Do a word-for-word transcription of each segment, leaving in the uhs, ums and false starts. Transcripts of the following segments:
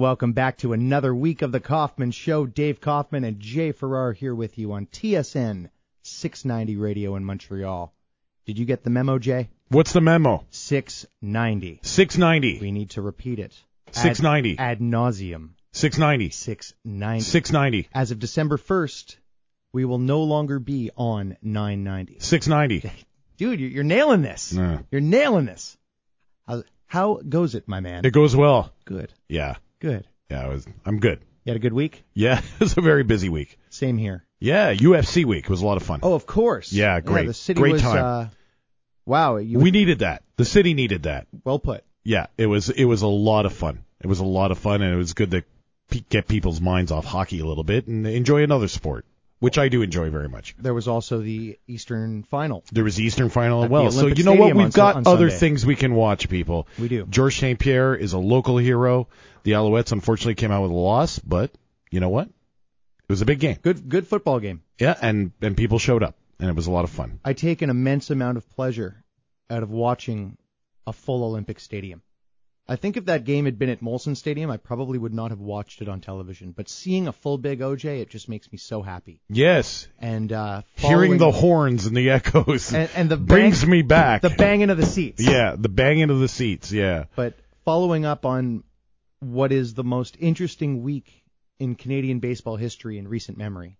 welcome back to another week of the Kaufman Show. Dave Kaufman and Jay Farrar here with you on T S N six ninety Radio in Montreal. Did you get the memo, Jay? What's the memo? six ninety. six ninety. We need to repeat it. six ninety. Ad, ad nauseum. six ninety. six ninety. six ninety. As of December first, we will no longer be on nine ninety. six ninety. Dude, you're, you're nailing this. Yeah. You're nailing this. How, how goes it, my man? It goes well. Good. Yeah. Good. Yeah, I was, I'm good. You had a good week? Yeah, it was a very busy week. Same here. Yeah, U F C week. It was a lot of fun. Oh, of course. Yeah, great. Yeah, the city great was, time. Uh, wow. You, we needed that. The city needed that. Well put. Yeah, it was it was a lot of fun. It was a lot of fun, and it was good to pe- get people's minds off hockey a little bit and enjoy another sport, which I do enjoy very much. There was also the Eastern Final. There was the Eastern Final as At well. the So Olympic you know what? Stadium We've on got Su- on other Sunday. things we can watch, people. We do. Georges Saint Pierre is a local hero. The Alouettes unfortunately came out with a loss, but you know what? It was a big game. Good good football game. Yeah, and, and people showed up, and it was a lot of fun. I take an immense amount of pleasure out of watching a full Olympic stadium. I think if that game had been at Molson Stadium, I probably would not have watched it on television. But seeing a full big O J, it just makes me so happy. Yes. And uh, hearing the following- horns and the echoes and, and the bang, brings me back. the banging of the seats. Yeah, the banging of the seats, yeah. But following up on what is the most interesting week in Canadian baseball history in recent memory,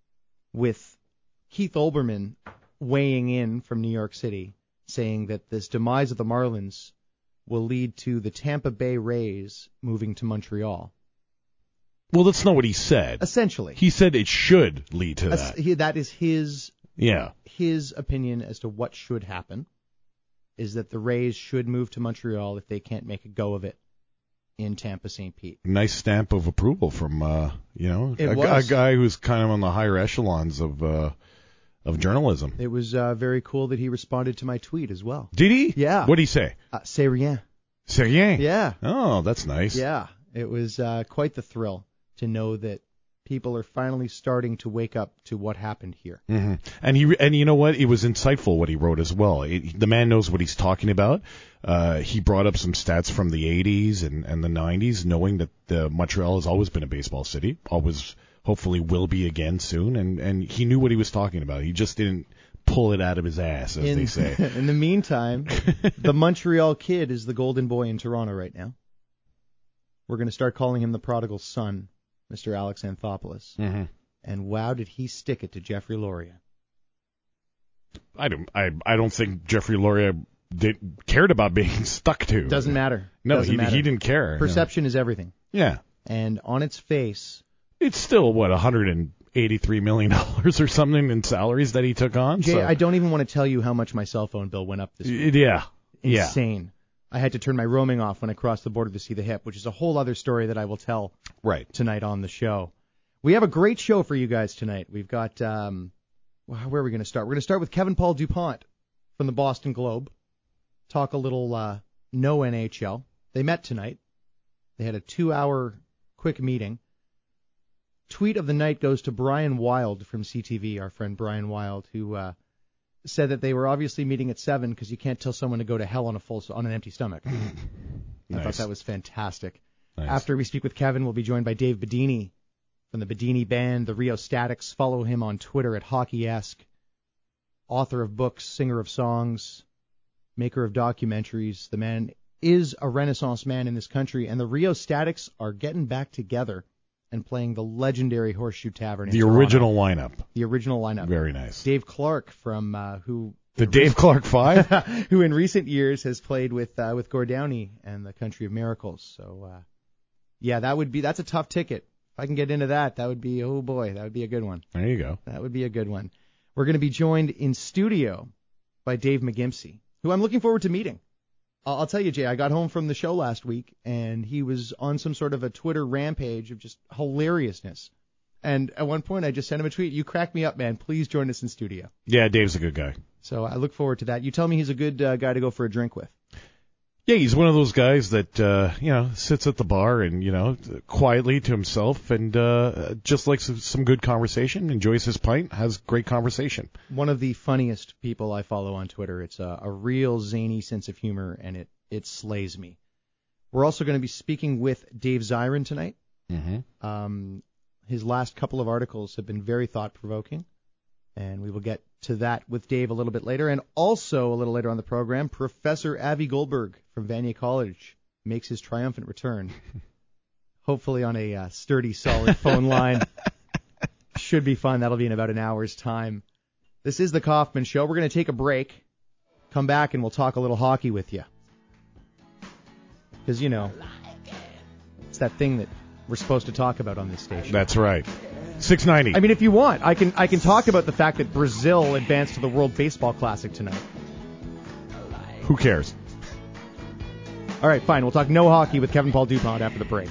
with Keith Olbermann weighing in from New York City, saying that this demise of the Marlins will lead to the Tampa Bay Rays moving to Montreal. Well, that's not what he said. Essentially. He said it should lead to As- that. he- that is his Yeah. his opinion as to what should happen, is that the Rays should move to Montreal if they can't make a go of it in Tampa Saint Pete. Nice stamp of approval from, uh, you know, It a, gu- a was. guy who's kind of on the higher echelons of uh, of journalism. It was uh, very cool that he responded to my tweet as well. Did he? Yeah. What did he say? Uh, c'est rien. C'est rien. Yeah. Oh, that's nice. Yeah. It was uh, quite the thrill to know that people are finally starting to wake up to what happened here. hmm And he and you know what? It was insightful what he wrote as well. It, the man knows what he's talking about. Uh, he brought up some stats from the eighties and, and the nineties, knowing that the Montreal has always been a baseball city, always hopefully will be again soon. And, and he knew what he was talking about. He just didn't pull it out of his ass, as In, they say. in the meantime, the Montreal Kid is the golden boy in Toronto right now. We're going to start calling him the prodigal son, Mister Alex Anthopoulos. hmm And wow, did he stick it to Jeffrey Loria. I don't. I. I don't think Jeffrey Loria did, cared about being stuck to. Doesn't matter. No, Doesn't he matter. he didn't care. Perception is everything. Yeah. And on its face, It's still what one hundred eighty-three million dollars or something in salaries that he took on. Jay, so. I don't even want to tell you how much my cell phone bill went up this week. Yeah. Yeah. Insane. I had to turn my roaming off when I crossed the border to see the hip, which is a whole other story that I will tell Right. tonight on the show. We have a great show for you guys tonight. We've got, um, well, where are we going to start? We're going to start with Kevin Paul DuPont from the Boston Globe. Talk a little uh, no N H L. They met tonight. They had a two-hour quick meeting. Tweet of the night goes to Brian Wild from C T V, our friend Brian Wild, who uh, said that they were obviously meeting at seven because you can't tell someone to go to hell on a full on an empty stomach. I Nice. thought that was fantastic. Nice. After we speak with Kevin, we'll be joined by Dave Bedini from the Bedini Band, the Rio Statics. Follow him on Twitter at Hockey-esque. Author of books, singer of songs, maker of documentaries. The man is a Renaissance man in this country, and the Rio Statics are getting back together and playing the legendary Horseshoe Tavern in The Toronto. original lineup. The original lineup. Very nice. Dave Clark from uh, who The Dave Clark Five? who in recent years has played with uh, with Gord Downie and the Country of Miracles. So uh, yeah, that would be that's a tough ticket. If I can get into that, that would be oh boy, that would be a good one. There you go. That would be a good one. We're going to be joined in studio by Dave McGimsey, who I'm looking forward to meeting. I'll, I'll tell you, Jay, I got home from the show last week, and he was on some sort of a Twitter rampage of just hilariousness. And at one point, I just sent him a tweet. You crack me up, man. Please join us in studio. Yeah, Dave's a good guy. So I look forward to that. You tell me he's a good uh, guy to go for a drink with. Yeah, he's one of those guys that, uh, you know, sits at the bar and, you know, quietly to himself and uh, just likes some good conversation, enjoys his pint, has great conversation. One of the funniest people I follow on Twitter. It's a, a real zany sense of humor, and it, it slays me. We're also going to be speaking with Dave Zirin tonight. Mm-hmm. Um, his last couple of articles have been very thought-provoking, and we will get to that with Dave a little bit later. And also, a little later on the program, Professor Avi Goldberg from Vanier College makes his triumphant return, hopefully on a uh, sturdy, solid phone line. Should be fun. That'll be in about an hour's time. This is the Kaufman Show. We're going to take a break, come back, and we'll talk a little hockey with you. Because, you know, it's that thing that we're supposed to talk about on this station. That's right. six ninety. I mean, if you want, I can I can talk about the fact that Brazil advanced to the World Baseball Classic tonight. Who cares? All right, fine. We'll talk no hockey with Kevin Paul DuPont after the break.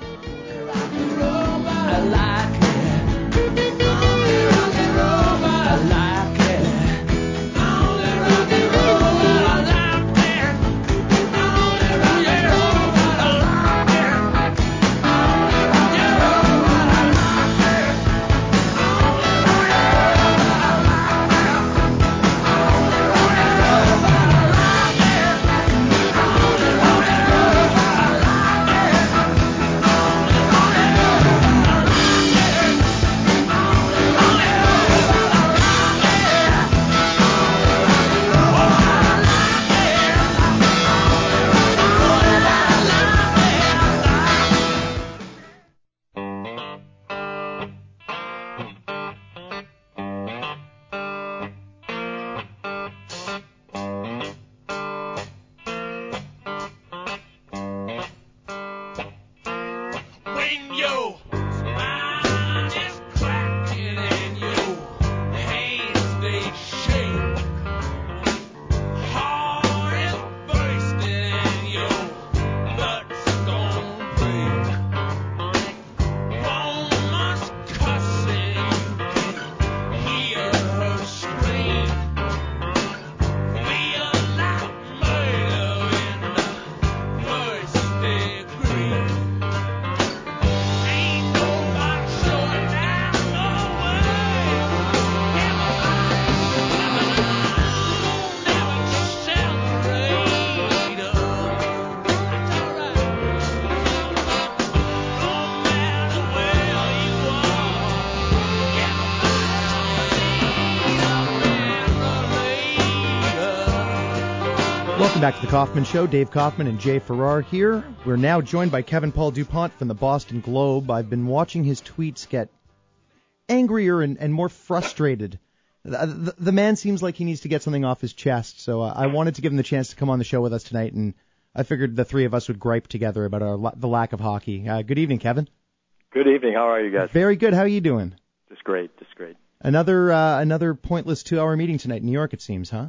Welcome back to the Kaufman Show. Dave Kaufman and Jay Farrar here. We're now joined by Kevin Paul DuPont from the Boston Globe. I've been watching his tweets get angrier and, and more frustrated. The, the, the man seems like he needs to get something off his chest, so uh, I wanted to give him the chance to come on the show with us tonight, and I figured the three of us would gripe together about our, the lack of hockey. Uh, good evening, Kevin. Good evening. How are you guys? Very good. How are you doing? Just great. Just great. Another uh, another pointless two-hour meeting tonight in New York, it seems, huh?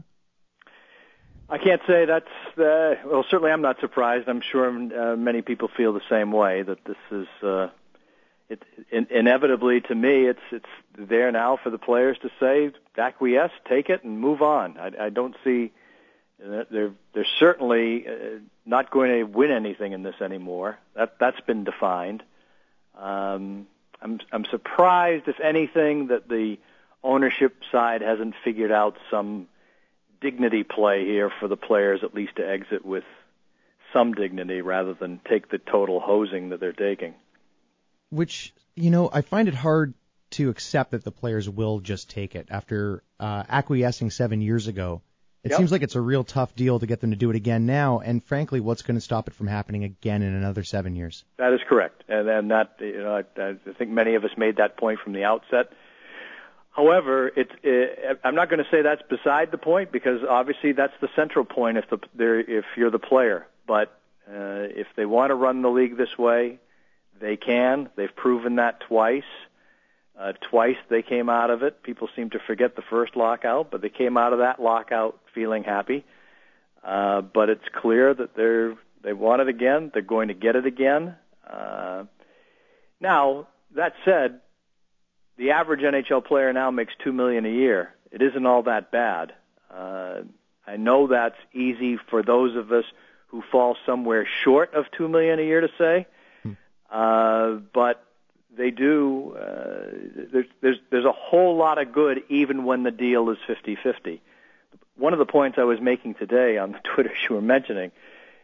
I can't say that's, uh, well, certainly I'm not surprised. I'm sure uh, many people feel the same way, that this is, uh, it, in, inevitably to me, it's it's there now for the players to say, acquiesce, take it, and move on. I, I don't see, uh, they're, they're certainly uh, not going to win anything in this anymore. That, that's been defined. Um, I'm, I'm surprised, if anything, that the ownership side hasn't figured out some dignity play here for the players, at least to exit with some dignity rather than take the total hosing that they're taking. Which, you know, I find it hard to accept that the players will just take it after uh, acquiescing seven years ago. It yep. seems like it's a real tough deal to get them to do it again now, and frankly, what's going to stop it from happening again in another seven years? That is correct, and, and that, you know, I, I think many of us made that point from the outset. However, it's, it, I'm not going to say that's beside the point, because obviously that's the central point if the if you're the player. But uh, if they want to run the league this way, they can. They've proven that twice. Uh, twice they came out of it. People seem to forget the first lockout, but they came out of that lockout feeling happy. Uh, but it's clear that they're they want it again. They're going to get it again. Uh, now, that said, the average N H L player now makes two million dollars a year. It isn't all that bad. Uh, I know that's easy for those of us who fall somewhere short of two million dollars a year to say, hmm. uh, but they do. Uh, there's, there's there's a whole lot of good even when the deal is fifty-fifty. One of the points I was making today on the Twitter you were mentioning, uh,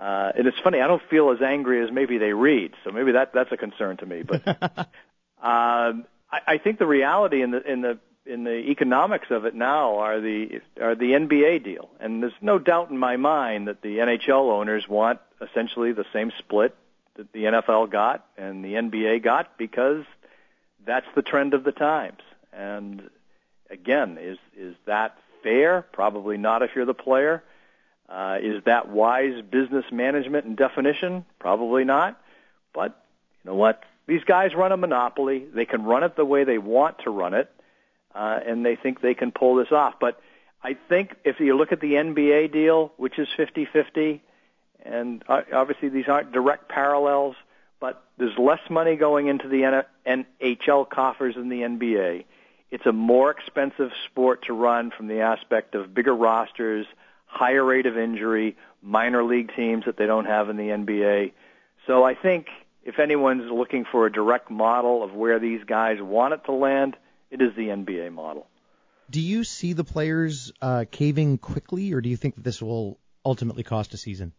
Uh, and it's funny, I don't feel as angry as maybe they read, so maybe that that's a concern to me. But um, I, I think the reality in the in the in the economics of it now are the are the N B A deal, and there's no doubt in my mind that the N H L owners want essentially the same split that the N F L got and the N B A got, because that's the trend of the times. And again, is is that fair? Probably not if you're the player. Uh, is that wise business management and definition? Probably not. But you know what? These guys run a monopoly. They can run it the way they want to run it, uh, and they think they can pull this off. But I think if you look at the N B A deal, which is fifty-fifty, and obviously these aren't direct parallels, but there's less money going into the N H L coffers than the N B A. It's a more expensive sport to run from the aspect of bigger rosters, higher rate of injury, minor league teams that they don't have in the N B A. So I think if anyone's looking for a direct model of where these guys want it to land, it is the N B A model. Do you see the players uh, caving quickly, or do you think that this will ultimately cost a season?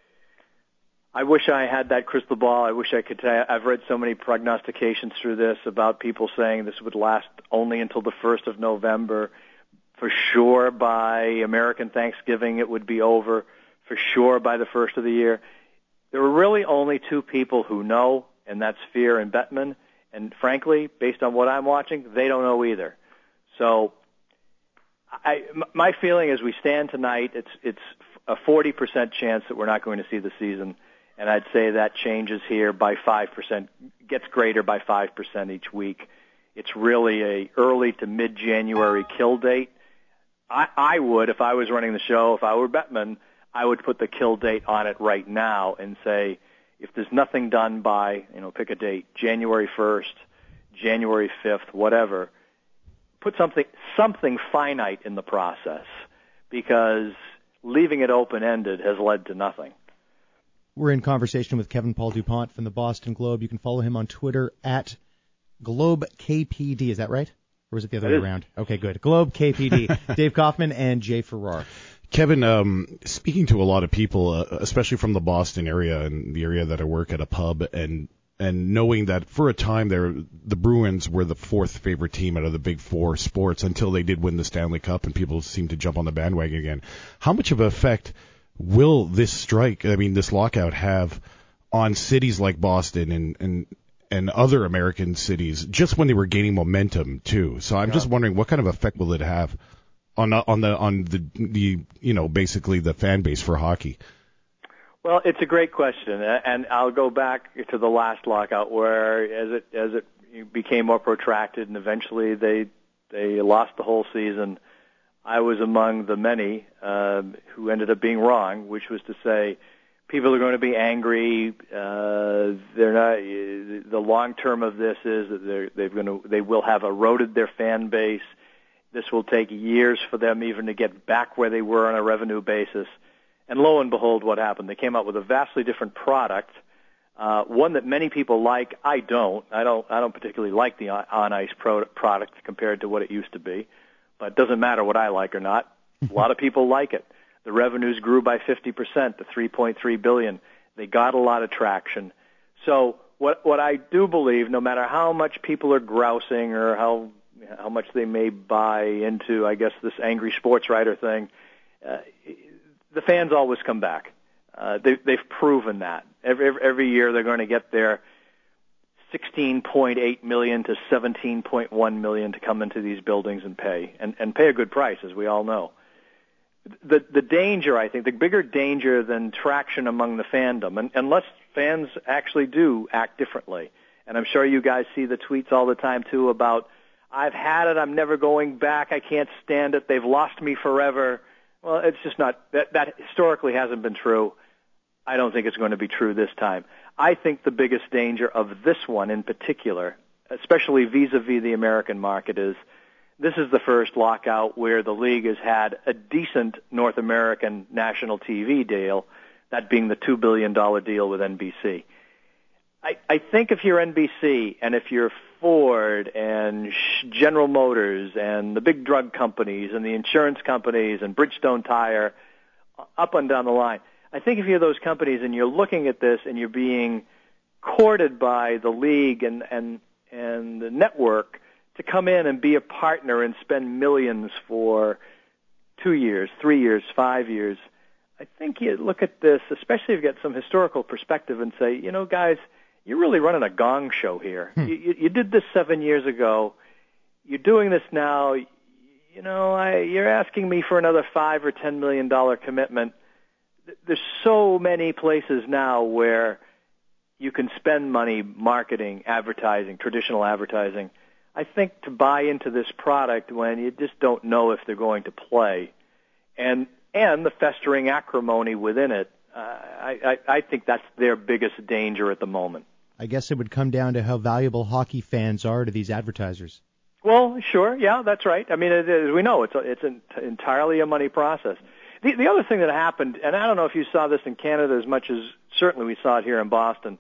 I wish I had that crystal ball. I wish I could tell you. I've read so many prognostications through this about people saying this would last only until the first of November. For sure by American Thanksgiving it would be over. For sure by the first of the year. There are really only two people who know, and that's Fear and Bettman. And frankly, based on what I'm watching, they don't know either. So I, my feeling as we stand tonight, it's it's a forty percent chance that we're not going to see the season. And I'd say that changes here by five percent, gets greater by five percent each week. It's really a early to mid-January kill date. I, I would, if I was running the show, if I were Bettman, I would put the kill date on it right now and say, if there's nothing done by, you know, pick a date, January first, January fifth, whatever, put something something finite in the process, because leaving it open-ended has led to nothing. We're in conversation with Kevin Paul DuPont from the Boston Globe. You can follow him on Twitter at Globe K P D. Is that right? Or was it the other way around? Okay, good. Globe K P D. Dave Kaufman and Jay Farrar. Kevin, um, speaking to a lot of people, uh, especially from the Boston area and the area that I work at a pub, and and knowing that for a time there, the Bruins were the fourth favorite team out of the big four sports until they did win the Stanley Cup, and people seem to jump on the bandwagon again. How much of an effect will this strike, I mean, this lockout have on cities like Boston and, and, and other American cities just when they were gaining momentum too? So I'm yeah. just wondering, what kind of effect will it have on, on the, on the, the, you know, basically the fan base for hockey? Well, it's a great question, and I'll go back to the last lockout where as it, as it became more protracted and eventually they, they lost the whole season. I was among the many uh, who ended up being wrong, which was to say people are going to be angry. Uh, they're not. The long term of this is that they're, they're going to. They will have eroded their fan base. This will take years for them even to get back where they were on a revenue basis. And lo and behold, what happened? They came out with a vastly different product, uh, one that many people like. I don't. I don't. I don't particularly like the on ice pro- product compared to what it used to be. But it doesn't matter what I like or not. A lot of people like it. The revenues grew by fifty percent to three point three billion dollars. They got a lot of traction. So what what I do believe, no matter how much people are grousing or how how much they may buy into, I guess, this angry sports writer thing, uh, the fans always come back. Uh, they, they've proven that. Every, every every year they're going to get their sixteen point eight million to seventeen point one million to come into these buildings and pay, and, and pay a good price, as we all know. The the danger, I think, the bigger danger than traction among the fandom, and, unless fans actually do act differently, and I'm sure you guys see the tweets all the time, too, about, I've had it, I'm never going back, I can't stand it, they've lost me forever. Well, it's just not, that, that historically hasn't been true. I don't think it's going to be true this time. I think the biggest danger of this one in particular, especially vis-a-vis the American market, is this is the first lockout where the league has had a decent North American national T V deal, that being the two billion dollars deal with N B C. I, I think if you're N B C and if you're Ford and General Motors and the big drug companies and the insurance companies and Bridgestone Tire, up and down the line, I think if you're those companies and you're looking at this and you're being courted by the league and, and, and the network to come in and be a partner and spend millions for two years, three years, five years, I think you look at this, especially if you get some historical perspective, and say, you know, guys, you're really running a gong show here. Hmm. You, you did this seven years ago. You're doing this now. You know, I, you're asking me for another five or ten million dollar commitment. There's so many places now where you can spend money marketing, advertising, traditional advertising. I think to buy into this product when you just don't know if they're going to play, and and the festering acrimony within it, uh, I, I, I think that's their biggest danger at the moment. I guess it would come down to how valuable hockey fans are to these advertisers. Well, sure, yeah, that's right. I mean, as we know, it's a, it's an, entirely a money process. The, the other thing that happened, and I don't know if you saw this in Canada as much as certainly we saw it here in Boston,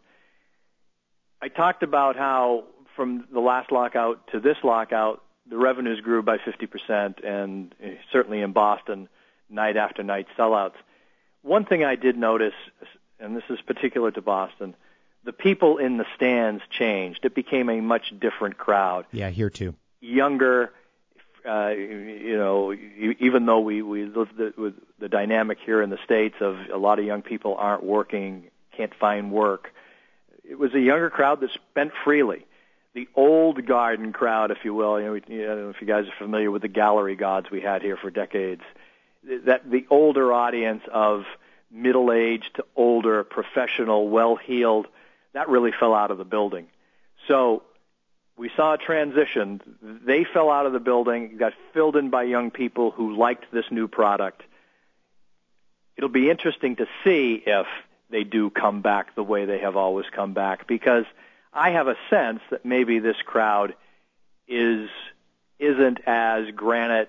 I talked about how from the last lockout to this lockout, the revenues grew by fifty percent, and certainly in Boston, night after night sellouts. One thing I did notice, and this is particular to Boston, the people in the stands changed. It became a much different crowd. Yeah, here too. Younger, uh, you know, even though we, we live the, with the dynamic here in the States of a lot of young people aren't working, can't find work, it was a younger crowd that spent freely. The old garden crowd, if you will, you know, we, I don't know if you guys are familiar with the gallery gods we had here for decades, that the older audience of middle-aged to older, professional, well-heeled, that really fell out of the building. So we saw a transition. They fell out of the building, got filled in by young people who liked this new product. It'll be interesting to see if they do come back the way they have always come back, because I have a sense that maybe this crowd is isn't as granite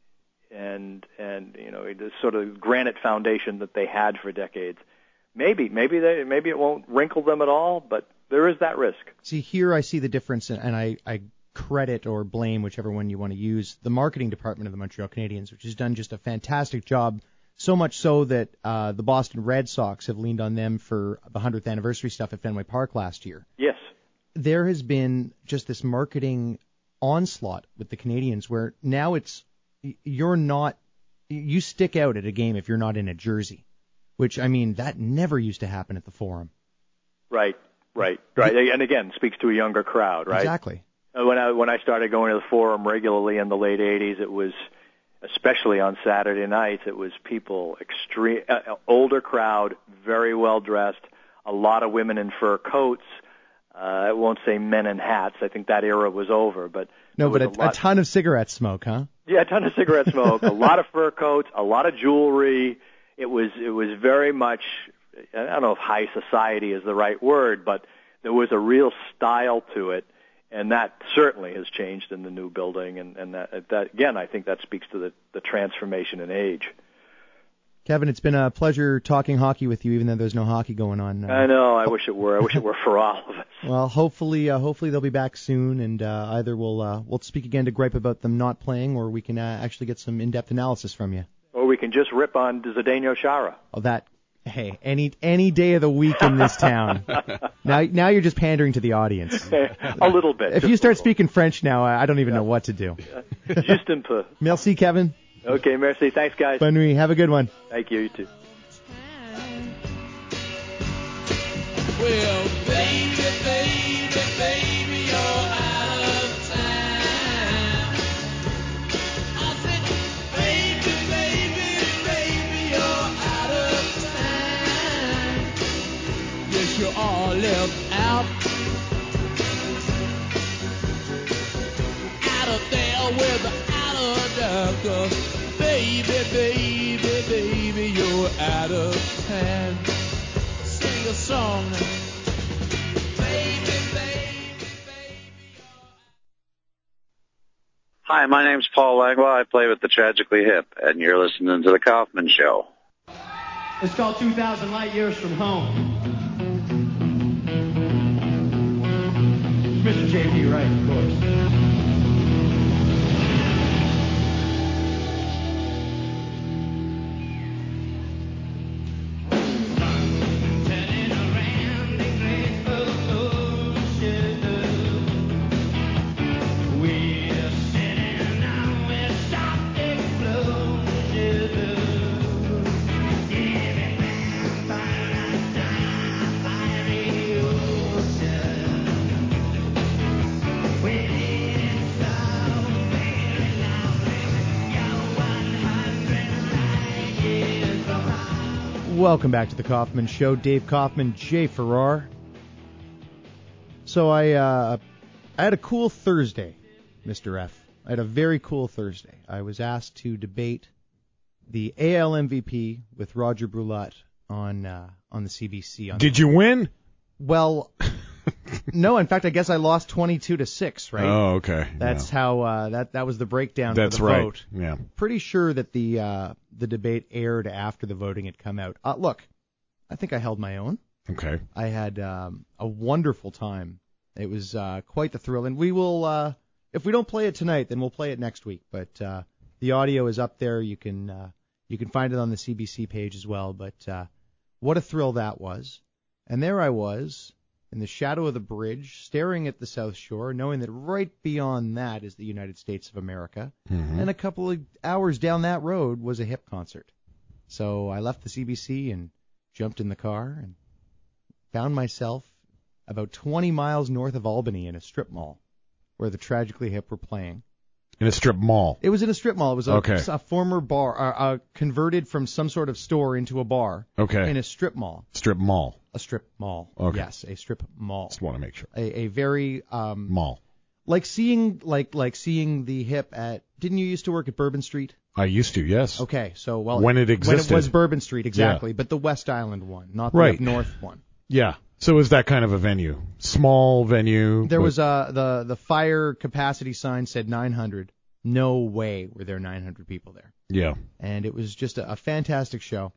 and and you know the sort of granite foundation that they had for decades. Maybe maybe they maybe it won't wrinkle them at all, but there is that risk. See, here I see the difference, and I, I credit or blame, whichever one you want to use, the marketing department of the Montreal Canadiens, which has done just a fantastic job. So much so that uh, the Boston Red Sox have leaned on them for the hundredth anniversary stuff at Fenway Park last year. Yes. There has been just this marketing onslaught with the Canadiens where now it's, you're not, you stick out at a game if you're not in a jersey, which, I mean, that never used to happen at the Forum. Right, right, right. And again, speaks to a younger crowd, right? Exactly. When I, when I started going to the Forum regularly in the late eighties, it was, especially on Saturday nights, it was people, extreme, uh, older crowd, very well dressed, a lot of women in fur coats. Uh, I won't say men in hats. I think that era was over, but no, but a, a, lot, a ton of cigarette smoke, huh? Yeah, a ton of cigarette smoke, a lot of fur coats, a lot of jewelry. It was it was very much, I don't know if high society is the right word, but there was a real style to it. And that certainly has changed in the new building, and, and that, that again, I think that speaks to the, the transformation in age. Kevin, it's been a pleasure talking hockey with you, even though there's no hockey going on. Uh, I know. I wish it were. I wish it were for all of us. Well, hopefully, uh, hopefully they'll be back soon, and uh, either we'll uh, we'll speak again to gripe about them not playing, or we can uh, actually get some in-depth analysis from you. Or we can just rip on Zdeno Chara. Oh, that. Hey, any any day of the week in this town. now now you're just pandering to the audience. A little bit. If you start speaking French now, I don't even yeah. know what to do. Juste un peu. Merci, Kevin. Okay, merci. Thanks, guys. Bonne nuit. Have a good one. Thank you. You too. Well, baby, baby, baby, you're out of time. I said, baby, baby, baby, you're out of time. Yes, you're all left out. Out of there with the out of there. Baby, baby, baby, you're out of time. Sing a song. Hi, my name's Paul Langlois. I play with the Tragically Hip, and you're listening to The Kaufman Show. It's called two thousand Light Years from Home. Mister J P Wright, of course. Welcome back to the Kaufman Show. Dave Kaufman, Jay Farrar. So I, uh, I had a cool Thursday, Mister F. I had a very cool Thursday. I was asked to debate the A L M V P with Roger Brulotte on uh, on the C B C. On Did you win? Well, no. In fact, I guess I lost twenty-two to six. Right. Oh, okay. That's yeah. how uh, that that was the breakdown That's for the right. vote. Yeah. Pretty sure that the uh, the debate aired after the voting had come out. Uh, look, I think I held my own. Okay. I had um, a wonderful time. It was uh, quite the thrill, and we will. Uh, if we don't play it tonight, then we'll play it next week. But uh, the audio is up there. You can uh, you can find it on the C B C page as well. But uh, what a thrill that was! And there I was in the shadow of the bridge, staring at the South Shore, knowing that right beyond that is the United States of America, mm-hmm. and a couple of hours down that road was a hip concert. So I left the C B C and jumped in the car and found myself about twenty miles north of Albany in a strip mall where the Tragically Hip were playing. In a strip mall? It was in a strip mall. It was a, okay. a former bar, uh, uh, converted from some sort of store into a bar. Okay. In a strip mall. Strip mall. A strip mall. Okay. Yes, a strip mall. Just want to make sure. A, a very um, mall. Like seeing like like seeing the Hip at. Didn't you used to work at Bourbon Street? I used to, yes. Okay, so well when it existed. When it was Bourbon Street, exactly, yeah. but the West Island one, not the right. up north one. Yeah. So it was that kind of a venue, small venue. There but... was uh the the fire capacity sign said nine hundred. No way were there nine hundred people there. Yeah. And it was just a, a fantastic show.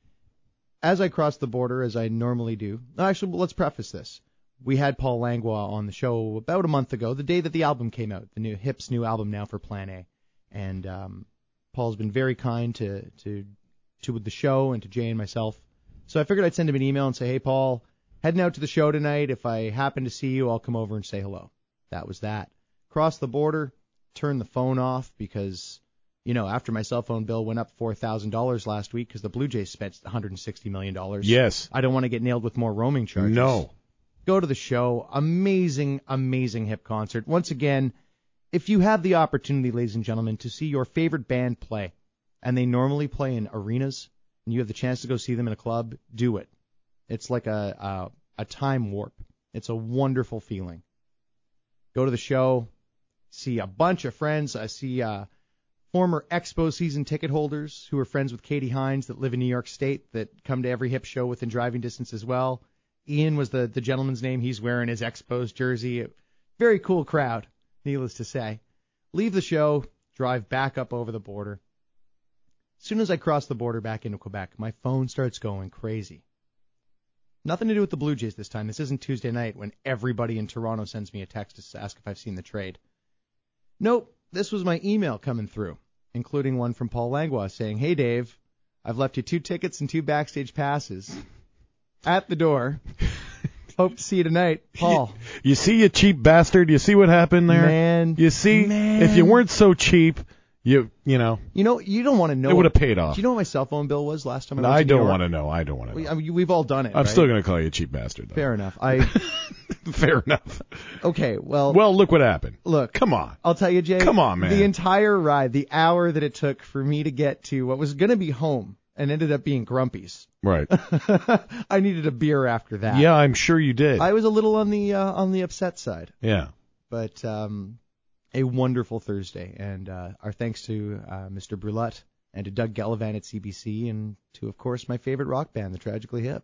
As I crossed the border, as I normally do, actually, let's preface this. We had Paul Langlois on the show about a month ago, the day that the album came out, the new Hip's new album now for Plan A. And um, Paul's been very kind to to to the show and to Jay and myself. So I figured I'd send him an email and say, hey, Paul, heading out to the show tonight. If I happen to see you, I'll come over and say hello. That was that. Crossed the border, turned the phone off because, you know, after my cell phone bill went up four thousand dollars last week because the Blue Jays spent one hundred sixty million dollars. Yes. I don't want to get nailed with more roaming charges. No. Go to the show. Amazing, amazing Hip concert. Once again, if you have the opportunity, ladies and gentlemen, to see your favorite band play, and they normally play in arenas, and you have the chance to go see them in a club, do it. It's like a a, a time warp. It's a wonderful feeling. Go to the show, see a bunch of friends. I see uh, former Expo season ticket holders who are friends with Katie Hines that live in New York State that come to every Hip show within driving distance as well. Ian was the, the gentleman's name. He's wearing his Expos jersey. Very cool crowd, needless to say. Leave the show, drive back up over the border. As soon as I cross the border back into Quebec, my phone starts going crazy. Nothing to do with the Blue Jays this time. This isn't Tuesday night when everybody in Toronto sends me a text to ask if I've seen the trade. Nope, this was my email coming through, including one from Paul Langlois saying, hey, Dave, I've left you two tickets and two backstage passes at the door. Hope to see you tonight, Paul. You, you see, you cheap bastard? You see what happened there? Man. You see, man. If you weren't so cheap, you you know. You know, you don't want to know. It would have paid off. Do you know what my cell phone bill was last time I no, went to I don't New York? want to know. I don't want to know. I mean, we've all done it, I'm right? still going to call you a cheap bastard, though. Fair enough. I. Fair enough. Okay, well. Well, look what happened. Look. Come on. I'll tell you, Jay. Come on, man. The entire ride, the hour that it took for me to get to what was going to be home and ended up being Grumpy's. Right. I needed a beer after that. Yeah, I'm sure you did. I was a little on the uh, on the upset side. Yeah. But um, a wonderful Thursday, and uh, our thanks to uh, Mister Brulotte and to Doug Gallivan at C B C, and to, of course, my favorite rock band, the Tragically Hip.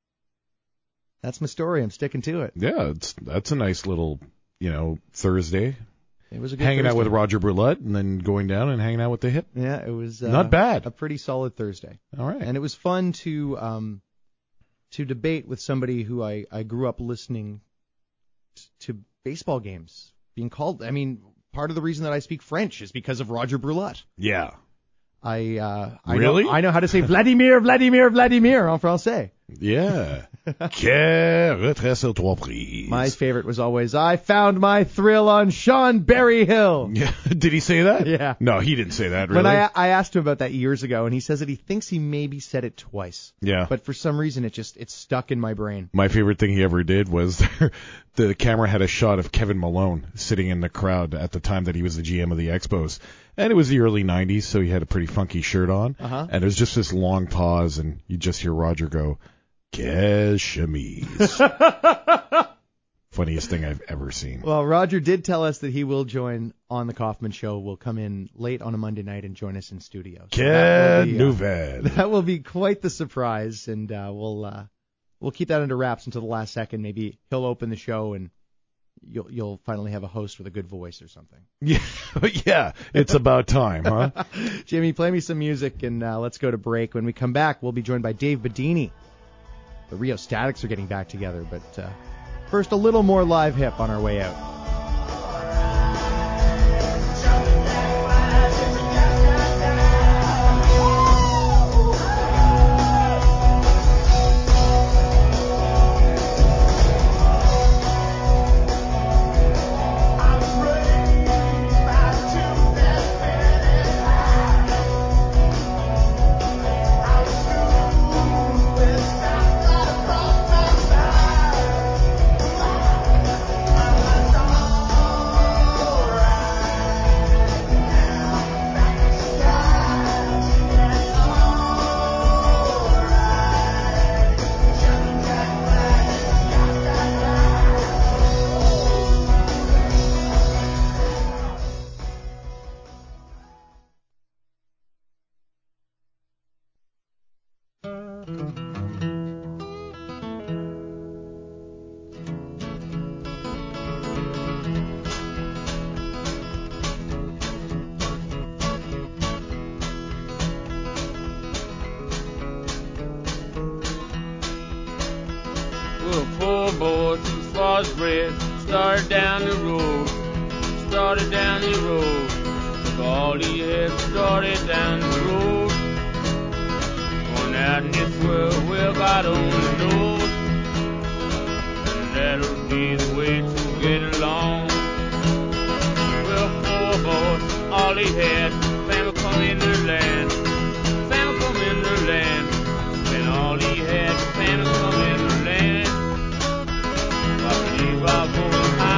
That's my story. I'm sticking to it. Yeah, it's that's a nice little, you know, Thursday. It was a good hanging Thursday. out with Roger Brulotte and then going down and hanging out with the Hip. Yeah, it was uh, not bad. A pretty solid Thursday. All right. And it was fun to um, to debate with somebody who I, I grew up listening t- to baseball games being called. I mean, part of the reason that I speak French is because of Roger Brulotte. Yeah. I uh, I really know, I know how to say Vladimir, Vladimir, Vladimir en français. Yeah. Que retrait sur trois prises. My favorite was always, I found my thrill on Sean Berryhill. Yeah. Did he say that? Yeah. No, he didn't say that, really. When I, I asked him about that years ago, and he says that he thinks he maybe said it twice. Yeah. But for some reason, it just it's stuck in my brain. My favorite thing he ever did was the camera had a shot of Kevin Malone sitting in the crowd at the time that he was the G M of the Expos. And it was the early nineties, so he had a pretty funky shirt on. Uh-huh. And there was just this long pause, and you just hear Roger go, "Quelle chemise." Funniest thing I've ever seen. Well, Roger did tell us that he will join on the Kaufman Show. Will come in late on a Monday night and join us in studio. So Quelle that will be, uh, nouvelle. That will be quite the surprise, and uh, we'll uh, we'll keep that under wraps until the last second. Maybe he'll open the show, and you'll you'll finally have a host with a good voice or something. Yeah, yeah, it's about time, huh? Jimmy, play me some music, and uh, let's go to break. When we come back, we'll be joined by Dave Bedini. The Rio Statics are getting back together, but uh, first, a little more live hip on our way out. Started down the road, started down the road. Took all he had, started down the road. Going out in this world, well, God only knows. And that'll be the way to get along. Well, poor boy, all he had, family come in the land. Family come in the land. And all he had, family come in the land. I believe I'll go.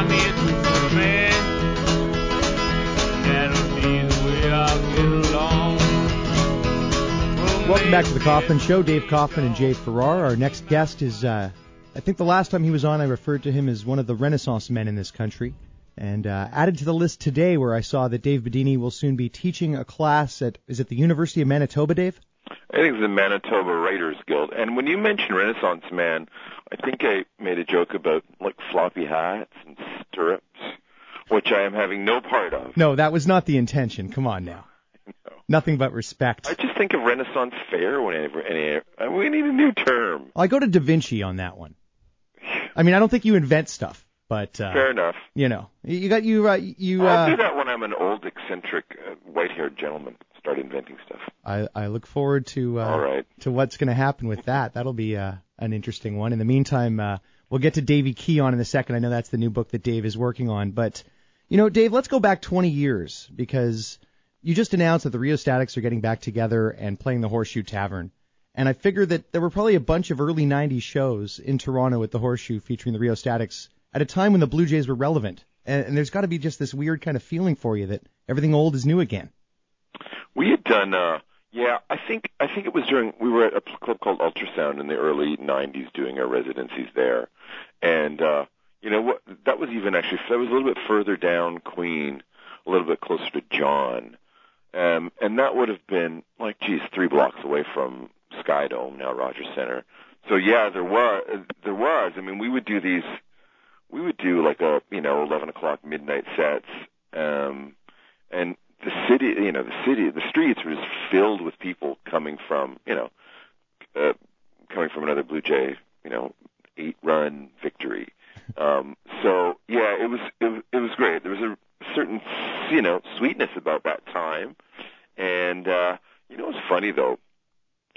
Welcome back to the Kaufman Show. Dave Kaufman and Jay Farrar. Our next guest is, uh, I think the last time he was on, I referred to him as one of the Renaissance men in this country. And uh, added to the list today, where I saw that Dave Bedini will soon be teaching a class at, is it the University of Manitoba, Dave? I think it's the Manitoba Writers Guild. And when you mention Renaissance man, I think I made a joke about like floppy hats and stirrups, which I am having no part of. No, that was not the intention. Come on now. No. Nothing but respect. I just think of Renaissance fair whenever any. We need a new term. I go to Da Vinci on that one. I mean, I don't think you invent stuff, but uh, fair enough. You know, you got you uh, you. I'll uh, do that when I'm an old, eccentric, uh, white-haired gentleman. Start inventing stuff. I, I look forward to uh, All right. to what's going to happen with that. That'll be uh, an interesting one. In the meantime, uh, we'll get to Davey Key on in a second. I know that's the new book that Dave is working on. But, you know, Dave, let's go back twenty years, because you just announced that the Rio Statics are getting back together and playing the Horseshoe Tavern. And I figured that there were probably a bunch of early nineties shows in Toronto at the Horseshoe featuring the Rio Statics at a time when the Blue Jays were relevant. And, and there's got to be just this weird kind of feeling for you that everything old is new again. We had done, uh, yeah, I think I think it was during, we were at a club called Ultrasound in the early nineties doing our residencies there. And, uh, you know, what, that was even actually, that was a little bit further down Queen, a little bit closer to John. Um, and that would have been, like, geez, three blocks away from Sky Dome, now Rogers Center. So, yeah, there was, there was. I mean, we would do these, we would do, like, a, you know, eleven o'clock midnight sets. Um, and the city, you know, the city, the streets were just filled with people coming from, you know, uh, coming from another Blue Jay, you know, eight-run victory. Um, so, yeah, it was, it was, it was great. There was a certain, you know, sweetness about that time. And, uh, you know, it's funny, though, related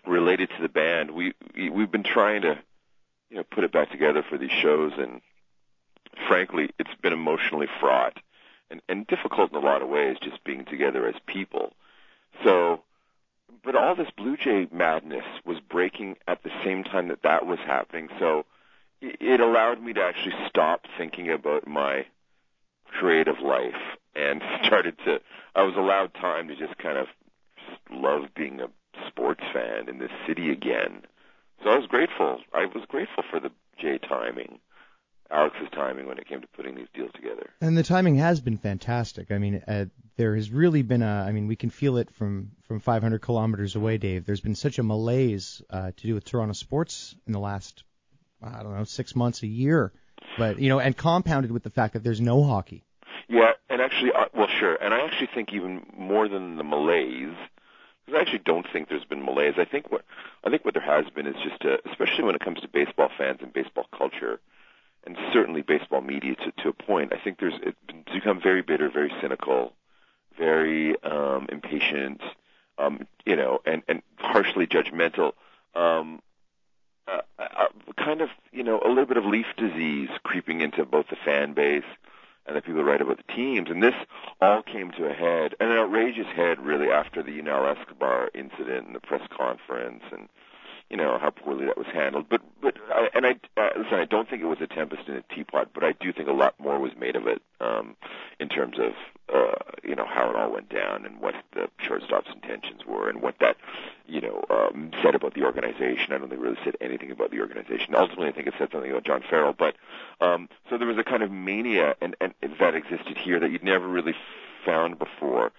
related to the band, we, we we've been trying to, you know, put it back together for these shows, and frankly, it's been emotionally fraught and, and difficult in a lot of ways, just being together as people. So, but all this Blue Jay madness was breaking at the same time that that was happening. So it, it allowed me to actually stop thinking about my creative life and started to, I was allowed time to just kind of love being a sports fan in this city again. So I was grateful. I was grateful for the Jay timing, Alex's timing when it came to putting these deals together. And the timing has been fantastic. I mean, uh, there has really been a, I mean, we can feel it from, from five hundred kilometers away, Dave. There's been such a malaise uh, to do with Toronto sports in the last, I don't know, six months, a year. But, you know, and compounded with the fact that there's no hockey. Yeah, and actually, uh, well, sure. And I actually think even more than the malaise, because I actually don't think there's been malaise. I think what I think what there has been is just, a, especially when it comes to baseball fans and baseball culture, and certainly baseball media to, to a point, I think there's it's become very bitter, very cynical, very um, impatient, um, you know, and, and harshly judgmental. Um, uh, uh, kind of, you know, a little bit of leaf disease creeping into both the fan base and the people who write about the teams. And this all came to a head, an outrageous head, really, after the Yunel Escobar incident and the press conference and, you know, how poorly that was handled. But, but, I, and I, uh, listen, I don't think it was a tempest in a teapot, but I do think a lot more was made of it, um, in terms of, uh, you know, how it all went down and what the shortstop's intentions were and what that, you know, um, said about the organization. I don't think it really said anything about the organization. Ultimately, I think it said something about John Farrell. But, um, so there was a kind of mania and, and that existed here that you'd never really found before.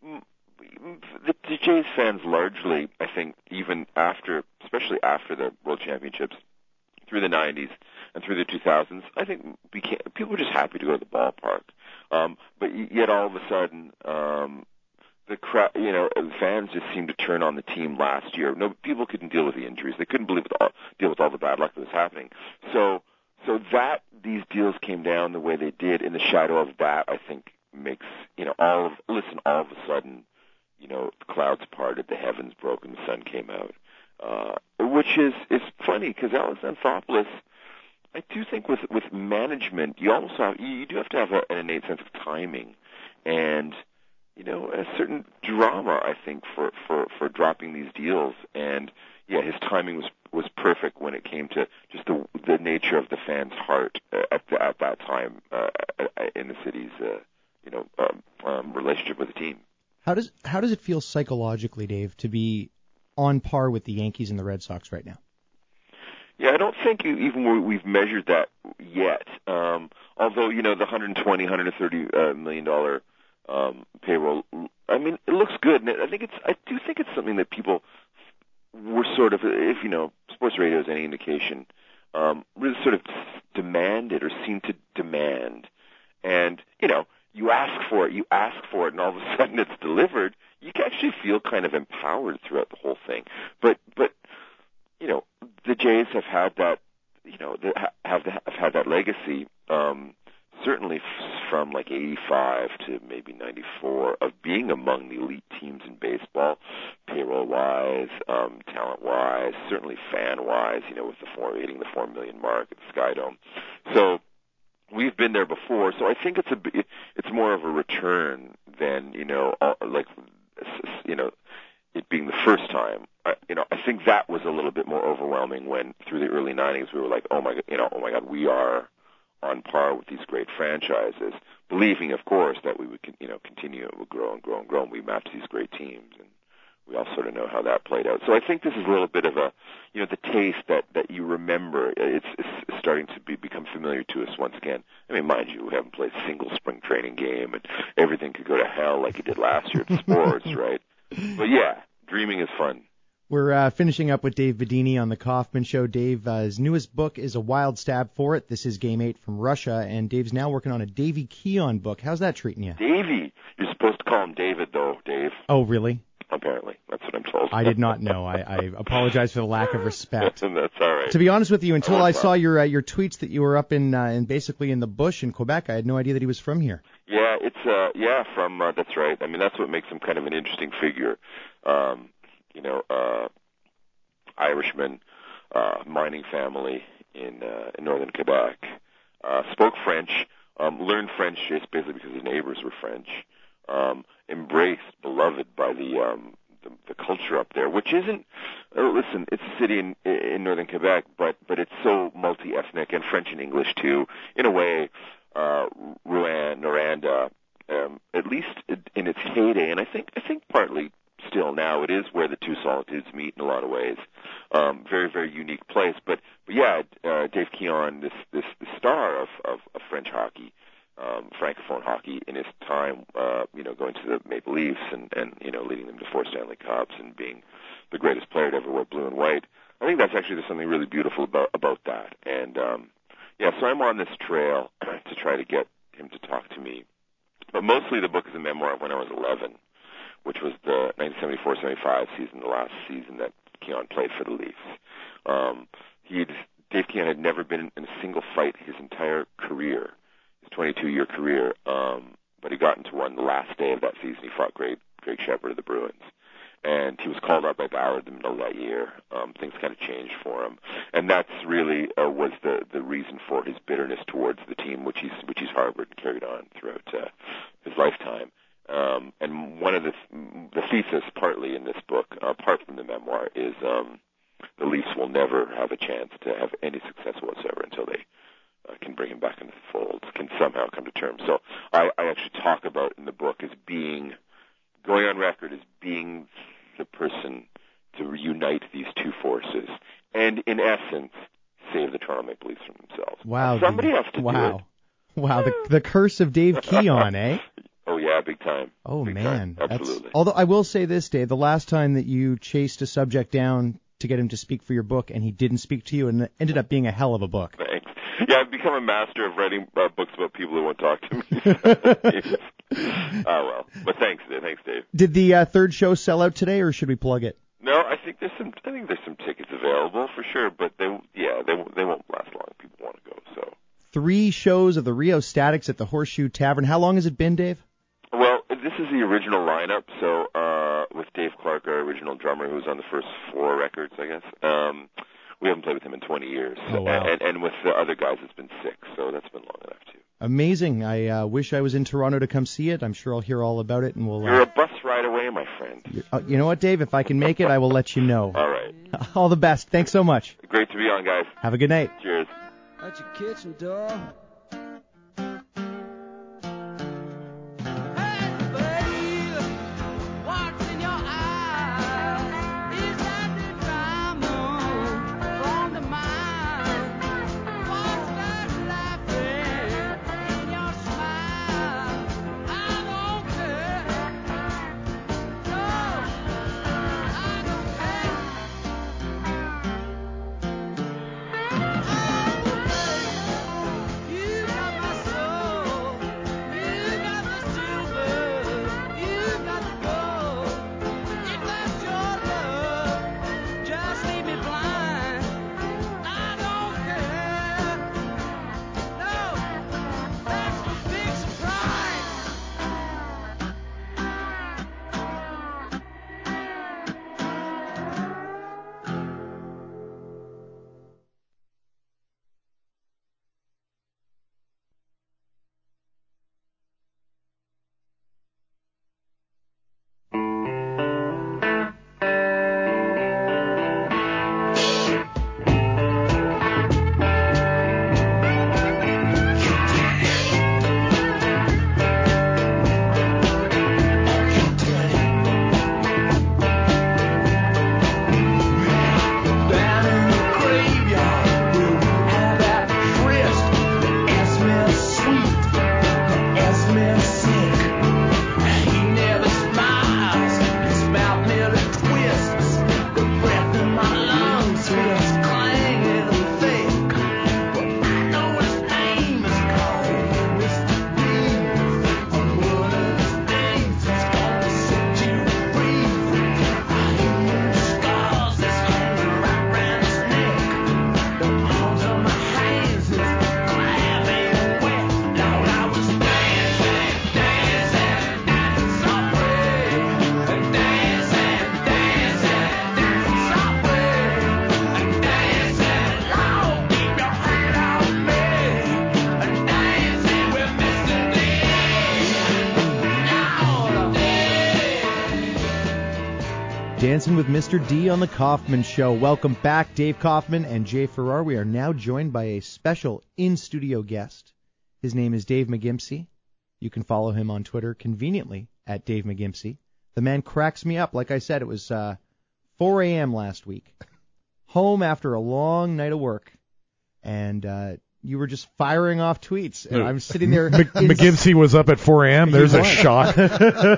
The, the Jays fans largely, I think, even after, especially after the World Championships, through the nineties and through the two thousands, I think became, people were just happy to go to the ballpark. Um, but yet all of a sudden, um, the crowd, you know, the fans just seemed to turn on the team last year. No, people couldn't deal with the injuries. They couldn't believe with all, deal with all the bad luck that was happening. So, so that these deals came down the way they did in the shadow of that, I think makes, you know, all of, listen, all of a sudden, you know, the clouds parted, the heavens broke, and the sun came out. Uh, which is, is funny, because Alex Anthopoulos, I do think with, with management, you almost have, you do have to have a, an innate sense of timing and, you know, a certain drama, I think, for, for, for dropping these deals. And, yeah, his timing was, was perfect when it came to just the, the nature of the fans' heart at, the, at that time uh, in the city's, uh, you know, um, um, relationship with the team. How does how does it feel psychologically, Dave, to be on par with the Yankees and the Red Sox right now? Yeah, I don't think even we've measured that yet. Um, although, you know, the one hundred twenty, one hundred thirty uh, million dollar um, payroll, I mean, it looks good. And I think it's, I do think it's something that people were sort of, if you know, sports radio is any indication, um, really sort of demanded or seemed to demand. And, you know, you ask for it, you ask for it, and all of a sudden it's delivered. You can actually feel kind of empowered throughout the whole thing. But, but you know, the Jays have had that, you know, have have had that legacy, um, certainly from like eighty-five to maybe ninety-four, of being among the elite teams in baseball, payroll-wise, um, talent-wise, certainly fan-wise. You know, with the four hitting the four million mark at the Sky Dome. So we've been there before, so I think it's a it's more of a return than, you know, like, you know, it being the first time. I, you know, I think that was a little bit more overwhelming when through the early nineties we were like, oh my, you know, oh my God, we are on par with these great franchises, believing, of course, that we would, you know, continue, it would grow and grow and grow, and we match these great teams, and we all sort of know how that played out. So I think this is a little bit of a, you know, the taste that, that you remember. It's, it's starting to be become familiar to us once again. I mean, mind you, we haven't played a single spring training game, and everything could go to hell like it did last year at sports, right? But yeah, dreaming is fun. We're uh, finishing up with Dave Bedini on the Kaufman Show. Dave, uh, his newest book is A Wild Stab for It. This is Game eight from Russia, and Dave's now working on a Davey Keon book. How's that treating you? Davey? You're supposed to call him David, though, Dave. Oh, really? Apparently. That's what I'm told. I did not know. I, I apologize for the lack of respect. That's all right. To be honest with you, until oh, I saw your uh, your tweets that you were up in, uh, in basically in the bush in Quebec, I had no idea that he was from here. Yeah, it's uh, yeah, from uh, that's right. I mean, that's what makes him kind of an interesting figure. Um, you know, uh, Irishman, uh, mining family in, uh, in northern Quebec. Uh, spoke French, um, learned French just basically because his neighbors were French. Um, embraced, beloved by the, um, the the culture up there, which isn't. Uh, listen, it's a city in in northern Quebec, but but it's so multi-ethnic and French and English too. In a way, uh, Rouen, Noranda, um, at least in its heyday, and I think I think partly still now, it is where the two solitudes meet in a lot of ways. Um, very very unique place, but but yeah, uh, Dave Keon, this this the star of, of of French hockey. Um, Francophone hockey in his time, uh, you know, going to the Maple Leafs and, and, you know, leading them to four Stanley Cups and being the greatest player to ever wear blue and white. I think that's actually, there's something really beautiful about, about that. And, um, yeah, so I'm on this trail to try to get him to talk to me. But mostly the book is a memoir of when I was eleven, which was the nineteen seventy-four seventy-five season, the last season that Keon played for the Leafs. Um, he'd, Dave Keon had never been in a single fight his entire career. twenty-two-year career, um, but he got into one the last day of that season. He fought Greg, Greg Shepard of the Bruins, and he was called up by Ballard in the middle of that year. Um, things kind of changed for him, and that's really uh, was the the reason for his bitterness towards the team, which he's which he's harbored and carried on throughout uh, his lifetime. Um, and one of the the thesis, partly in this book, uh, apart from the memoir, is um, the Leafs will never have a chance to have any success whatsoever until they Uh, can bring him back into the fold, can somehow come to terms. So I, I actually talk about in the book as being, going on record as being the person to reunite these two forces and, in essence, save the Toronto Maple Leafs from themselves. Wow. Somebody the, has to wow. do it. Wow, the, the curse of Dave Keon, eh? Oh, yeah, big time. Oh, big man. Time. Absolutely. That's, although I will say this, Dave, the last time that you chased a subject down to get him to speak for your book and he didn't speak to you, and it ended up being a hell of a book. Thanks. Yeah, I've become a master of writing uh, books about people who won't talk to me. Oh, well. But thanks, Dave. Thanks, Dave. Did the uh, third show sell out today, or should we plug it? No, I think there's some. I think there's some tickets available for sure, but they, yeah, they won't. They won't last long. People want to go. So. Three shows of the Rio Statics at the Horseshoe Tavern. How long has it been, Dave? Well, this is the original lineup. So uh, with Dave Clark, our original drummer, who was on the first four records, I guess. Um, We haven't played with him in twenty years. Oh, wow. and, and with the other guys, it's been six, so that's been long enough, too. Amazing. I uh, wish I was in Toronto to come see it. I'm sure I'll hear all about it. And we'll. You're uh, a bus ride away, my friend. Uh, you know what, Dave? If I can make it, I will let you know. All right. All the best. Thanks so much. Great to be on, guys. Have a good night. Cheers. At your kitchen door. Dancing with Mister D on the Kaufman Show. Welcome back, Dave Kaufman and Jay Farrar. We are now joined by a special in-studio guest. His name is Dave McGimsey. You can follow him on Twitter conveniently at Dave McGimsey. The man cracks me up. Like I said, it was uh, four a.m. last week. Home after a long night of work. And uh, you were just firing off tweets. And I'm sitting there. Mc- McGimsey was up at four a.m. There's a shock. I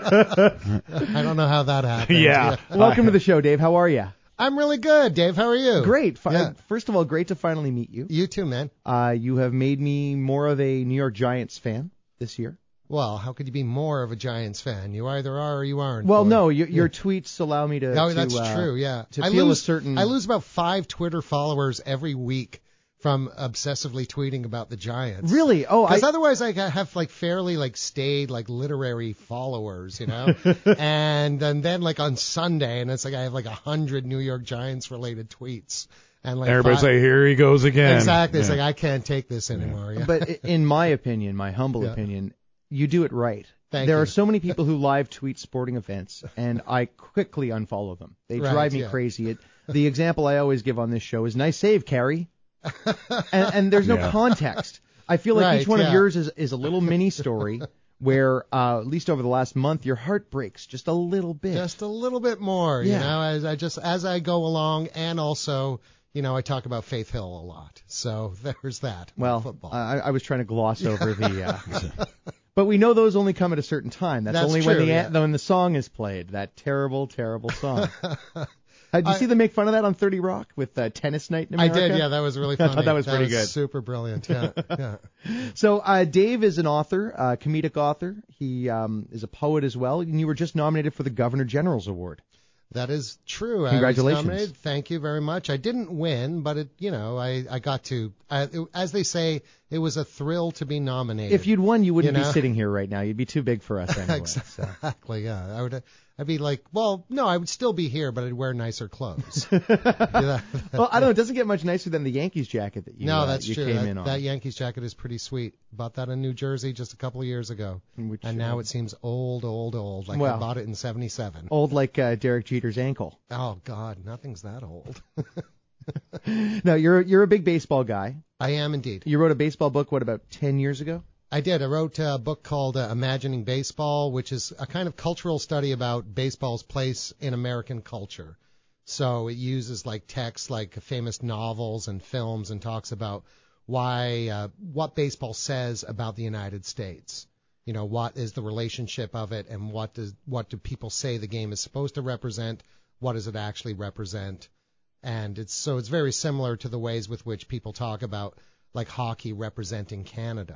don't know how that happened. Yeah. Welcome to the show, Dave. How are you? I'm really good, Dave. How are you? Great. Fi- Yeah. First of all, great to finally meet you. You too, man. Uh, you have made me more of a New York Giants fan this year. Well, how could you be more of a Giants fan? You either are or you aren't. Well, boy. no, your, your tweets allow me to. Oh, to, that's uh, true. Yeah. To I feel lose, a certain. I lose about five Twitter followers every week from obsessively tweeting about the Giants. Really? Oh, I. Because otherwise, I have like fairly like staid like literary followers, you know. and, and then like on Sunday, and it's like I have like a hundred New York Giants related tweets. And like Everybody's five, like, here he goes again. Exactly. It's Yeah. like I can't take this anymore. Yeah. But i- in my opinion, my humble Yeah. opinion, you do it right. Thank there you. are so many people who live tweet sporting events, and I quickly unfollow them. They Right, drive me yeah. crazy. It, the example I always give on this show is "Nice save, Carrie," and, and there's no Yeah. context. I feel like Right, each one yeah. of yours is, is a little mini story where, uh, at least over the last month, your heart breaks just a little bit. Just a little bit more, Yeah. you know, as I just as I go along, and also, you know, I talk about Faith Hill a lot. So there's that. well, football. I, I was trying to gloss over the. Uh, but we know those only come at a certain time. That's, That's only when true, the yeah. when the song is played. That terrible, terrible song. Uh, did you I- see them make fun of that on thirty Rock with uh, Tennis Night in I America? did, yeah, that was really I funny. thought that was pretty good. Super brilliant, yeah. yeah. So uh, Dave is an author, uh, comedic author. He um, is a poet as well, and you were just nominated for the Governor General's Award. That is true. Congratulations. I was nominated. Thank you very much. I didn't win, but it, you know, I, I got to, I, it, as they say, it was a thrill to be nominated. If you'd won, you wouldn't You be know? sitting here right now. You'd be too big for us anyway. so. Exactly, yeah. I would, I'd be like, well, no, I would still be here, but I'd wear nicer clothes. Yeah. Well, I don't know. It doesn't get much nicer than the Yankees jacket that you, No, uh, that's you true. came That, in on. that Yankees jacket is pretty sweet. Bought that in New Jersey just a couple of years ago, Which, and uh, now it seems old, old, old. Like Well. I bought it in seventy-seven. Old like uh, Derek Jeter's ankle. Oh God, nothing's that old. No, you're you're a big baseball guy. I am indeed. You wrote a baseball book, what, about ten years ago? I did. I wrote a book called uh, Imagining Baseball, which is a kind of cultural study about baseball's place in American culture. So it uses like texts like famous novels and films and talks about why, uh, what baseball says about the United States. You know, what is the relationship of it, and what does what do people say the game is supposed to represent? What does it actually represent? And it's so it's very similar to the ways with which people talk about like hockey representing Canada.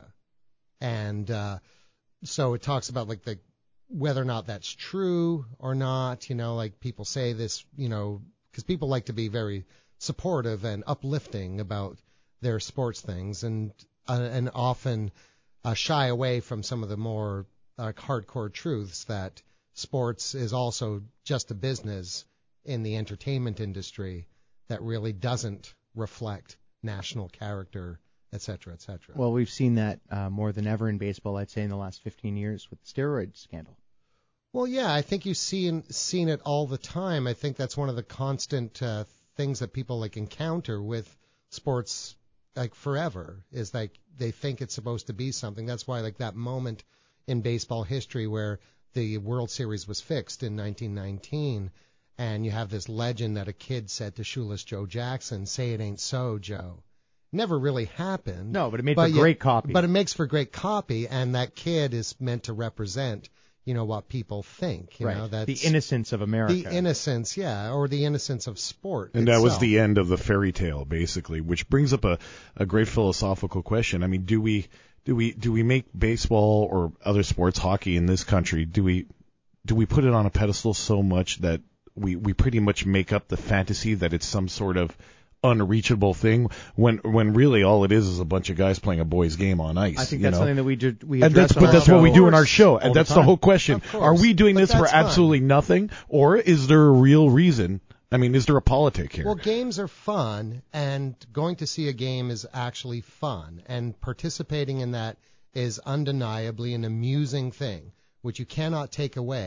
And uh, so it talks about like the whether or not that's true or not. You know, like people say this, you know, because people like to be very supportive and uplifting about their sports things, and uh, and often uh, shy away from some of the more uh, hardcore truths that sports is also just a business in the entertainment industry that really doesn't reflect national character, et cetera, et cetera. Well, we've seen that uh, more than ever in baseball, I'd say, in the last fifteen years with the steroid scandal. Well, yeah, I think you've seen seen it all the time. I think that's one of the constant uh, things that people like encounter with sports, like forever, is like they think it's supposed to be something. That's why like that moment in baseball history where the World Series was fixed in nineteen nineteen, and you have this legend that a kid said to Shoeless Joe Jackson, "Say it ain't so, Joe." Never really happened. No, but it made but for yet- great copy. But it makes for great copy, and that kid is meant to represent, you know, what people think. You right. know, that's the innocence of America. the innocence, yeah, or the innocence of sport. And that was itself. the end of the fairy tale, basically, which brings up a, a great philosophical question. I mean, do we do we do we make baseball or other sports, hockey in this country, do we do we put it on a pedestal so much that we, we pretty much make up the fantasy that it's some sort of unreachable thing when when really all it is is a bunch of guys playing a boys game on ice? I think you that's know? something that we ju- we And address that's on but our that's what we show do in our show, all and the that's the time. whole question. Of course. Are we doing But this for that's fun. absolutely nothing, or is there a real reason? I mean, is there a politic here? Well, games are fun, and going to see a game is actually fun, and participating in that is undeniably an amusing thing, which you cannot take away.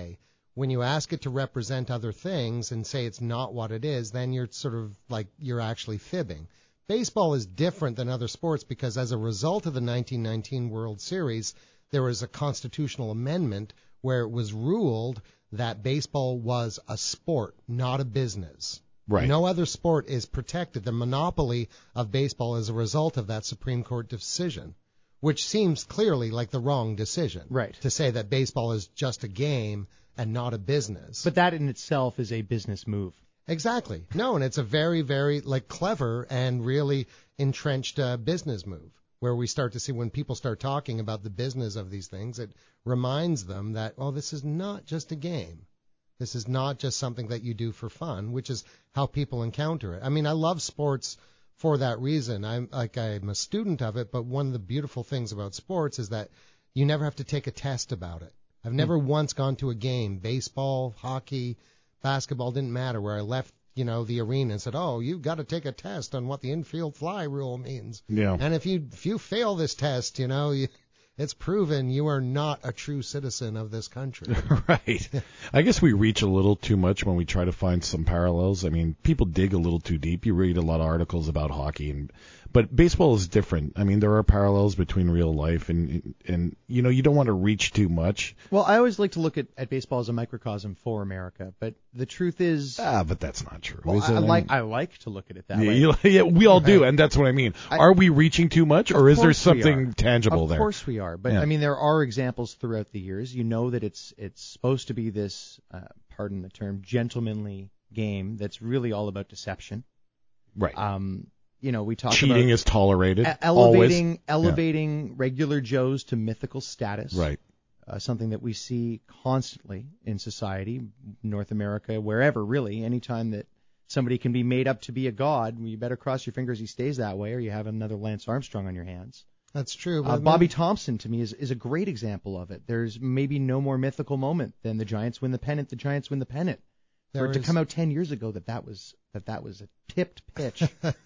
When you ask it to represent other things and say it's not what it is, then you're sort of like you're actually fibbing. Baseball is different than other sports because as a result of the nineteen nineteen World Series, there was a constitutional amendment where it was ruled that baseball was a sport, not a business. Right. No other sport is protected. The monopoly of baseball is a result of that Supreme Court decision, which seems clearly like the wrong decision. Right. To say that baseball is just a game and not a business. But that in itself is a business move. Exactly. No, and it's a very, very like clever and really entrenched uh, business move, where we start to see when people start talking about the business of these things, it reminds them that, well, this is not just a game. This is not just something that you do for fun, which is how people encounter it. I mean, I love sports for that reason. I'm like I'm a student of it, but one of the beautiful things about sports is that you never have to take a test about it. I've never mm. once gone to a game, baseball, hockey, basketball, didn't matter, where I left, you know, the arena and said, oh, you've got to take a test on what the infield fly rule means. Yeah. And if you if you fail this test, you know, you, it's proven you are not a true citizen of this country. Right. I guess we reach a little too much when we try to find some parallels. I mean, people dig a little too deep. You read a lot of articles about hockey, and but baseball is different. I mean, there are parallels between real life, and, and you know, you don't want to reach too much. Well, I always like to look at, at baseball as a microcosm for America, but the truth is... Ah, but that's not true. Well, is I, it? like, I like to look at it that yeah, way. You, yeah, we all do, and that's what I mean. I, are we reaching too much, or is there course we something are. tangible there? Of course we are, but Yeah. I mean, there are examples throughout the years. You know that it's it's supposed to be this, uh, pardon the term, gentlemanly game that's really all about deception. Right. Um, you know, we talk Cheating about is tolerated. e- elevating always. elevating yeah. regular Joes to mythical status. Right. Uh, something that we see constantly in society, North America, wherever really. Anytime that somebody can be made up to be a god, you better cross your fingers he stays that way, or you have another Lance Armstrong on your hands. That's true. Uh, Bobby Thompson, to me, is, is a great example of it. There's maybe no more mythical moment than the Giants win the pennant, the Giants win the pennant. For it to come out ten years ago that that was that that was a tipped pitch.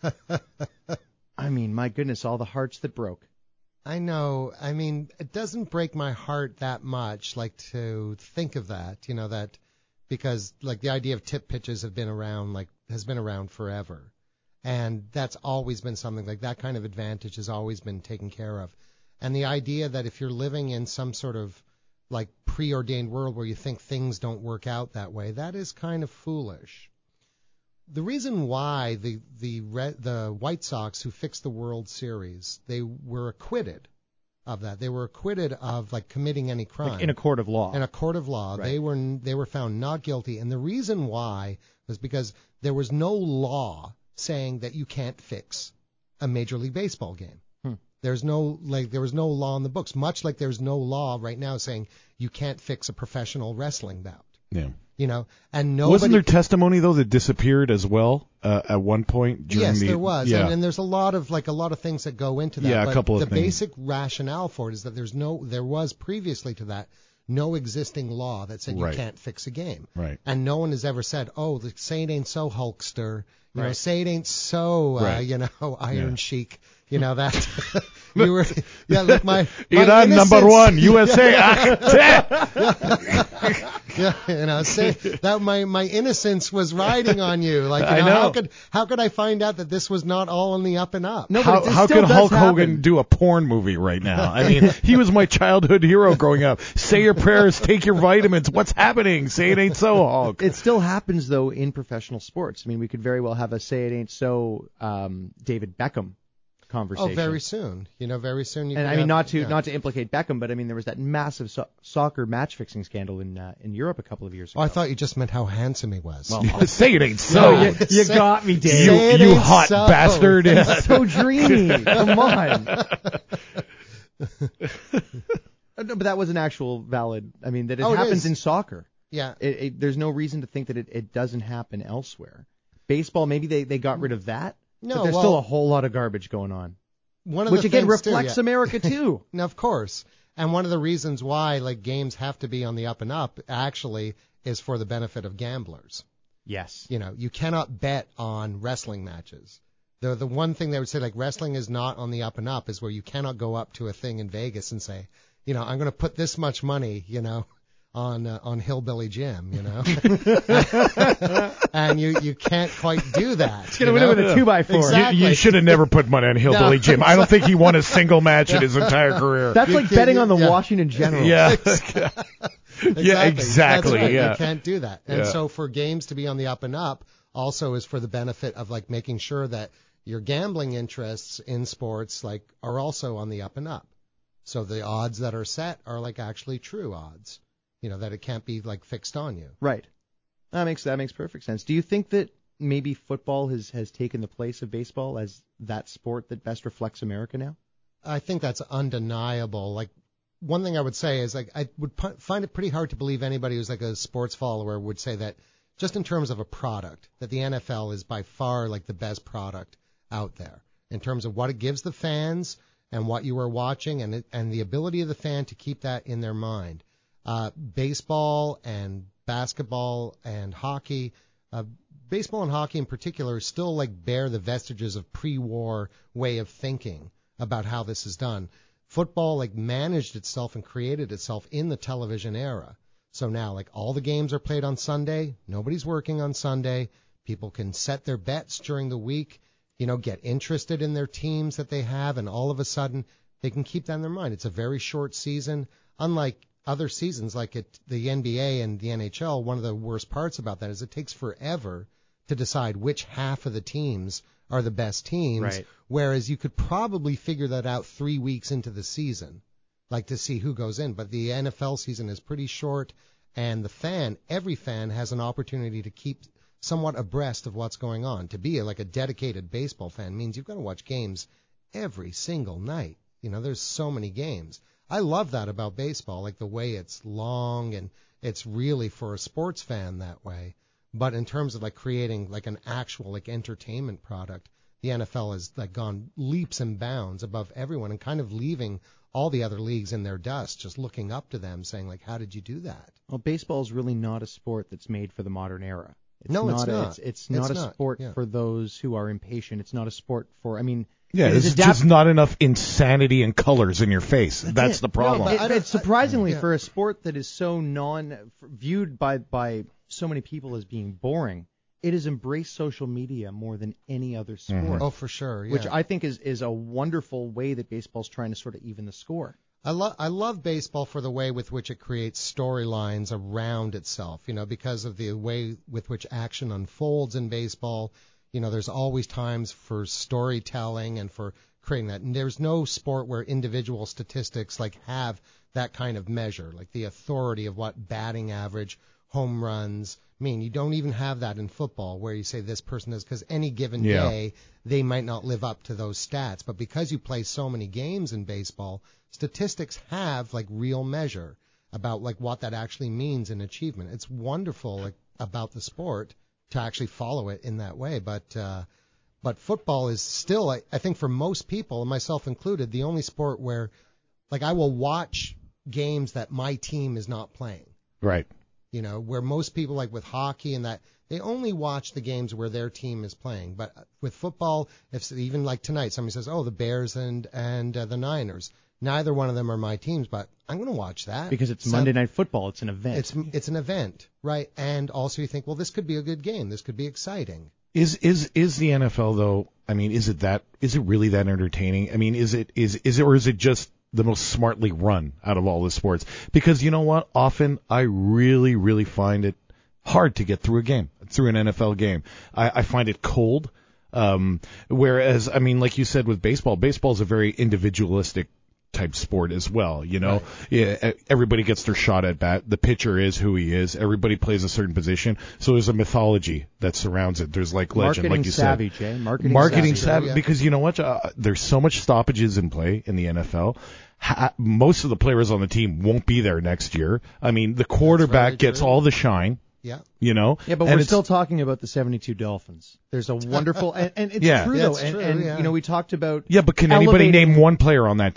I mean, my goodness, all the hearts that broke. I know. I mean, it doesn't break my heart that much, like, to think of that, you know, that because, like, the idea of tip pitches have been around, like, has been around forever. And that's always been something, like, that kind of advantage has always been taken care of. And the idea that if you're living in some sort of, like, preordained world where you think things don't work out that way, that is kind of foolish. The reason why the the the White Sox, who fixed the World Series, they were acquitted of that. They were acquitted of like committing any crime like in a court of law. In a court of law, right. they were they were found not guilty, and the reason why was because there was no law saying that you can't fix a Major League Baseball game. Hmm. There's no like there was no law in the books, much like there's no law right now saying you can't fix a professional wrestling bout. Yeah. You know, and nobody... Wasn't there testimony though that disappeared as well uh, at one point during yes, the? Yes, there was, yeah. and, and there's a lot of like a lot of things that go into that. Yeah, but a couple of the things. basic rationale for it is that there's no, there was previously to that no existing law that said you right. can't fix a game, right? And no one has ever said, oh, the, say it ain't so, Hulkster, you right. know, say it ain't so, uh, right. you know, Iron yeah. Sheik. You know that you were, yeah. Look, my, my Iran innocence, number one, U S A. yeah, yeah, you know, say that my my innocence was riding on you. Like, you know, I know. how could how could I find out that this was not all on the up and up? No, how but it how still could does Hulk happen. Hogan do a porn movie right now? I mean, he was my childhood hero growing up. Say your prayers, take your vitamins. What's happening? Say it ain't so, Hulk. It still happens though in professional sports. I mean, we could very well have a say it ain't so um, David Beckham conversation. Oh, very soon. You know, very soon. You and could I mean, have, not to yeah. not to implicate Beckham, but I mean, there was that massive so- soccer match fixing scandal in uh, in Europe a couple of years ago. Oh, I thought you just meant how handsome he was. Well, say it ain't so. No, you, you Say- got me, Dave. You, Say it you ain't hot so. bastard. It's so dreamy. Come on. No, but that was an actual valid. I mean, that it Oh, it happens is. in soccer. Yeah. It, it, there's no reason to think that it, it doesn't happen elsewhere. Baseball, maybe they, they got rid of that. No, but there's well- still a whole lot of garbage going on. One of Which the again things, too, reflects yeah. America too. Now, of course. And one of the reasons why like games have to be on the up and up actually is for the benefit of gamblers. Yes. You know, you cannot bet on wrestling matches. The the one thing they would say like wrestling is not on the up and up is where you cannot go up to a thing in Vegas and say, you know, I'm going to put this much money, you know, on uh, on Hillbilly Jim, you know, and you you can't quite do that. He's gonna win it with a two by four. Exactly. You, you should have never put money on Hillbilly No, Jim. I don't think he won a single match in his entire career. That's You like can't- betting you- on the yeah. Washington Generals. Yeah. Exactly. Yeah, exactly. That's right. Yeah. You can't do that. And Yeah. so for games to be on the up and up also is for the benefit of like making sure that your gambling interests in sports like are also on the up and up. So the odds that are set are like actually true odds. You know, that it can't be like fixed on you. Right. That makes that makes perfect sense. Do you think that maybe football has, has taken the place of baseball as that sport that best reflects America now? I think that's undeniable. Like one thing I would say is like I would p- find it pretty hard to believe anybody who's like a sports follower would say that just in terms of a product, that the N F L is by far like the best product out there in terms of what it gives the fans and what you are watching and it, and the ability of the fan to keep that in their mind. Uh, baseball and basketball and hockey, uh, baseball and hockey in particular still like bear the vestiges of pre-war way of thinking about how this is done. Football like managed itself and created itself in the television era. So now like all the games are played on Sunday. Nobody's working on Sunday. People can set their bets during the week, you know, get interested in their teams that they have, and all of a sudden they can keep that in their mind. It's a very short season. Unlike other seasons like it, the N B A and the N H L, one of the worst parts about that is it takes forever to decide which half of the teams are the best teams, Right. whereas you could probably figure that out three weeks into the season, like to see who goes in. But the N F L season is pretty short, and the fan, every fan has an opportunity to keep somewhat abreast of what's going on. To be like a dedicated baseball fan means you've got to watch games every single night. You know, there's so many games. I love that about baseball, like the way it's long and it's really for a sports fan that way. But in terms of like creating like an actual like entertainment product, the N F L has like gone leaps and bounds above everyone and kind of leaving all the other leagues in their dust, just looking up to them saying like, how did you do that? Well, baseball is really not a sport that's made for the modern era. It's No, not it's a, not. It's, it's not It's a not, sport yeah. for those who are impatient. It's not a sport for, I mean, Yeah, it there's is adapt- just not enough insanity and colors in your face. That's, it. the problem. No, but It, it's surprisingly I- yeah. for a sport that is so non viewed by by so many people as being boring. It has embraced social media more than any other sport, Oh, for sure. Yeah. which I think is is a wonderful way that baseball's trying to sort of even the score. I love I love baseball for the way with which it creates storylines around itself, you know, because of the way with which action unfolds in baseball. You know, there's always times for storytelling and for creating that. And there's no sport where individual statistics like have that kind of measure, like the authority of what batting average, home runs mean. You don't even have that in football where you say this person is, because any given Yeah. day they might not live up to those stats. But because you play so many games in baseball, statistics have like real measure about like what that actually means in achievement. It's wonderful like about the sport to actually follow it in that way. But uh, but football is still, I, I think for most people, and myself included, the only sport where like I will watch games that my team is not playing. Right. You know, where most people like with hockey and that they only watch the games where their team is playing. But with football, if even like tonight, somebody says, "Oh, the Bears and and uh, the Niners." Neither one of them are my teams, but I'm going to watch that Because it's So- Monday Night Football. It's an event. It's it's an event, right? And also you think, well, this could be a good game. This could be exciting. Is is is the N F L though? I mean, is it that? Is it really that entertaining? I mean, is it is is it or is it just the most smartly run out of all the sports? Because you know what? Often I really really find it hard to get through a game, through an N F L game. I, I find it cold. Um, whereas, I mean, like you said with baseball, baseball is a very individualistic type sport as well, you know. Right. Yeah, everybody gets their shot at bat. The pitcher is who he is. Everybody plays a certain position. So there's a mythology that surrounds it. There's like legend, Marketing like you savvy, said. Jay. Marketing, Marketing savvy. savvy, yeah. because you know what? Uh, there's so much stoppages in play in the N F L. Ha- most of the players on the team won't be there next year. I mean, the quarterback very gets true. all the shine. Yeah. You know. Yeah, but And we're it's- still talking about the seventy-two Dolphins. There's a wonderful, and, and it's Yeah. true Yeah, though, it's and, true, and yeah. you know we talked about Yeah, but can anybody elevating- name one player on that team?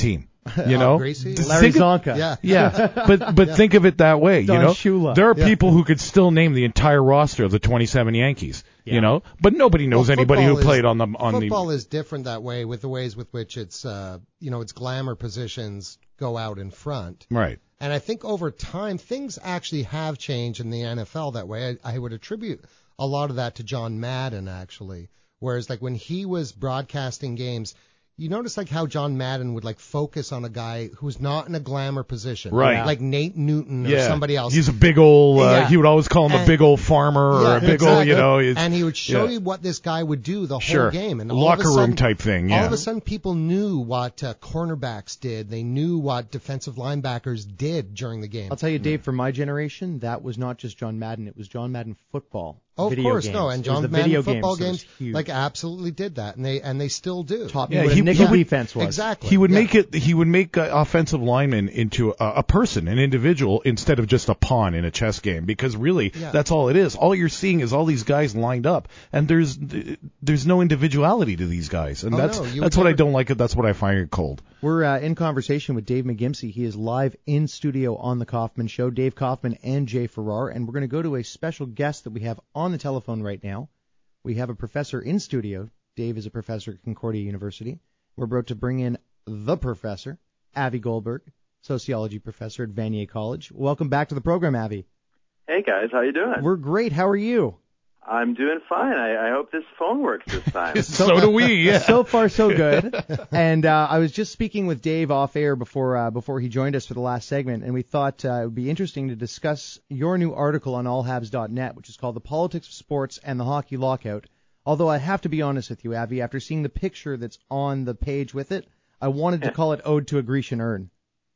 You know, uh, Gracie? Larry Think of- Zonka. Yeah. Yeah, but but think of it that way. Don you know, Shula. there are Yeah. people who could still name the entire roster of the twenty-seven Yankees. Yeah. You know, but nobody knows Well, anybody who football is- played on the on the. Football is different that way with the ways with which it's, uh, you know, its glamour positions go out in front. Right. And I think over time, things actually have changed in the N F L that way. I, I would attribute a lot of that to John Madden, actually. Whereas, like, when he was broadcasting games, you notice, like, how John Madden would, like, focus on a guy who's not in a glamour position. Right. Like Nate Newton or Yeah. somebody else. He's a big old. Uh, Yeah. He would always call him a And- big old farmer or Yeah, a big old, exactly. you know. It's, and he would show yeah. you what this guy would do the Sure. whole game. And all Locker of a room sudden, type thing, yeah. All of a sudden, people knew what uh, cornerbacks did. They knew what defensive linebackers did during the game. I'll tell you, Dave, for my generation, that was not just John Madden. It was John Madden football. Oh, of video course, games. no. And It was John the Madden video football games, games, that was huge. like, absolutely did that, and they and they still do. Taught me Yeah, what he- a nickel he would- defense was. Exactly. He would yeah. make it. He would make uh, offensive linemen into a, a person, an individual, instead of just a pawn in a chess game. Because really, Yeah. that's all it is. All you're seeing is all these guys lined up, and there's there's no individuality to these guys, and Oh, that's no, you that's would what I never- don't like. It. That's what I find it cold. We're uh, in conversation with Dave McGimsey. He is live in studio on the Kaufman Show. Dave Kaufman and Jay Farrar, and we're going to go to a special guest that we have on the telephone right now. We have a professor in studio. Dave is a professor at Concordia University. We're about to bring in the professor, Avi Goldberg, sociology professor at Vanier College. Welcome back to the program, Avi. Hey guys, how you doing? We're great. How are you? I'm doing fine. I, I hope this phone works this time. So do we. Yeah. So far, so good. And uh, I was just speaking with Dave off air before uh, before he joined us for the last segment, and we thought uh, it would be interesting to discuss your new article on all habs dot net, which is called "The Politics of Sports and the Hockey Lockout." Although I have to be honest with you, Avi, after seeing the picture that's on the page with it, I wanted to call it "Ode to a Grecian Urn."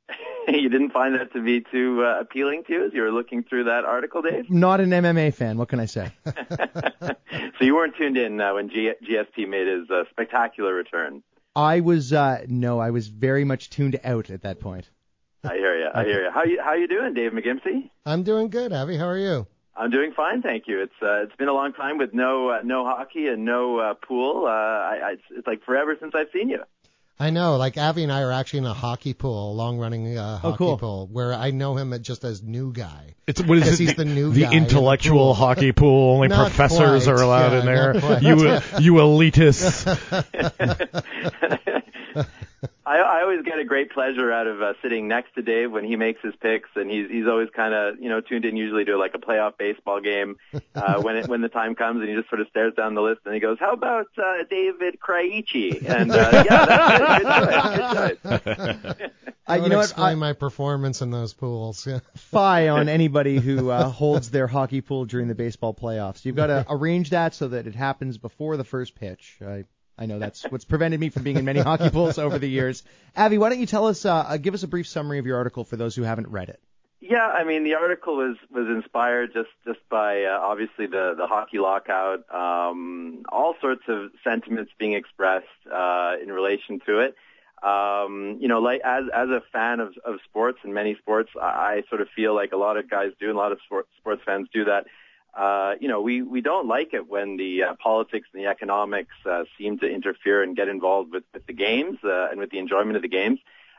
You didn't find that to be too uh, appealing to you as you were looking through that article, Dave? Not an M M A fan. What can I say? So you weren't tuned in uh, when G- GSP made his uh, spectacular return. I was uh, no, I was very much tuned out at that point. I hear you. I hear you. How you how you doing, Dave McGimsey? I'm doing good, Avi. How are you? I'm doing fine, thank you. It's uh, it's been a long time with no uh, no hockey and no uh, pool. Uh, I, I, it's, it's like forever since I've seen you. I know, like Avi and I are actually in a hockey pool, a long-running uh, hockey cool. pool, where I know him just as new guy. It's what is Because it? he's the new the guy in the intellectual pool. hockey pool. Only Not professors quite, are allowed yeah, in there. not quite. You you elitists. I, I always get a great pleasure out of uh, sitting next to Dave when he makes his picks, and he's he's always kind of you know tuned in usually to like a playoff baseball game uh, when it when the time comes, and he just sort of stares down the list and he goes, "How about uh, David Krejci?" And uh, yeah, that's it. Good choice. Good choice. Uh, you Don't know what? explain I, my performance in those pools. Yeah. Fie on anybody who uh, holds their hockey pool during the baseball playoffs. You've got to arrange that so that it happens before the first pitch. I, I know that's what's prevented me from being in many hockey pools over the years. Avi, why don't you tell us, uh, give us a brief summary of your article for those who haven't read it? Yeah, I mean the article was was inspired just just by uh, obviously the the hockey lockout, um, all sorts of sentiments being expressed uh, in relation to it. Um, you know, like as as a fan of of sports and many sports, I, I sort of feel like a lot of guys do, and a lot of sport, sports fans do that. Uh, you know, we we don't like it when the uh, politics and the economics uh, seem to interfere and get involved with with the games uh, and with the enjoyment of the games.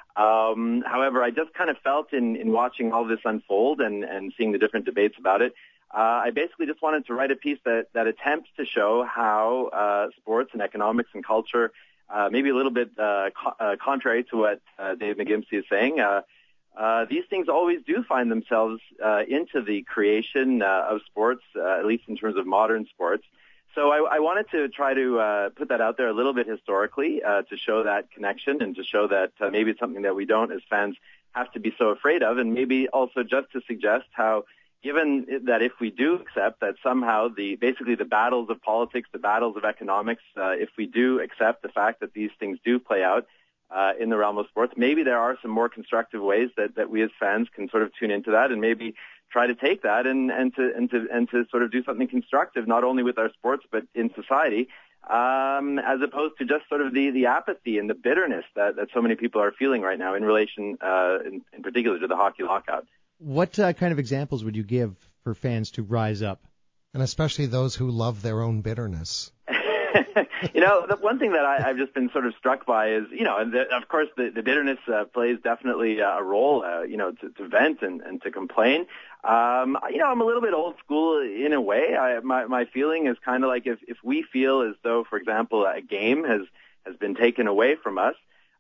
Um, however, I just kind of felt in, in watching all this unfold and, and seeing the different debates about it, uh, I basically just wanted to write a piece that, that attempts to show how uh, sports and economics and culture, uh, maybe a little bit uh, co- uh, contrary to what uh, Dave McGimsey is saying, uh, uh, these things always do find themselves uh, into the creation uh, of sports, uh, at least in terms of modern sports. So I, I wanted to try to uh, put that out there a little bit historically uh, to show that connection and to show that uh, maybe it's something that we don't as fans have to be so afraid of, and maybe also just to suggest how, given that if we do accept that somehow the basically the battles of politics, the battles of economics, uh, if we do accept the fact that these things do play out uh, in the realm of sports, maybe there are some more constructive ways that, that we as fans can sort of tune into that and maybe try to take that and, and to and to and to sort of do something constructive, not only with our sports but in society, um, as opposed to just sort of the, the apathy and the bitterness that, that so many people are feeling right now in relation, uh, in, in particular, to the hockey lockout. What uh, kind of examples would you give for fans to rise up? And especially those who love their own bitterness. you know, the one thing that I, I've just been sort of struck by is, you know, and the, of course the, the bitterness uh, plays definitely uh, a role, uh, you know, to, to vent and, and to complain. Um, you know, I'm a little bit old school in a way. I, my, my feeling is kind of like if, if we feel as though, for example, a game has, has been taken away from us,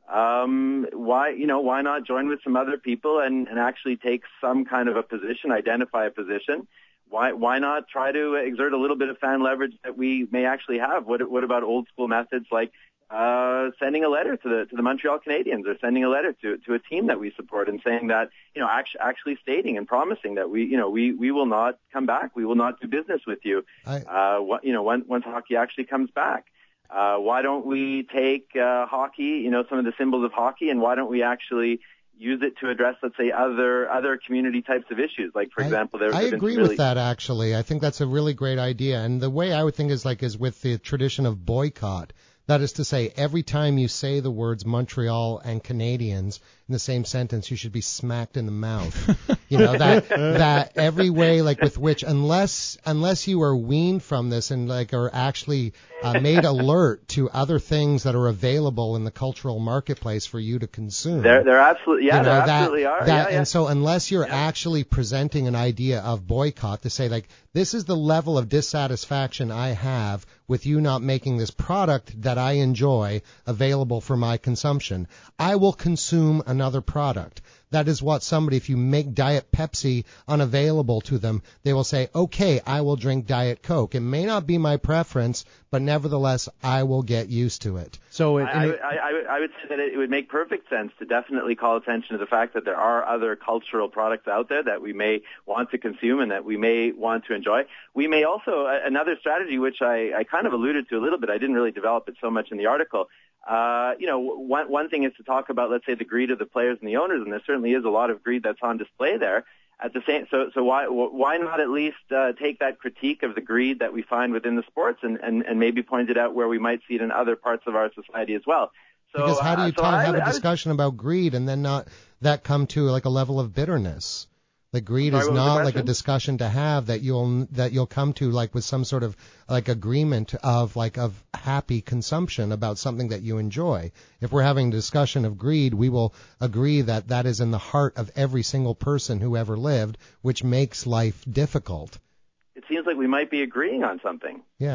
um, why, you know, why not join with some other people and, and actually take some kind of a position, identify a position? Why, why not try to exert a little bit of fan leverage that we may actually have? What, what about old school methods like uh, sending a letter to the to the Montreal Canadiens or sending a letter to to a team that we support and saying that, you know, actually, actually stating and promising that we, you know, we, we will not come back, we will not do business with you, I, uh, what, you know, once, once hockey actually comes back. Uh, why don't we take uh, hockey, you know, some of the symbols of hockey, and why don't we actually use it to address, let's say, other other community types of issues? Like, for I, example, there. I agree really... with that, actually. I think that's a really great idea. And the way I would think is like is with the tradition of boycott. That is to say, every time you say the words Montreal and Canadiens in the same sentence, you should be smacked in the mouth. You know, that that every way, like with which, unless unless you are weaned from this and like are actually uh, made alert to other things that are available in the cultural marketplace for you to consume. There, there absolutely, yeah, you know, there that, absolutely are. That, yeah, yeah. And so, unless you're yeah. actually presenting an idea of boycott to say like, this is the level of dissatisfaction I have with you not making this product that I enjoy available for my consumption, I will consume another product. That is what somebody, if you make Diet Pepsi unavailable to them, they will say, okay, I will drink Diet Coke. It may not be my preference, but nevertheless, I will get used to it. So it, I, it, I, I, would, I would say that it would make perfect sense to definitely call attention to the fact that there are other cultural products out there that we may want to consume and that we may want to enjoy. We may also, another strategy which I, I kind of alluded to a little bit, I didn't really develop it so much in the article, Uh, you know, one, one thing is to talk about, let's say, the greed of the players and the owners, and there certainly is a lot of greed that's on display there. At the same, so so why why not at least uh, take that critique of the greed that we find within the sports and, and, and maybe point it out where we might see it in other parts of our society as well. So, because how do you uh, so talk, I, have a I would, discussion about greed and then not that come to like a level of bitterness? Like greed Sorry, is what was the not like a question? discussion to have that you'll that you'll come to like with some sort of like agreement of like of happy consumption about something that you enjoy. If we're having a discussion of greed, we will agree that that is in the heart of every single person who ever lived, which makes life difficult. It seems like we might be agreeing on something. Yeah.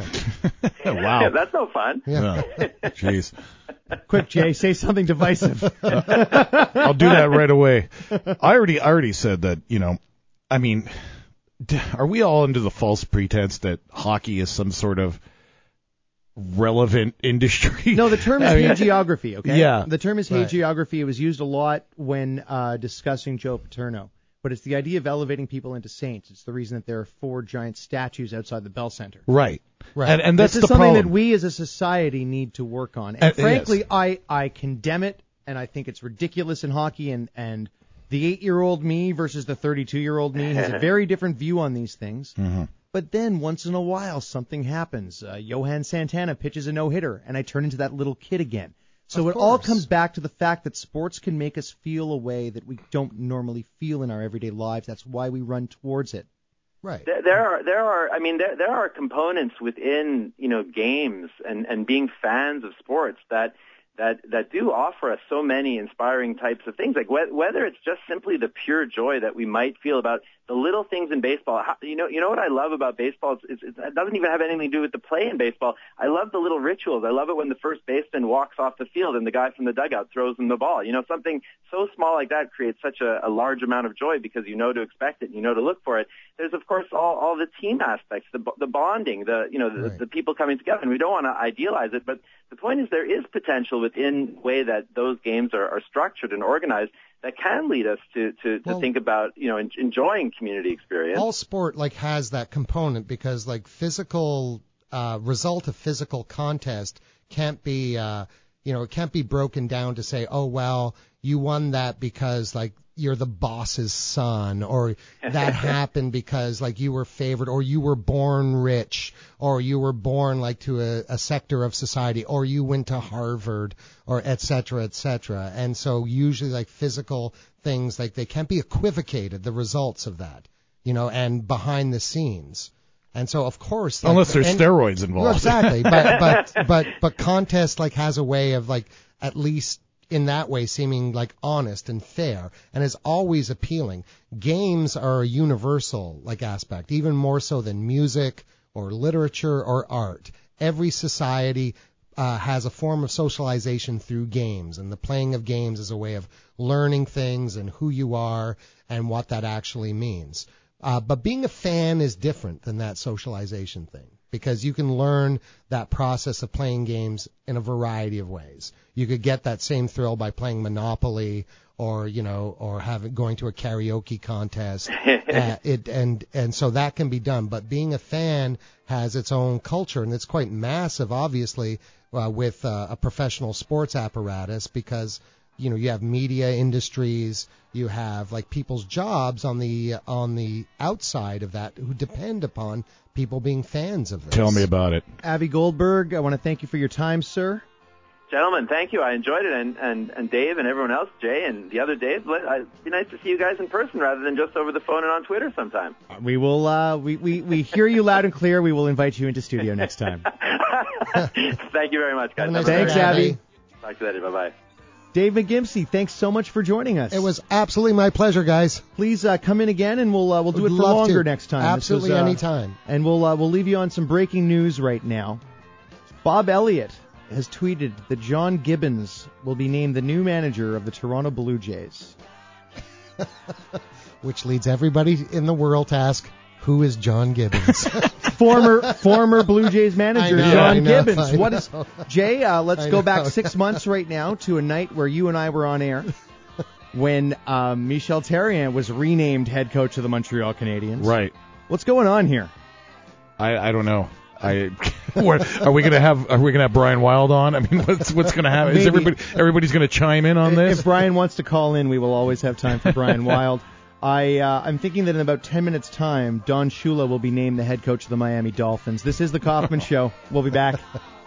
Wow. That's no fun. Yeah. Jeez. Quick, Jay, say something divisive. I'll do that right away. I already, I already said that. You know, I mean, d- are we all under the false pretense that hockey is some sort of relevant industry? No, the term is I mean, hagiography, okay? Yeah. The term is Right. hagiography. It was used a lot when uh, discussing Joe Paterno. But it's the idea of elevating people into saints. It's the reason that there are four giant statues outside the Bell Center. Right. Right. And, and that's this is the something problem. that we as a society need to work on. And It frankly, is. I, I condemn it, and I think it's ridiculous in hockey. And, and the eight-year-old me versus the thirty-two-year-old me has a very different view on these things. Mm-hmm. But then once in a while, something happens. Uh, Johan Santana pitches a no-hitter, and I turn into that little kid again. So Of it all course. comes back to the fact that sports can make us feel a way that we don't normally feel in our everyday lives. That's why we run towards it. Right. There, there are, there are, I mean, there, there are components within, you know, games and, and being fans of sports that, that, that do offer us so many inspiring types of things. Like wh- whether it's just simply the pure joy that we might feel about the little things in baseball. How, you know, you know what I love about baseball? It's, it's, it doesn't even have anything to do with the play in baseball. I love the little rituals. I love it when the first baseman walks off the field and the guy from the dugout throws him the ball. You know, something so small like that creates such a, a large amount of joy because you know to expect it and you know to look for it. There's of course all, all the team aspects, the, the bonding, the you know the, Right. the people coming together. And we don't want to idealize it, but the point is there is potential within the way that those games are, are structured and organized that can lead us to, to, to Well, think about, you know, en- enjoying community experience. All sport like has that component because like physical uh, result of physical contest can't be uh, you know it can't be broken down to say, oh well, you won that because like you're the boss's son, or that happened because like you were favored, or you were born rich, or you were born like to a, a sector of society, or you went to Harvard, or et cetera, et cetera. And so usually like physical things, like they can't be equivocated, the results of that, you know, and behind the scenes. And so, of course, like, unless there's and, steroids involved. Well, exactly. but but but but contest like has a way of like at least in that way seeming like honest and fair and is always appealing. Games are a universal like aspect, even more so than music or literature or art. Every society uh, has a form of socialization through games, and the playing of games is a way of learning things and who you are and what that actually means. Uh, but being a fan is different than that socialization thing because you can learn that process of playing games in a variety of ways. You could get that same thrill by playing Monopoly or, you know, or having going to a karaoke contest. uh, it and and so that can be done. But being a fan has its own culture, and it's quite massive, obviously, uh, with uh, a professional sports apparatus because you know, you have media industries, you have like people's jobs on the on the outside of that who depend upon people being fans of this. Tell me about it. Avi Goldberg, I want to thank you for your time, sir. Gentlemen, thank you. I enjoyed it, and, and, and Dave and everyone else, Jay and the other Dave. It'd be nice to see you guys in person rather than just over the phone and on Twitter sometime. We will. Uh, we, we we hear you loud and clear. We will invite you into studio next time. Thank you very much, guys. Nice Thanks, Abby. Talk to you later. Bye bye. Dave McGimsey, thanks so much for joining us. It was absolutely my pleasure, guys. Please uh, come in again, and we'll uh, we'll do Would it for love longer to. next time. Absolutely, was, uh, anytime. And we'll uh, we'll leave you on some breaking news right now. Bob Elliott has tweeted that John Gibbons will be named the new manager of the Toronto Blue Jays. Which leads everybody in the world to ask, who is John Gibbons? former former Blue Jays manager know, John I know, Gibbons. I What is know. Jay? Uh, let's I go know. back six months right now to a night where you and I were on air when um, Michel Therrien was renamed head coach of the Montreal Canadiens. Right. What's going on here? I, I don't know. I what, are we gonna have are we gonna have Brian Wild on? I mean, what's what's gonna happen? Is Maybe. everybody everybody's gonna chime in on this? If Brian wants to call in, we will always have time for Brian Wild. I, uh, I'm thinking that in about ten minutes' time, Don Shula will be named the head coach of the Miami Dolphins. This is the Kaufman Show. We'll be back.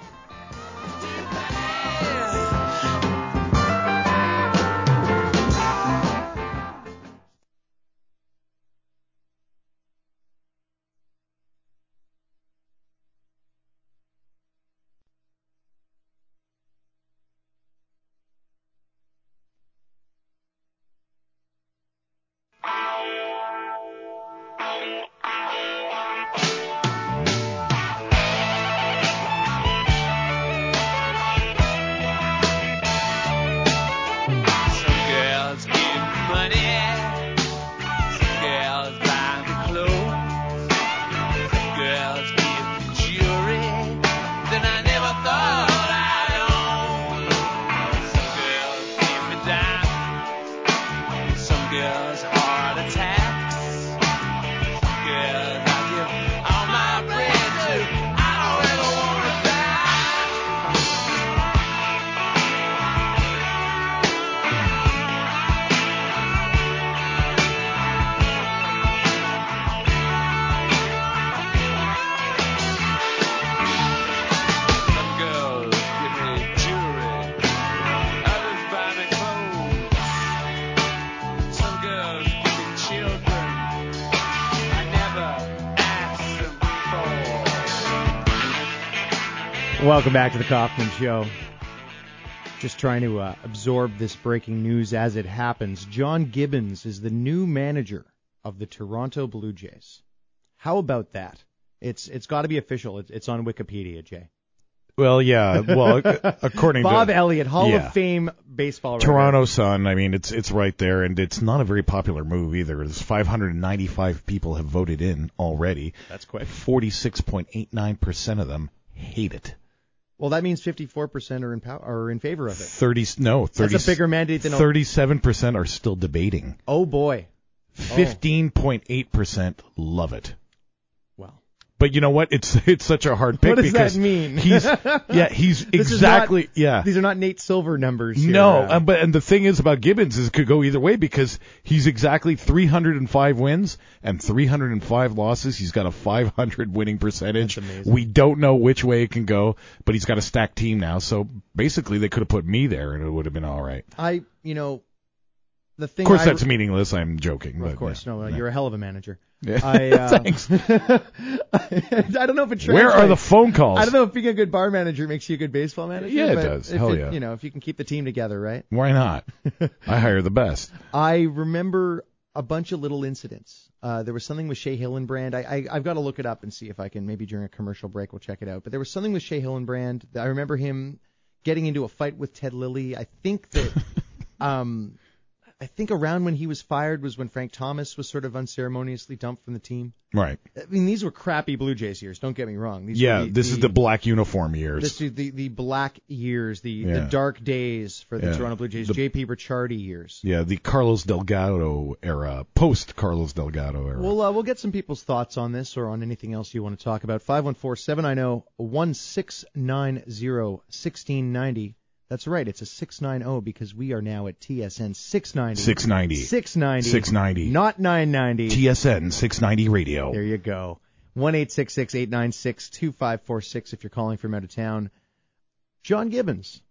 Welcome back to the Kaufman Show. Just trying to uh, absorb this breaking news as it happens. John Gibbons is the new manager of the Toronto Blue Jays. How about that? It's it's got to be official. It's, it's on Wikipedia, Jay. Well, yeah. Well, according Bob to Elliott, Hall yeah. of Fame baseball writer. Toronto Sun, I mean, it's it's right there, and it's not a very popular move either. There's five hundred ninety-five people have voted in already. That's quick. forty-six point eight nine percent of them hate it. Well, that means fifty-four percent are in pow- are in favor of it. thirty no, thirty That's a bigger mandate than thirty-seven percent are still debating. Oh boy. fifteen point eight percent love it. Wow. But you know what? It's it's such a hard pick What does because that mean? he's yeah, he's This is exactly not- yeah. These are not Nate Silver numbers here. No, uh, um, but and the thing is about Gibbons is it could go either way because he's exactly three hundred five wins and three hundred five losses. He's got a five hundred winning percentage. That's amazing. We don't know which way it can go, but he's got a stacked team now. So basically, they could have put me there and it would have been all right. I, you know, the thing. Of course, I, that's meaningless. I'm joking. Of but, course, yeah, no, yeah. you're a hell of a manager. Yeah. I, uh, Thanks. I don't know if it translates. Where are the phone calls? I don't know if being a good bar manager makes you a good baseball manager. Yeah, it but does. if Hell it, yeah. You know, if you can keep the team together, right? Why not? I hire the best. I remember a bunch of little incidents. Uh, there was something with Shea Hillenbrand. I, I, I've got to look it up and see if I can, maybe during a commercial break, we'll check it out. But there was something with Shea Hillenbrand. I remember him getting into a fight with Ted Lilly. I think that, um, I think around when he was fired was when Frank Thomas was sort of unceremoniously dumped from the team. Right. I mean, these were crappy Blue Jays years. Don't get me wrong. These Yeah, were the, this the, is the black uniform years. This is the, the black years, the, Yeah. the dark days for the Yeah. Toronto Blue Jays, The- J P Ricciardi years. Yeah, the Carlos Delgado era, post Carlos Delgado era. We'll uh, we'll get some people's thoughts on this or on anything else you want to talk about. five one four, seven nine zero, one six nine zero, one six nine zero. That's right, it's a six ninety because we are now at T S N six ninety. six ninety. six ninety. six ninety. Not nine ninety. T S N six ninety radio. There you go. one eight six six, eight nine six, two five four six if you're calling from out of town. John Gibbons.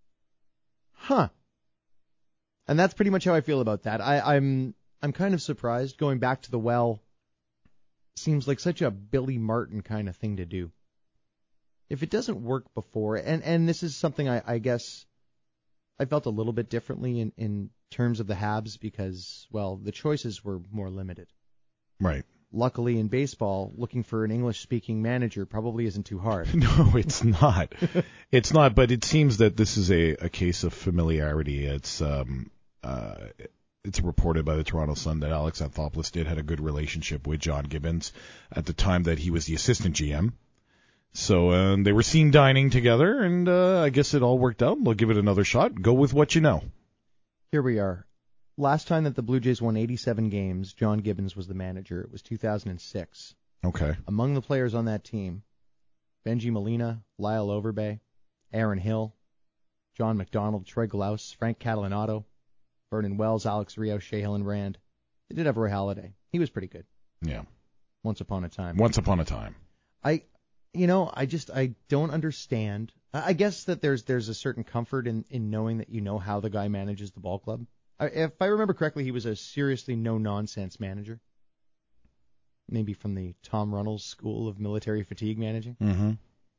Huh. And that's pretty much how I feel about that. I, I'm I'm kind of surprised. Going back to the well seems like such a Billy Martin kind of thing to do. If it doesn't work before, and, and this is something I, I guess I felt a little bit differently in, in terms of the Habs because, well, the choices were more limited. Right. Luckily in baseball, looking for an English-speaking manager probably isn't too hard. No, it's not. It's not, but it seems that this is a, a case of familiarity. It's um uh it's reported by the Toronto Sun that Alex Anthopoulos did had a good relationship with John Gibbons at the time that he was the assistant G M. So um, they were seen dining together, and uh, I guess it all worked out. We'll give it another shot. Go with what you know. Here we are. Last time that the Blue Jays won eighty-seven games, John Gibbons was the manager. It was two thousand six. Okay. Among the players on that team, Benji Molina, Lyle Overbay, Aaron Hill, John McDonald, Troy Glaus, Frank Catalanato, Vernon Wells, Alex Rios, Shea Hillenbrand. They did have Roy Halladay. He was pretty good. Yeah. Once upon a time. Once upon a time. I, you know, I just I don't understand. I guess that there's there's a certain comfort in, in knowing that you know how the guy manages the ball club. I, if I remember correctly, he was a seriously no-nonsense manager. Maybe from the Tom Runnels School of Military Fatigue Managing. Mm-hmm.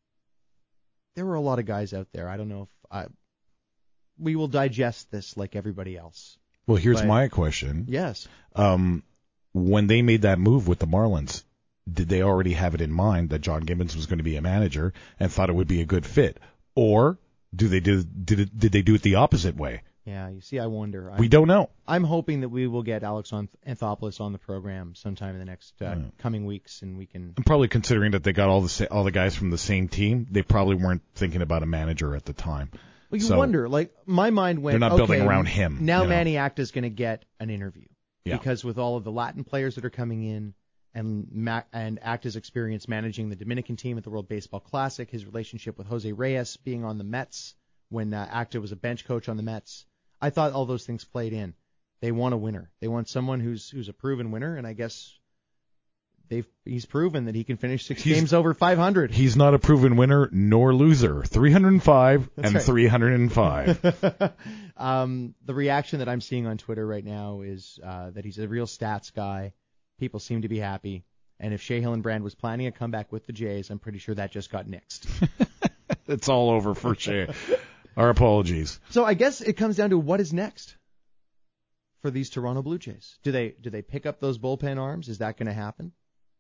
There were a lot of guys out there. I don't know if I, we will digest this like everybody else. Well, here's But- my question. Yes. Um, when they made that move with the Marlins, did they already have it in mind that John Gibbons was going to be a manager and thought it would be a good fit, or do they do did it, did they do it the opposite way? Yeah, you see, I wonder. I'm, We don't know. I'm hoping that we will get Alex Anthopoulos on the program sometime in the next uh, Yeah. coming weeks, and we can. I'm probably considering that they got all the sa- all the guys from the same team. They probably weren't thinking about a manager at the time. Well, you So, wonder. Like my mind went. They're not building okay, around him, Now you know. Manny Acta's going to get an interview Yeah. because with all of the Latin players that are coming in, and Ma- and Acta's experience managing the Dominican team at the World Baseball Classic, his relationship with Jose Reyes, being on the Mets when uh, Acta was a bench coach on the Mets. I thought all those things played in. They want a winner. They want someone who's who's a proven winner, and I guess they've he's proven that he can finish six He's- games over five hundred. He's not a proven winner nor loser. three hundred five That's and right. three hundred five. um, the reaction that I'm seeing on Twitter right now is uh, that he's a real stats guy. People seem to be happy. And if Shea Hillenbrand was planning a comeback with the Jays, I'm pretty sure that just got nixed. It's all over for Shea. Our apologies. So I guess it comes down to what is next for these Toronto Blue Jays. Do they do they pick up those bullpen arms? Is that going to happen?